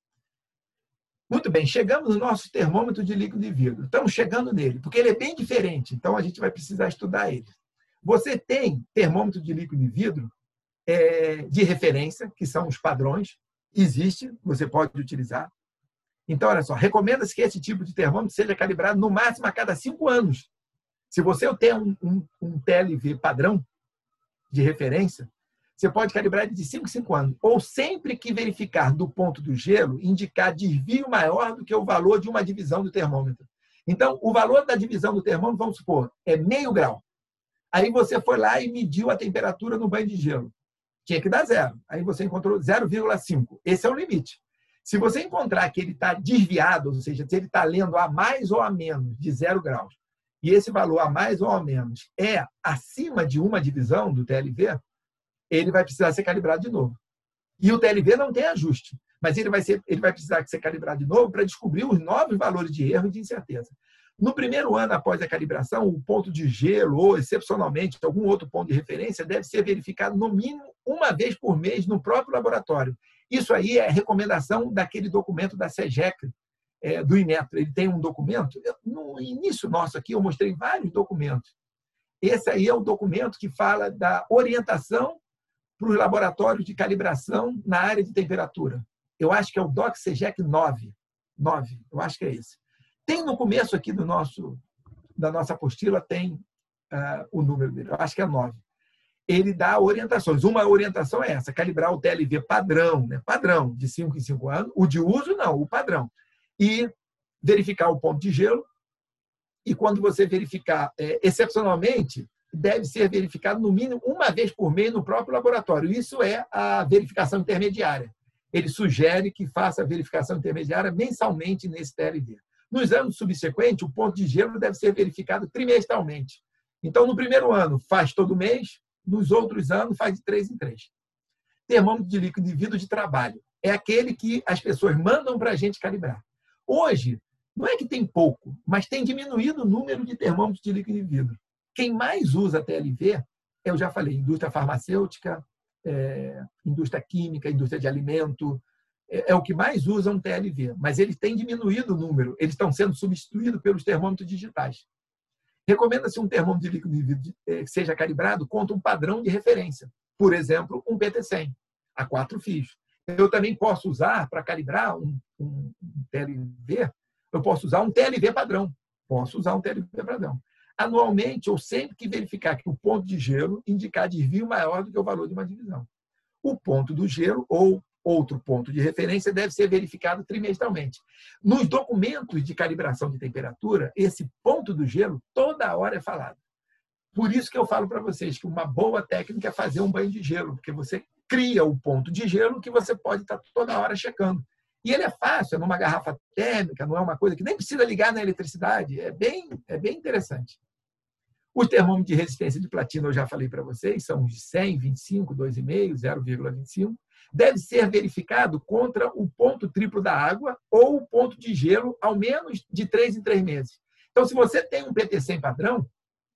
Muito bem, chegamos no nosso termômetro de líquido e vidro. Estamos chegando nele, porque ele é bem diferente, então a gente vai precisar estudar ele. Você tem termômetro de líquido e vidro É, de referência, que são os padrões, existe, você pode utilizar. Então, olha só, recomenda-se que esse tipo de termômetro seja calibrado no máximo a cada cinco anos. Se você tem um, um, um T L V padrão de referência, você pode calibrar ele de cinco em cinco anos. Ou sempre que verificar do ponto do gelo, indicar desvio maior do que o valor de uma divisão do termômetro. Então, o valor da divisão do termômetro, vamos supor, é meio grau. Aí você foi lá e mediu a temperatura no banho de gelo. Tinha que dar zero. Aí você encontrou zero vírgula cinco. Esse é o limite. Se você encontrar que ele está desviado, ou seja, se ele está lendo a mais ou a menos de zero graus, e esse valor a mais ou a menos é acima de uma divisão do T L V, ele vai precisar ser calibrado de novo. E o T L V não tem ajuste, mas ele vai, ser, ele vai precisar ser calibrado de novo para descobrir os novos valores de erro e de incerteza. No primeiro ano após a calibração, o ponto de gelo ou, excepcionalmente, algum outro ponto de referência deve ser verificado no mínimo uma vez por mês no próprio laboratório. Isso aí é recomendação daquele documento da SEGEC, é, do Inmetro. Ele tem um documento, eu, no início nosso aqui eu mostrei vários documentos. Esse aí é o documento que fala da orientação para os laboratórios de calibração na área de temperatura. Eu acho que é o D O C SEGEC nove. nove, eu acho que é esse. Tem no começo aqui do nosso, da nossa apostila, tem uh, o número dele. Eu acho que é nove. ele dá orientações. Uma orientação é essa, calibrar o T L V padrão, né? Padrão, de cinco em cinco anos. O de uso, não, o padrão. E verificar o ponto de gelo. E quando você verificar, é, excepcionalmente, deve ser verificado no mínimo uma vez por mês no próprio laboratório. Isso é a verificação intermediária. Ele sugere que faça a verificação intermediária mensalmente nesse T L V. Nos anos subsequentes, o ponto de gelo deve ser verificado trimestralmente. Então, no primeiro ano, faz todo mês, nos outros anos, faz de três em três. Termômetro de líquido de vidro de trabalho. É aquele que as pessoas mandam para a gente calibrar. Hoje, não é que tem pouco, mas tem diminuído o número de termômetros de líquido de vidro. Quem mais usa T L V, eu já falei, indústria farmacêutica, é, indústria química, indústria de alimento, é, é o que mais usa um T L V. Mas eles têm diminuído o número, eles estão sendo substituídos pelos termômetros digitais. Recomenda-se um termômetro de líquido de vidro que seja calibrado contra um padrão de referência. Por exemplo, um P T cem, a quatro fios. Eu também posso usar, para calibrar um, um, um T L V, eu posso usar um T L V padrão. Posso usar um T L V padrão. Anualmente, eu sempre que verificar que o ponto de gelo indicar desvio maior do que o valor de uma divisão. O ponto do gelo ou outro ponto de referência deve ser verificado trimestralmente. Nos documentos de calibração de temperatura, esse ponto do gelo toda hora é falado. Por isso que eu falo para vocês que uma boa técnica é fazer um banho de gelo, porque você cria o ponto de gelo que você pode estar toda hora checando. E ele é fácil, é numa garrafa térmica, não é uma coisa que nem precisa ligar na eletricidade. É bem, é bem interessante. Os termômetros de resistência de platina, eu já falei para vocês, são de cem, vinte e cinco, dois vírgula cinco, zero vírgula vinte e cinco. Deve ser verificado contra o ponto triplo da água ou o ponto de gelo, ao menos de três em três meses. Então, se você tem um P T cem padrão,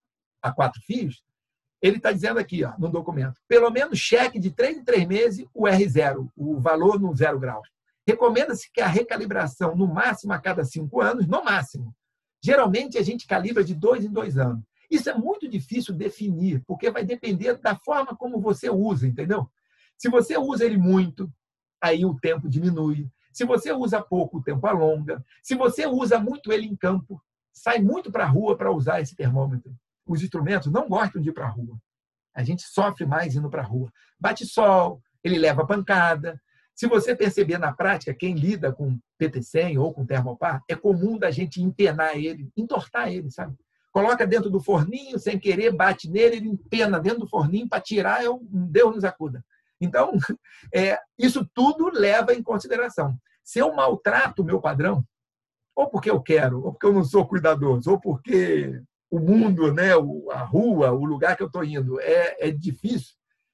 a quatro fios, ele está dizendo aqui, ó, no documento, pelo menos cheque de três em três meses o R zero, o valor no zero graus. Recomenda-se que a recalibração, no máximo a cada cinco anos, no máximo. Geralmente, a gente calibra de dois em dois anos. Isso é muito difícil definir, porque vai depender da forma como você usa, entendeu? Se você usa ele muito, aí o tempo diminui. Se você usa pouco, o tempo alonga. Se você usa muito ele em campo, sai muito para a rua para usar esse termômetro. Os instrumentos não gostam de ir para a rua. A gente sofre mais indo para a rua. Bate sol, ele leva pancada. Se você perceber na prática, quem lida com P T cem ou com termopar, é comum da gente empenar ele, entortar ele, sabe? Coloca dentro do forninho, sem querer, bate nele, ele empena dentro do forninho para tirar, eu, Deus nos acuda. Então, é, isso tudo leva em consideração. Se eu maltrato o meu padrão, ou porque eu quero, ou porque eu não sou cuidadoso, ou porque o mundo, né, a rua, o lugar que eu estou indo é, é difícil,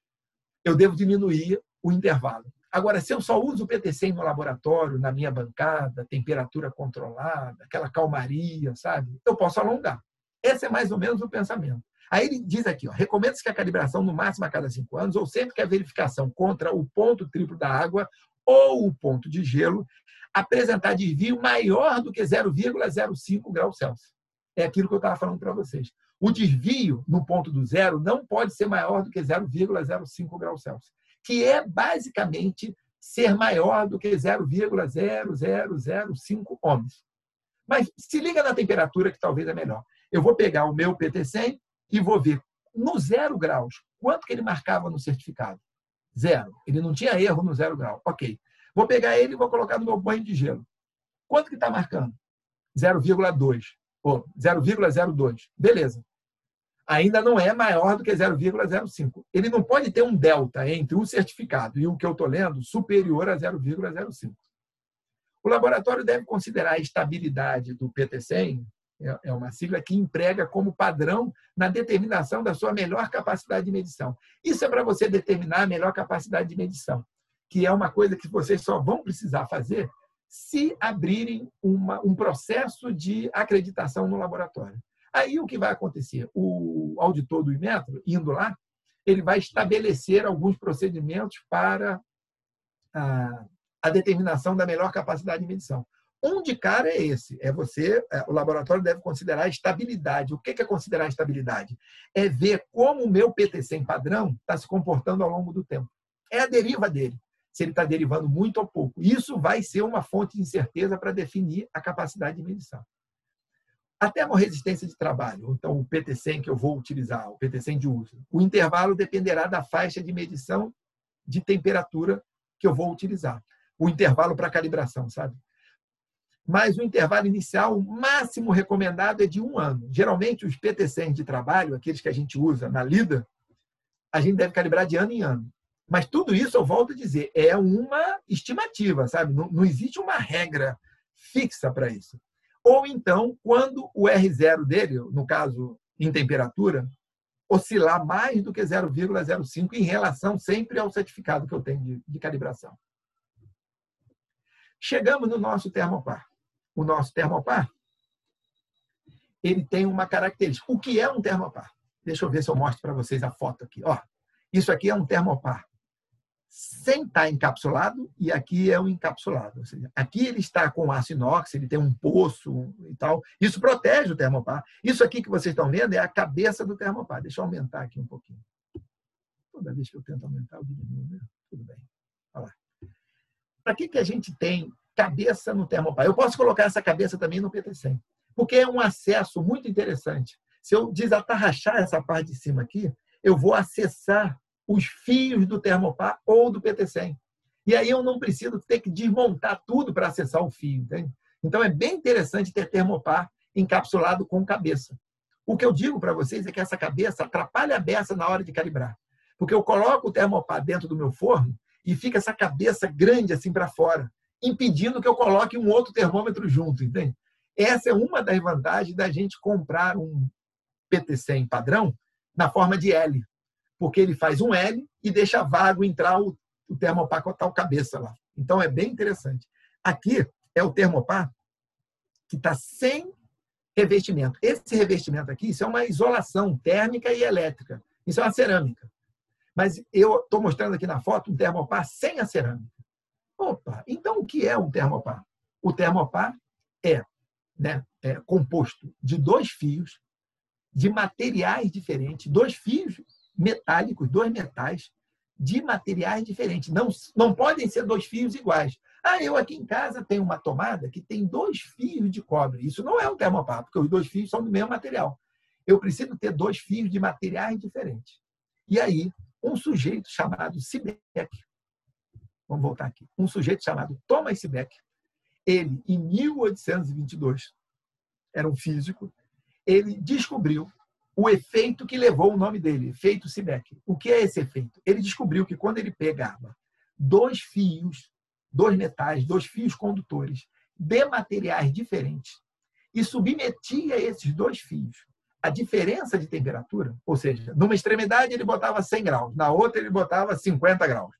eu devo diminuir o intervalo. Agora, se eu só uso o P T cem no laboratório, na minha bancada, temperatura controlada, aquela calmaria, sabe? Eu posso alongar. Esse é mais ou menos o pensamento. Aí ele diz aqui, recomenda-se que a calibração no máximo a cada cinco anos, ou sempre que a verificação contra o ponto triplo da água ou o ponto de gelo apresentar desvio maior do que zero vírgula zero cinco graus Celsius. É aquilo que eu estava falando para vocês. O desvio no ponto do zero não pode ser maior do que zero vírgula zero cinco graus Celsius, que é basicamente ser maior do que zero vírgula zero zero zero cinco ohms. Mas se liga na temperatura que talvez é melhor. Eu vou pegar o meu P T cem e vou ver no zero graus quanto que ele marcava no certificado. Zero. Ele não tinha erro no zero grau. Ok. Vou pegar ele e vou colocar no meu banho de gelo. Quanto que está marcando? zero vírgula dois. Ou zero vírgula zero dois. Beleza. Ainda não é maior do que zero vírgula zero cinco. Ele não pode ter um delta entre o certificado e o que eu estou lendo superior a zero vírgula zero cinco. O laboratório deve considerar a estabilidade do P T cem, é uma sigla que emprega como padrão na determinação da sua melhor capacidade de medição. Isso é para você determinar a melhor capacidade de medição, que é uma coisa que vocês só vão precisar fazer se abrirem uma, um processo de acreditação no laboratório. Aí o que vai acontecer? O auditor do Inmetro, indo lá, ele vai estabelecer alguns procedimentos para a, a determinação da melhor capacidade de medição. Um de cara é esse, é você, o laboratório deve considerar a estabilidade. O que é considerar a estabilidade? É ver como o meu P T cem padrão está se comportando ao longo do tempo. É a deriva dele, se ele está derivando muito ou pouco. Isso vai ser uma fonte de incerteza para definir a capacidade de medição. A termorresistência de trabalho, então o P T cem que eu vou utilizar, o P T cem de uso, o intervalo dependerá da faixa de medição de temperatura que eu vou utilizar. O intervalo para calibração, sabe? Mas o intervalo inicial, o máximo recomendado é de um ano. Geralmente, os P T cem de trabalho, aqueles que a gente usa na lida, a gente deve calibrar de ano em ano. Mas tudo isso, eu volto a dizer, é uma estimativa, sabe? Não, não existe uma regra fixa para isso. Ou então, quando o R zero dele, no caso, em temperatura, oscilar mais do que zero vírgula zero cinco em relação sempre ao certificado que eu tenho de, de calibração. Chegamos no nosso termopar. O nosso termopar, ele tem uma característica. O que é um termopar? Deixa eu ver se eu mostro para vocês a foto aqui. Ó, isso aqui é um termopar sem estar encapsulado e aqui é um encapsulado. Ou seja, aqui ele está com aço inox, ele tem um poço e tal. Isso protege o termopar. Isso aqui que vocês estão vendo é a cabeça do termopar. Deixa eu aumentar aqui um pouquinho. Toda vez que eu tento aumentar, eu diminuo, né? Tudo bem. Olha lá. Para que, que a gente tem cabeça no termopar? Eu posso colocar essa cabeça também no P T cem, porque é um acesso muito interessante. Se eu desatarrachar essa parte de cima aqui, eu vou acessar os fios do termopar ou do P T cem. E aí eu não preciso ter que desmontar tudo para acessar o fio, entende? Então é bem interessante ter termopar encapsulado com cabeça. O que eu digo para vocês é que essa cabeça atrapalha a beça na hora de calibrar. Porque eu coloco o termopar dentro do meu forno e fica essa cabeça grande assim para fora, impedindo que eu coloque um outro termômetro junto, entende? Essa é uma das vantagens da gente comprar um P T cem padrão na forma de L, porque ele faz um L e deixa vago entrar o, o termopar com a tal cabeça lá. Então, é bem interessante. Aqui é o termopar que está sem revestimento. Esse revestimento aqui, isso é uma isolação térmica e elétrica. Isso é uma cerâmica. Mas eu estou mostrando aqui na foto um termopar sem a cerâmica. Opa, então o que é um termopar? O termopar é, né, é composto de dois fios de materiais diferentes, dois fios metálicos, dois metais de materiais diferentes. Não, não podem ser dois fios iguais. Ah, eu aqui em casa tenho uma tomada que tem dois fios de cobre. Isso não é um termopar, porque os dois fios são do mesmo material. Eu preciso ter dois fios de materiais diferentes. E aí, um sujeito chamado Seebeck, vamos voltar aqui, um sujeito chamado Thomas Seebeck, ele, em mil oitocentos e vinte e dois, era um físico, ele descobriu o efeito que levou o nome dele, efeito Seebeck. O que é esse efeito? Ele descobriu que quando ele pegava dois fios, dois metais, dois fios condutores de materiais diferentes e submetia esses dois fios à diferença de temperatura, ou seja, numa extremidade ele botava cem graus, na outra ele botava cinquenta graus.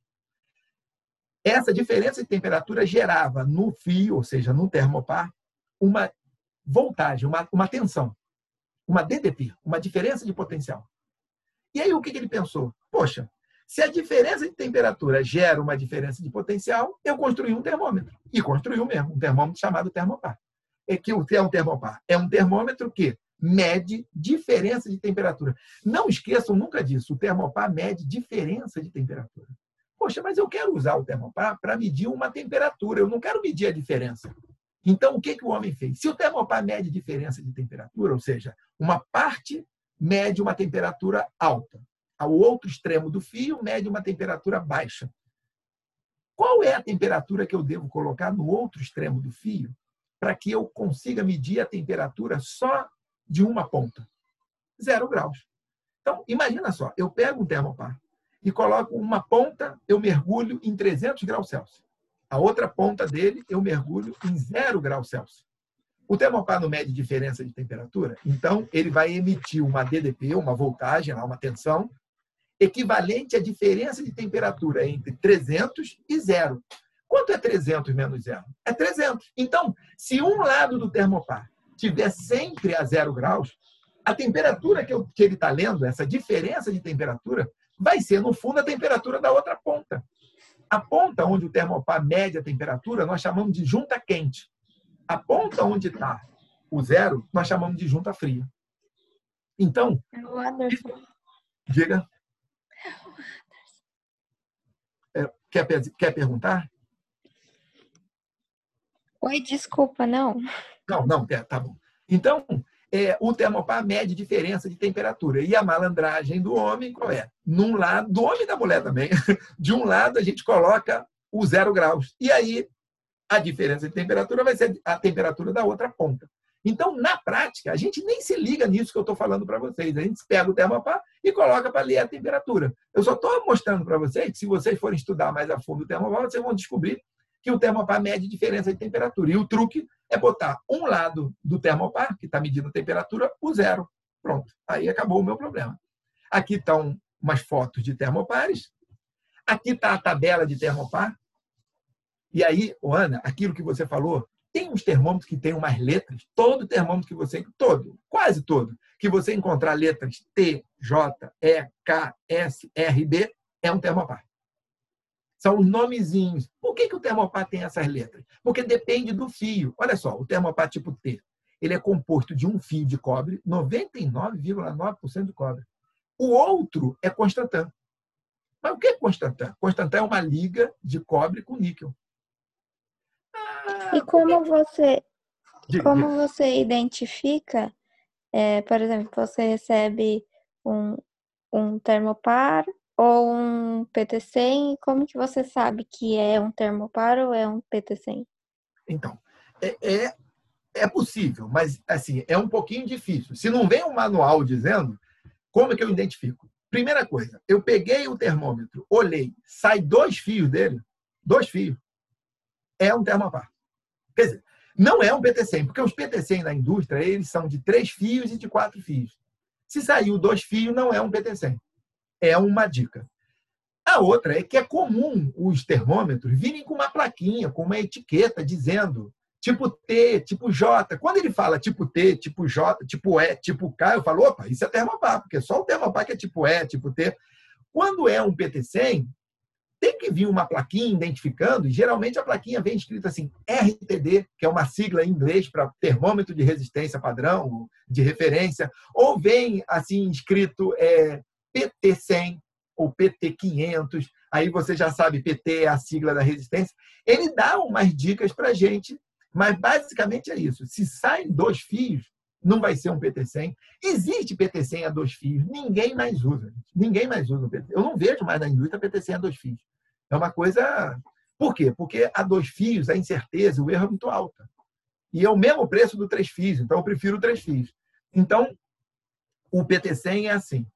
Essa diferença de temperatura gerava no fio, ou seja, no termopar, uma voltagem, uma, uma tensão, uma D D P, uma diferença de potencial. E aí o que ele pensou? Poxa, se a diferença de temperatura gera uma diferença de potencial, eu construí um termômetro. E construiu mesmo, um termômetro chamado termopar. É que o que é um termopar? É um termômetro que mede diferença de temperatura. Não esqueçam nunca disso, o termopar mede diferença de temperatura. Poxa, mas eu quero usar o termopar para medir uma temperatura, eu não quero medir a diferença. Então, o que, que o homem fez? Se o termopar mede diferença de temperatura, ou seja, uma parte mede uma temperatura alta, ao outro extremo do fio mede uma temperatura baixa. Qual é a temperatura que eu devo colocar no outro extremo do fio para que eu consiga medir a temperatura só de uma ponta? Zero graus. Então, imagina só, eu pego um termopar e coloco uma ponta, eu mergulho em trezentos graus Celsius. A outra ponta dele, eu mergulho em zero graus Celsius. O termopar não mede diferença de temperatura, então ele vai emitir uma D D P, uma voltagem, uma tensão, equivalente à diferença de temperatura entre trezentos e zero. Quanto é trezentos menos zero? É trezentos. Então, se um lado do termopar tiver sempre a zero graus, a temperatura que, eu, que ele está lendo, essa diferença de temperatura, vai ser, no fundo, a temperatura da outra ponta. A ponta onde o termopar mede a temperatura, nós chamamos de junta quente. A ponta onde está o zero, nós chamamos de junta fria. Então... É o Anderson. Diga. É, quer, quer perguntar? Oi, desculpa, não. Não, não, tá bom. Então, é, o termopar mede diferença de temperatura. E a malandragem do homem, qual é? Num lado, do homem e da mulher também. De um lado, a gente coloca o zero graus. E aí, a diferença de temperatura vai ser a temperatura da outra ponta. Então, na prática, a gente nem se liga nisso que eu estou falando para vocês. A gente pega o termopar e coloca para ler a temperatura. Eu só estou mostrando para vocês que, se vocês forem estudar mais a fundo o termopar, vocês vão descobrir que o termopar mede diferença de temperatura. E o truque é botar um lado do termopar, que está medindo a temperatura, o zero. Pronto. Aí acabou o meu problema. Aqui estão umas fotos de termopares. Aqui está a tabela de termopar. E aí, Ana, aquilo que você falou, tem uns termômetros que tem umas letras, todo termômetro que você, todo, quase todo, que você encontrar letras T, J, E, K, S, R, B, é um termopar. São os nomezinhos. Por que, que o termopar tem essas letras? Porque depende do fio. Olha só, o termopar tipo T, ele é composto de um fio de cobre, noventa e nove vírgula nove por cento de cobre. O outro é Constantan. Mas o que é Constantan? Constantan é uma liga de cobre com níquel. E como você, Diga, como diga. você identifica, é, por exemplo, você recebe um, um termopar ou um P T cem, como que você sabe que é um termopar ou é um P T cem? Então, é, é, é possível, mas assim, é um pouquinho difícil. Se não vem um manual dizendo, como é que eu identifico? Primeira coisa, eu peguei o termômetro, olhei, sai dois fios dele, dois fios, é um termopar. Quer dizer, não é um P T cem, porque os P T cem na indústria, eles são de três fios e de quatro fios. Se saiu dois fios, não é um P T cem. É uma dica. A outra é que é comum os termômetros virem com uma plaquinha, com uma etiqueta dizendo tipo T, tipo J. Quando ele fala tipo T, tipo J, tipo E, tipo K, eu falo, opa, isso é termopar, porque só o termopar que é tipo E, tipo T. Quando é um P T cem, tem que vir uma plaquinha identificando, e geralmente a plaquinha vem escrita assim, R T D, que é uma sigla em inglês para termômetro de resistência padrão, de referência, ou vem assim escrito é, P T cem ou P T quinhentos, aí você já sabe, P T é a sigla da resistência. Ele dá umas dicas para a gente, mas basicamente é isso. Se saem dois fios, não vai ser um P T cem. Existe P T cem a dois fios, ninguém mais usa. Ninguém mais usa o P T cem. Eu não vejo mais na indústria P T cem a dois fios. É uma coisa... Por quê? Porque a dois fios, a incerteza, o erro é muito alta. E é o mesmo preço do três fios, então eu prefiro o três fios. Então, o P T cem é assim.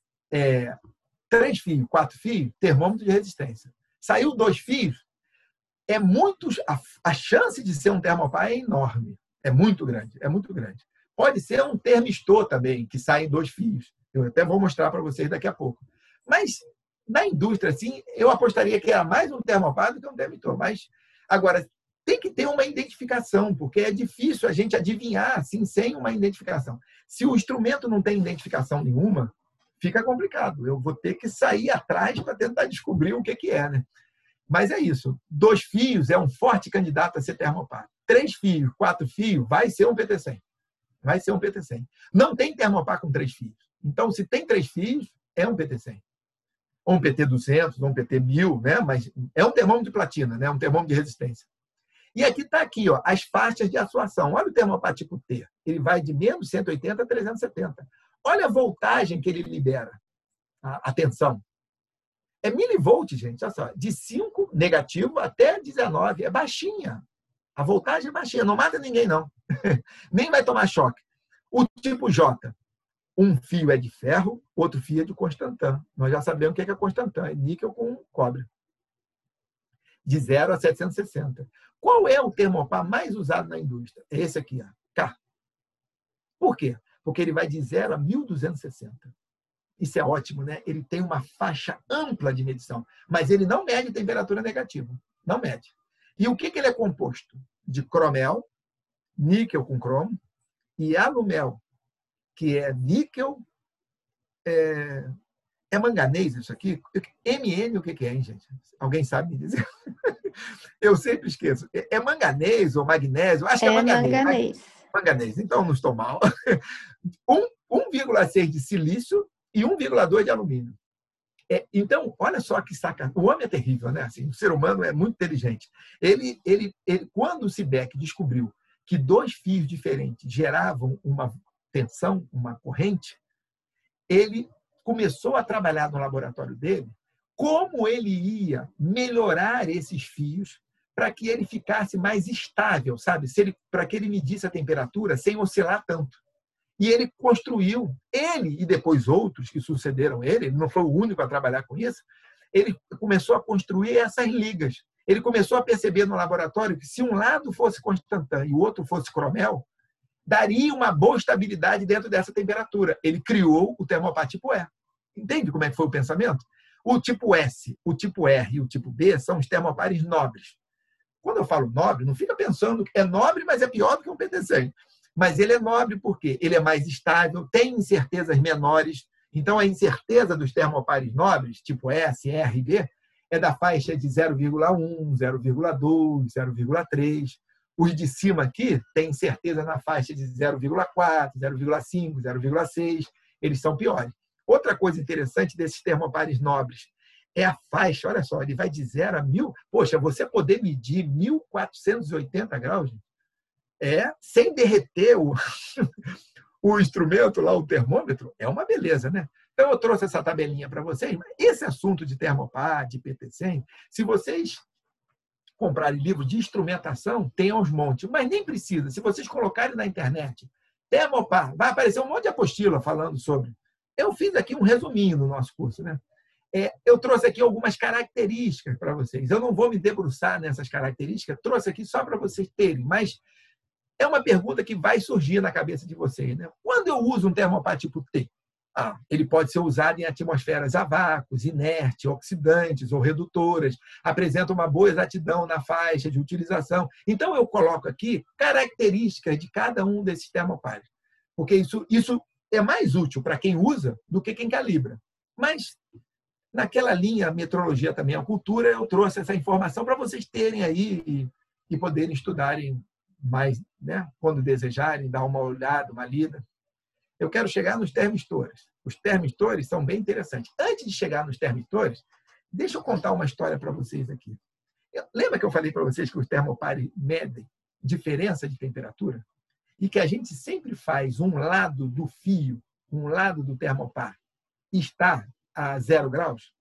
É, três fios, quatro fios, termômetro de resistência. Saiu dois fios, é muito, a, a chance de ser um termopar é enorme. É muito grande, é muito grande. Pode ser um termistor também, que sai em dois fios. Eu até vou mostrar para vocês daqui a pouco. Mas, na indústria, assim, eu apostaria que era mais um termopar do que um termistor. Mas, agora, tem que ter uma identificação, porque é difícil a gente adivinhar assim, sem uma identificação. Se o instrumento não tem identificação nenhuma, fica complicado. Eu vou ter que sair atrás para tentar descobrir o que, que é, né? Mas é isso. Dois fios é um forte candidato a ser termopar. Três fios, quatro fios, vai ser um P T cem. Vai ser um P T cem. Não tem termopar com três fios. Então, se tem três fios, é um P T cem. Ou um P T duzentos, ou um P T mil, né? Mas é um termômetro de platina, né? Um termômetro de resistência. E aqui está aqui, ó, as faixas de atuação. Olha o termopar tipo T. Ele vai de menos cento e oitenta a trezentos e setenta. Olha a voltagem que ele libera. A tensão. É milivolt, gente. Olha só. De cinco negativo até dezenove. É baixinha. A voltagem é baixinha. Não mata ninguém, não. Nem vai tomar choque. O tipo J. Um fio é de ferro, outro fio é de Constantan. Nós já sabemos o que é Constantan. É níquel com cobre. De zero a setecentos e sessenta. Qual é o termopar mais usado na indústria? É esse aqui, ó, K. Por quê? Porque ele vai de zero a mil duzentos e sessenta. Isso é ótimo, né? Ele tem uma faixa ampla de medição, mas ele não mede temperatura negativa. Não mede. E o que, que ele é composto? De cromel, níquel com cromo, e alumel, que é níquel, é, é manganês isso aqui? M N, o que, que é, hein, gente? Alguém sabe me dizer? Eu sempre esqueço. É manganês ou magnésio? Acho que é, é manganês. manganês. Manganês, então não estou mal. um vírgula seis de silício e um vírgula dois de alumínio. É, então, olha só que saca. O homem é terrível, né? Assim, o ser humano é muito inteligente. Ele, ele, ele, quando o Seebeck descobriu que dois fios diferentes geravam uma, tensão, uma corrente, ele começou a trabalhar no laboratório dele como ele ia melhorar esses fios para que ele ficasse mais estável, sabe? Se ele, para que ele medisse a temperatura sem oscilar tanto. E ele construiu, ele e depois outros que sucederam ele, ele não foi o único a trabalhar com isso, ele começou a construir essas ligas. Ele começou a perceber no laboratório que se um lado fosse Constantan e o outro fosse Cromel, daria uma boa estabilidade dentro dessa temperatura. Ele criou o termopar tipo E. Entende como é que foi o pensamento? O tipo S, o tipo R e o tipo B são os termopares nobres. Quando eu falo nobre, não fica pensando que é nobre, mas é pior do que um P T cem. Mas ele é nobre porque ele é mais estável, tem incertezas menores. Então, a incerteza dos termopares nobres, tipo S, R e B, é da faixa de zero vírgula um, zero vírgula dois, zero vírgula três. Os de cima aqui têm incerteza na faixa de zero vírgula quatro, zero vírgula cinco, zero vírgula seis. Eles são piores. Outra coisa interessante desses termopares nobres é a faixa. Olha só, ele vai de zero a mil. Poxa, você poder medir mil quatrocentos e oitenta graus, é, sem derreter o, o instrumento lá, o termômetro, é uma beleza, né? Então, eu trouxe essa tabelinha para vocês. Esse assunto de termopar, de P T cem, se vocês comprarem livros de instrumentação, tem aos montes, mas nem precisa. Se vocês colocarem na internet, termopar, vai aparecer um monte de apostila falando sobre. Eu fiz aqui um resuminho no nosso curso, né? É, eu trouxe aqui algumas características para vocês. Eu não vou me debruçar nessas características, trouxe aqui só para vocês terem, mas é uma pergunta que vai surgir na cabeça de vocês, né? Quando eu uso um termopar tipo T, ah, ele pode ser usado em atmosferas a vácuo, inertes, oxidantes ou redutoras, apresenta uma boa exatidão na faixa de utilização. Então, eu coloco aqui características de cada um desses termopares, porque isso, isso é mais útil para quem usa do que quem calibra. Mas, naquela linha metrologia também a cultura, eu trouxe essa informação para vocês terem aí e, e poderem estudarem mais, né, quando desejarem, dar uma olhada, uma lida. Eu quero chegar nos termistores. Os termistores são bem interessantes. Antes de chegar nos termistores, deixa eu contar uma história para vocês aqui. Lembra que eu falei para vocês que os termopares medem diferença de temperatura? E que a gente sempre faz um lado do fio, um lado do termopar, está a zero graus?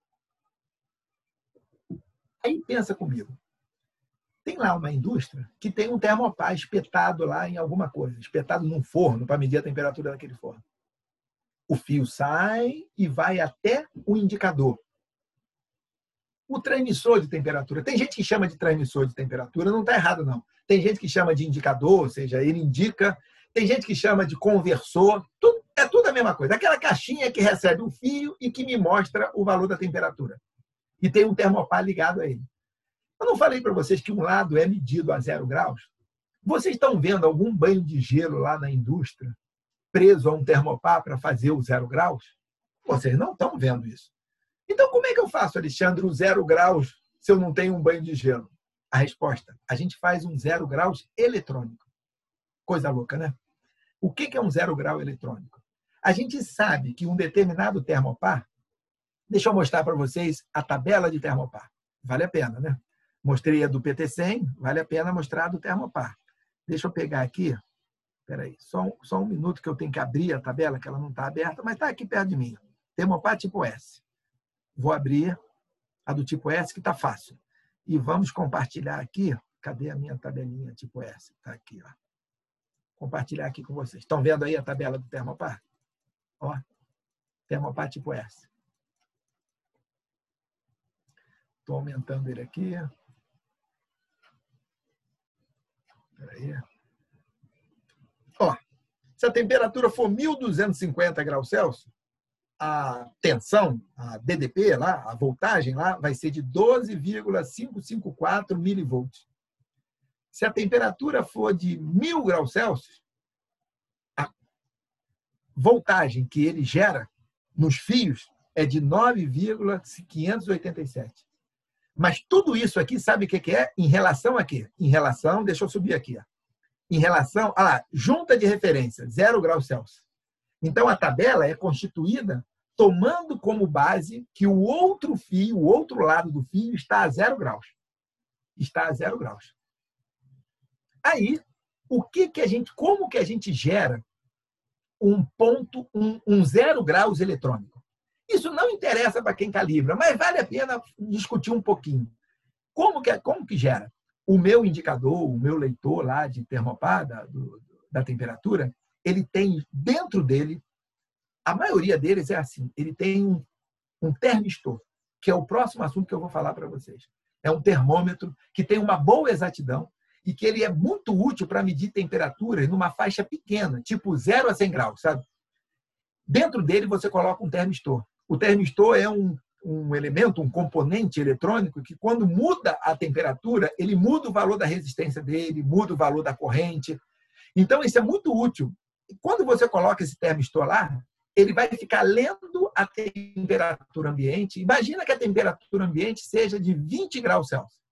Aí pensa comigo. Tem lá uma indústria que tem um termopar espetado lá em alguma coisa, espetado num forno para medir a temperatura daquele forno. O fio sai e vai até o indicador. O transmissor de temperatura. Tem gente que chama de transmissor de temperatura, não está errado, não. Tem gente que chama de indicador, ou seja, ele indica. Tem gente que chama de conversor. Tudo, é tudo a mesma coisa. Aquela caixinha que recebe o fio e que me mostra o valor da temperatura. E tem um termopar ligado a ele. Eu não falei para vocês que um lado é medido a zero graus? Vocês estão vendo algum banho de gelo lá na indústria preso a um termopar para fazer o zero graus? Vocês não estão vendo isso. Então, como é que eu faço, Alexandre, o zero graus se eu não tenho um banho de gelo? A resposta, a gente faz um zero graus eletrônico. Coisa louca, né? O que é um zero grau eletrônico? A gente sabe que um determinado termopar... Deixa eu mostrar para vocês a tabela de termopar. Vale a pena, né? Mostrei a do P T cem, vale a pena mostrar a do termopar. Deixa eu pegar aqui. Espera aí, só, um, só um minuto que eu tenho que abrir a tabela, que ela não está aberta, mas está aqui perto de mim. Termopar tipo S. Vou abrir a do tipo S, que está fácil. E vamos compartilhar aqui. Cadê a minha tabelinha tipo S? Está aqui, ó. Compartilhar aqui com vocês. Estão vendo aí a tabela do termopar? Ó, termopar tipo S. Estou aumentando ele aqui. Espera aí. Ó, se a temperatura for mil duzentos e cinquenta graus Celsius, a tensão, a D D P lá, a voltagem lá, vai ser de doze vírgula quinhentos e cinquenta e quatro milivolts. Se a temperatura for de mil graus Celsius, a voltagem que ele gera nos fios é de nove vírgula quinhentos e oitenta e sete. Mas tudo isso aqui, sabe o que é? Em relação a quê? Em relação, deixa eu subir aqui, ó. Em relação, olha lá, junta de referência, zero graus Celsius. Então, a tabela é constituída tomando como base que o outro fio, o outro lado do fio, está a zero graus. Está a zero graus. Aí, o que que a gente, como que a gente gera um ponto, um, um zero graus eletrônico. Isso não interessa para quem calibra, mas vale a pena discutir um pouquinho. Como que, como que gera? O meu indicador, o meu leitor lá de termopar, da, do, da temperatura, ele tem dentro dele, a maioria deles é assim, ele tem um, um termistor, que é o próximo assunto que eu vou falar para vocês. É um termômetro que tem uma boa exatidão e que ele é muito útil para medir temperaturas numa faixa pequena, tipo zero a cem graus, sabe? Dentro dele você coloca um termistor. O termistor é um, um elemento, um componente eletrônico que, quando muda a temperatura, ele muda o valor da resistência dele, muda o valor da corrente. Então, isso é muito útil. E quando você coloca esse termistor lá, ele vai ficar lendo a temperatura ambiente. Imagina que a temperatura ambiente seja de vinte graus Celsius.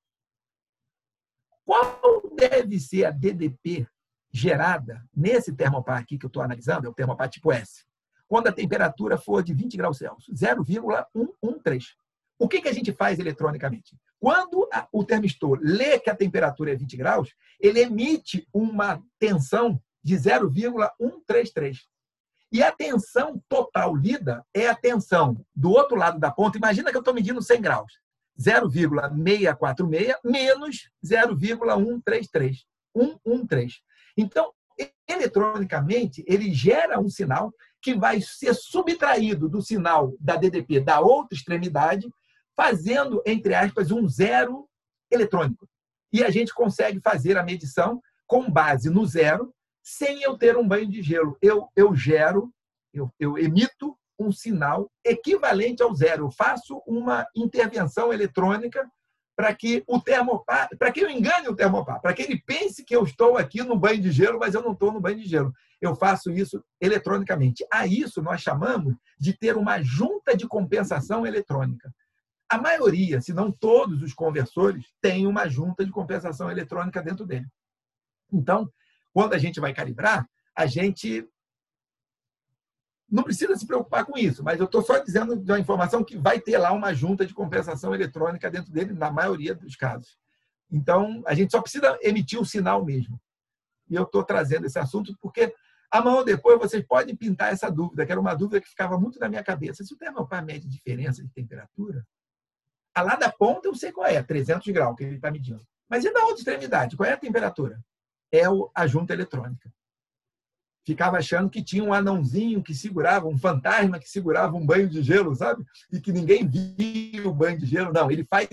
Qual deve ser a D D P gerada nesse termopar aqui que eu estou analisando? É o termopar tipo S. Quando a temperatura for de vinte graus Celsius, zero vírgula cento e treze. O que, que a gente faz eletronicamente? Quando o termistor lê que a temperatura é vinte graus, ele emite uma tensão de zero vírgula cento e trinta e três. E a tensão total lida é a tensão do outro lado da ponta. Imagina que eu estou medindo cem graus. zero vírgula seiscentos e quarenta e seis menos zero vírgula cento e trinta e três. cento e treze. Então, eletronicamente, ele gera um sinal que vai ser subtraído do sinal da D D P da outra extremidade, fazendo, entre aspas, um zero eletrônico. E a gente consegue fazer a medição com base no zero, sem eu ter um banho de gelo. Eu, eu gero, eu, eu emito um sinal equivalente ao zero. Eu faço uma intervenção eletrônica para que o termopar, para que eu engane o termopar, para que ele pense que eu estou aqui no banho de gelo, mas eu não estou no banho de gelo. Eu faço isso eletronicamente. A isso nós chamamos de ter uma junta de compensação eletrônica. A maioria, se não todos os conversores, têm uma junta de compensação eletrônica dentro dele. Então, quando a gente vai calibrar, a gente não precisa se preocupar com isso, mas eu estou só dizendo de uma informação que vai ter lá uma junta de compensação eletrônica dentro dele, na maioria dos casos. Então, a gente só precisa emitir o sinal mesmo. E eu estou trazendo esse assunto porque amanhã ou depois vocês podem pintar essa dúvida, que era uma dúvida que ficava muito na minha cabeça. Se o termopar mede diferença de temperatura, a lá da ponta eu sei qual é, trezentos graus que ele está medindo. Mas e da outra extremidade? Qual é a temperatura? É a junta eletrônica. Ficava achando que tinha um anãozinho que segurava, um fantasma que segurava um banho de gelo, sabe? E que ninguém via o banho de gelo. Não, ele faz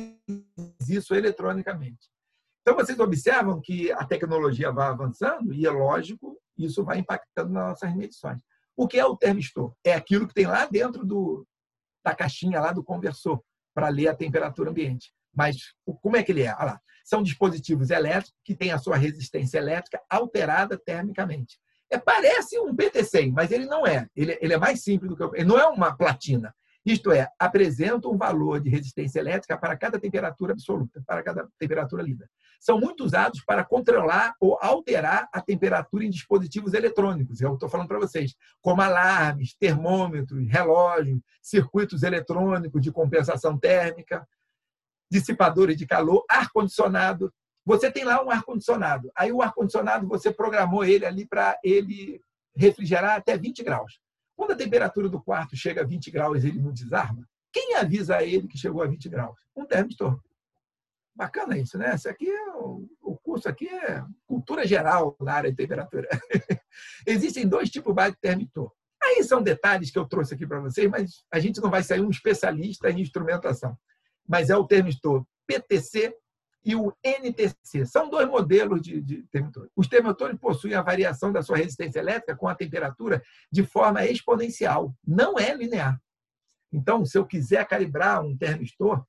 isso eletronicamente. Então, vocês observam que a tecnologia vai avançando e, é lógico, isso vai impactando nas nossas medições. O que é o termistor? É aquilo que tem lá dentro do, da caixinha lá do conversor para ler a temperatura ambiente. Mas como é que ele é? Olha lá. São dispositivos elétricos que têm a sua resistência elétrica alterada termicamente. É, parece um P T cem, mas ele não é. Ele, ele é mais simples do que... Ele não é uma platina. Isto é, apresenta um valor de resistência elétrica para cada temperatura absoluta, para cada temperatura lida. São muito usados para controlar ou alterar a temperatura em dispositivos eletrônicos. Eu estou falando para vocês, como alarmes, termômetros, relógios, circuitos eletrônicos de compensação térmica, dissipadores de calor, ar-condicionado. Você tem lá um ar-condicionado. Aí o ar-condicionado, você programou ele ali para ele refrigerar até vinte graus. Quando a temperatura do quarto chega a vinte graus e ele não desarma, quem avisa a ele que chegou a vinte graus? Um termistor. Bacana isso, né? Isso aqui é, o curso aqui é cultura geral na área de temperatura. Existem dois tipos de termistor. Aí são detalhes que eu trouxe aqui para vocês, mas a gente não vai sair um especialista em instrumentação. Mas é o termistor P T C e o N T C. São dois modelos de, de termistores. Os termistores possuem a variação da sua resistência elétrica com a temperatura de forma exponencial, não é linear. Então, se eu quiser calibrar um termistor,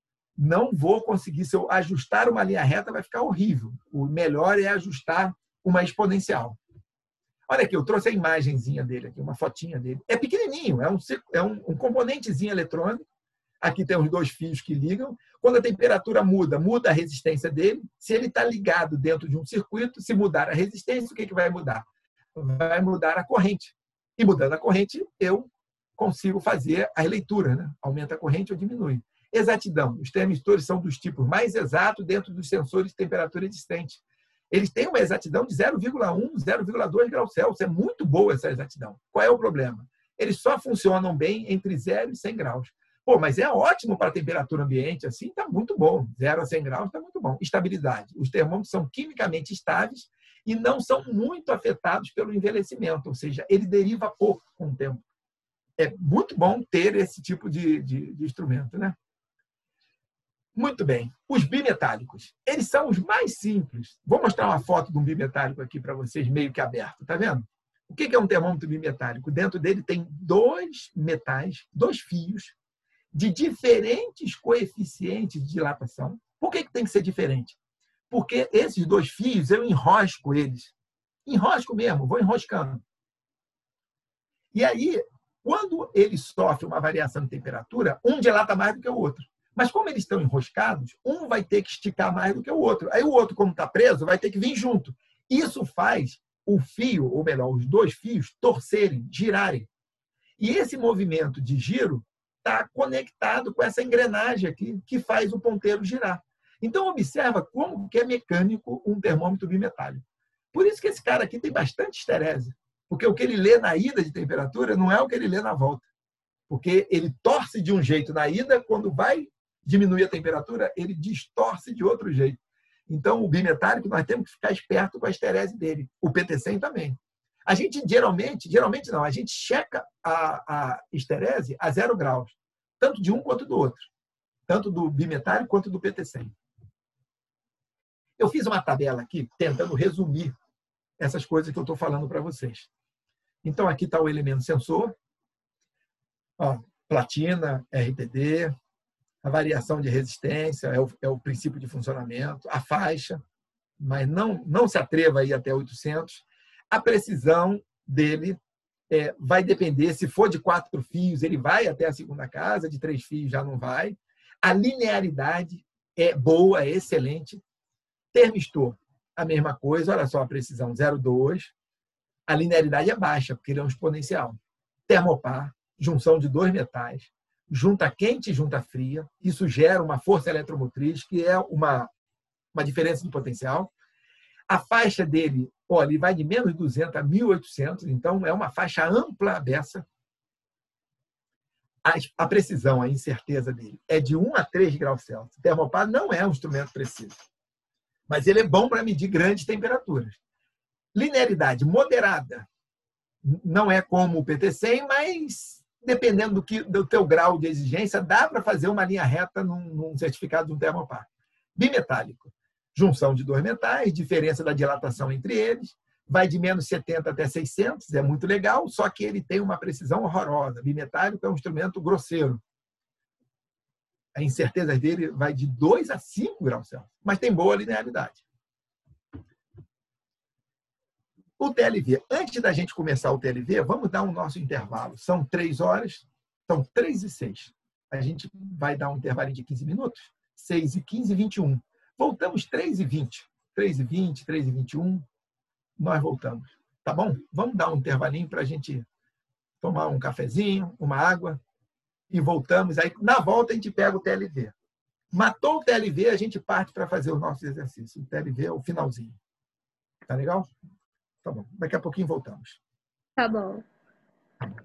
não vou conseguir. Se eu ajustar uma linha reta, vai ficar horrível. O melhor é ajustar uma exponencial. Olha aqui, eu trouxe a imagenzinha dele aqui, uma fotinha dele. É pequenininho, é um, é um, um componentezinho eletrônico. Aqui tem os dois fios que ligam. Quando a temperatura muda, muda a resistência dele. Se ele está ligado dentro de um circuito, se mudar a resistência, o que, que vai mudar? Vai mudar a corrente. E mudando a corrente, eu consigo fazer a leitura, né? Aumenta a corrente ou diminui. Exatidão. Os termistores são dos tipos mais exatos dentro dos sensores de temperatura existentes. Eles têm uma exatidão de zero vírgula um, zero vírgula dois graus Celsius. É muito boa essa exatidão. Qual é o problema? Eles só funcionam bem entre zero e cem graus. Pô, mas é ótimo para a temperatura ambiente, assim, está muito bom. zero a cem graus está muito bom. Estabilidade. Os termômetros são quimicamente estáveis e não são muito afetados pelo envelhecimento, ou seja, ele deriva pouco com o tempo. É muito bom ter esse tipo de, de, de instrumento, né? Muito bem. Os bimetálicos. Eles são os mais simples. Vou mostrar uma foto de um bimetálico aqui para vocês, meio que aberto. Tá vendo? O que é um termômetro bimetálico? Dentro dele tem dois metais, dois fios, de diferentes coeficientes de dilatação. Por que tem que ser diferente? Porque esses dois fios, eu enrosco eles. Enrosco mesmo, vou enroscando. E aí, quando ele sofre uma variação de temperatura, um dilata mais do que o outro. Mas como eles estão enroscados, um vai ter que esticar mais do que o outro. Aí o outro, como está preso, vai ter que vir junto. Isso faz o fio, ou melhor, os dois fios, torcerem, girarem. E esse movimento de giro está conectado com essa engrenagem aqui, que faz o ponteiro girar. Então, observa como que é mecânico um termômetro bimetálico. Por isso que esse cara aqui tem bastante esterese. Porque o que ele lê na ida de temperatura não é o que ele lê na volta. Porque ele torce de um jeito na ida, quando vai diminuir a temperatura, ele distorce de outro jeito. Então, o bimetálico, nós temos que ficar esperto com a esterese dele. O P T cem também. A gente, geralmente, geralmente não, a gente checa a, a esterese a zero graus. Tanto de um quanto do outro. Tanto do bimetálico quanto do P T cem. Eu fiz uma tabela aqui, tentando resumir essas coisas que eu estou falando para vocês. Então, aqui está o elemento sensor. Ó, platina, R T D, a variação de resistência, é o, é o princípio de funcionamento, a faixa, mas não, não se atreva a ir até oitocentos. A precisão dele é, vai depender, se for de quatro fios, ele vai até a segunda casa, de três fios já não vai. A linearidade é boa, é excelente. Termistor, a mesma coisa, olha só a precisão, zero vírgula dois. A linearidade é baixa, porque ele é um exponencial. Termopar, junção de dois metais, junta quente e junta fria. Isso gera uma força eletromotriz, que é uma, uma diferença de potencial. A faixa dele, olha, ele vai de menos duzentos a mil e oitocentos, então é uma faixa ampla a beça. A, a precisão, a incerteza dele é de um a três graus Celsius. O termopar não é um instrumento preciso, mas ele é bom para medir grandes temperaturas. Linearidade moderada. Não é como o P T cem, mas dependendo do, que, do teu grau de exigência, dá para fazer uma linha reta num, num certificado de um termopar. Bimetálico. Junção de dois metais, diferença da dilatação entre eles, vai de menos setenta até seiscentos, é muito legal, só que ele tem uma precisão horrorosa. Bimetálico é um instrumento grosseiro. A incerteza dele vai de dois a cinco graus Celsius, mas tem boa linearidade. O T L V. Antes da gente começar o T L V, vamos dar o nosso intervalo. São três horas, são três e seis. A gente vai dar um intervalo de quinze minutos, seis e quinze, vinte e um. Voltamos três e vinte. três e vinte, três e vinte e um, nós voltamos. Tá bom? Vamos dar um intervalinho para a gente tomar um cafezinho, uma água, e voltamos. Aí, na volta, a gente pega o T L V. Matou o T L V, a gente parte para fazer o nosso exercício. O T L V é o finalzinho. Tá legal? Tá bom. Daqui a pouquinho voltamos. Tá bom.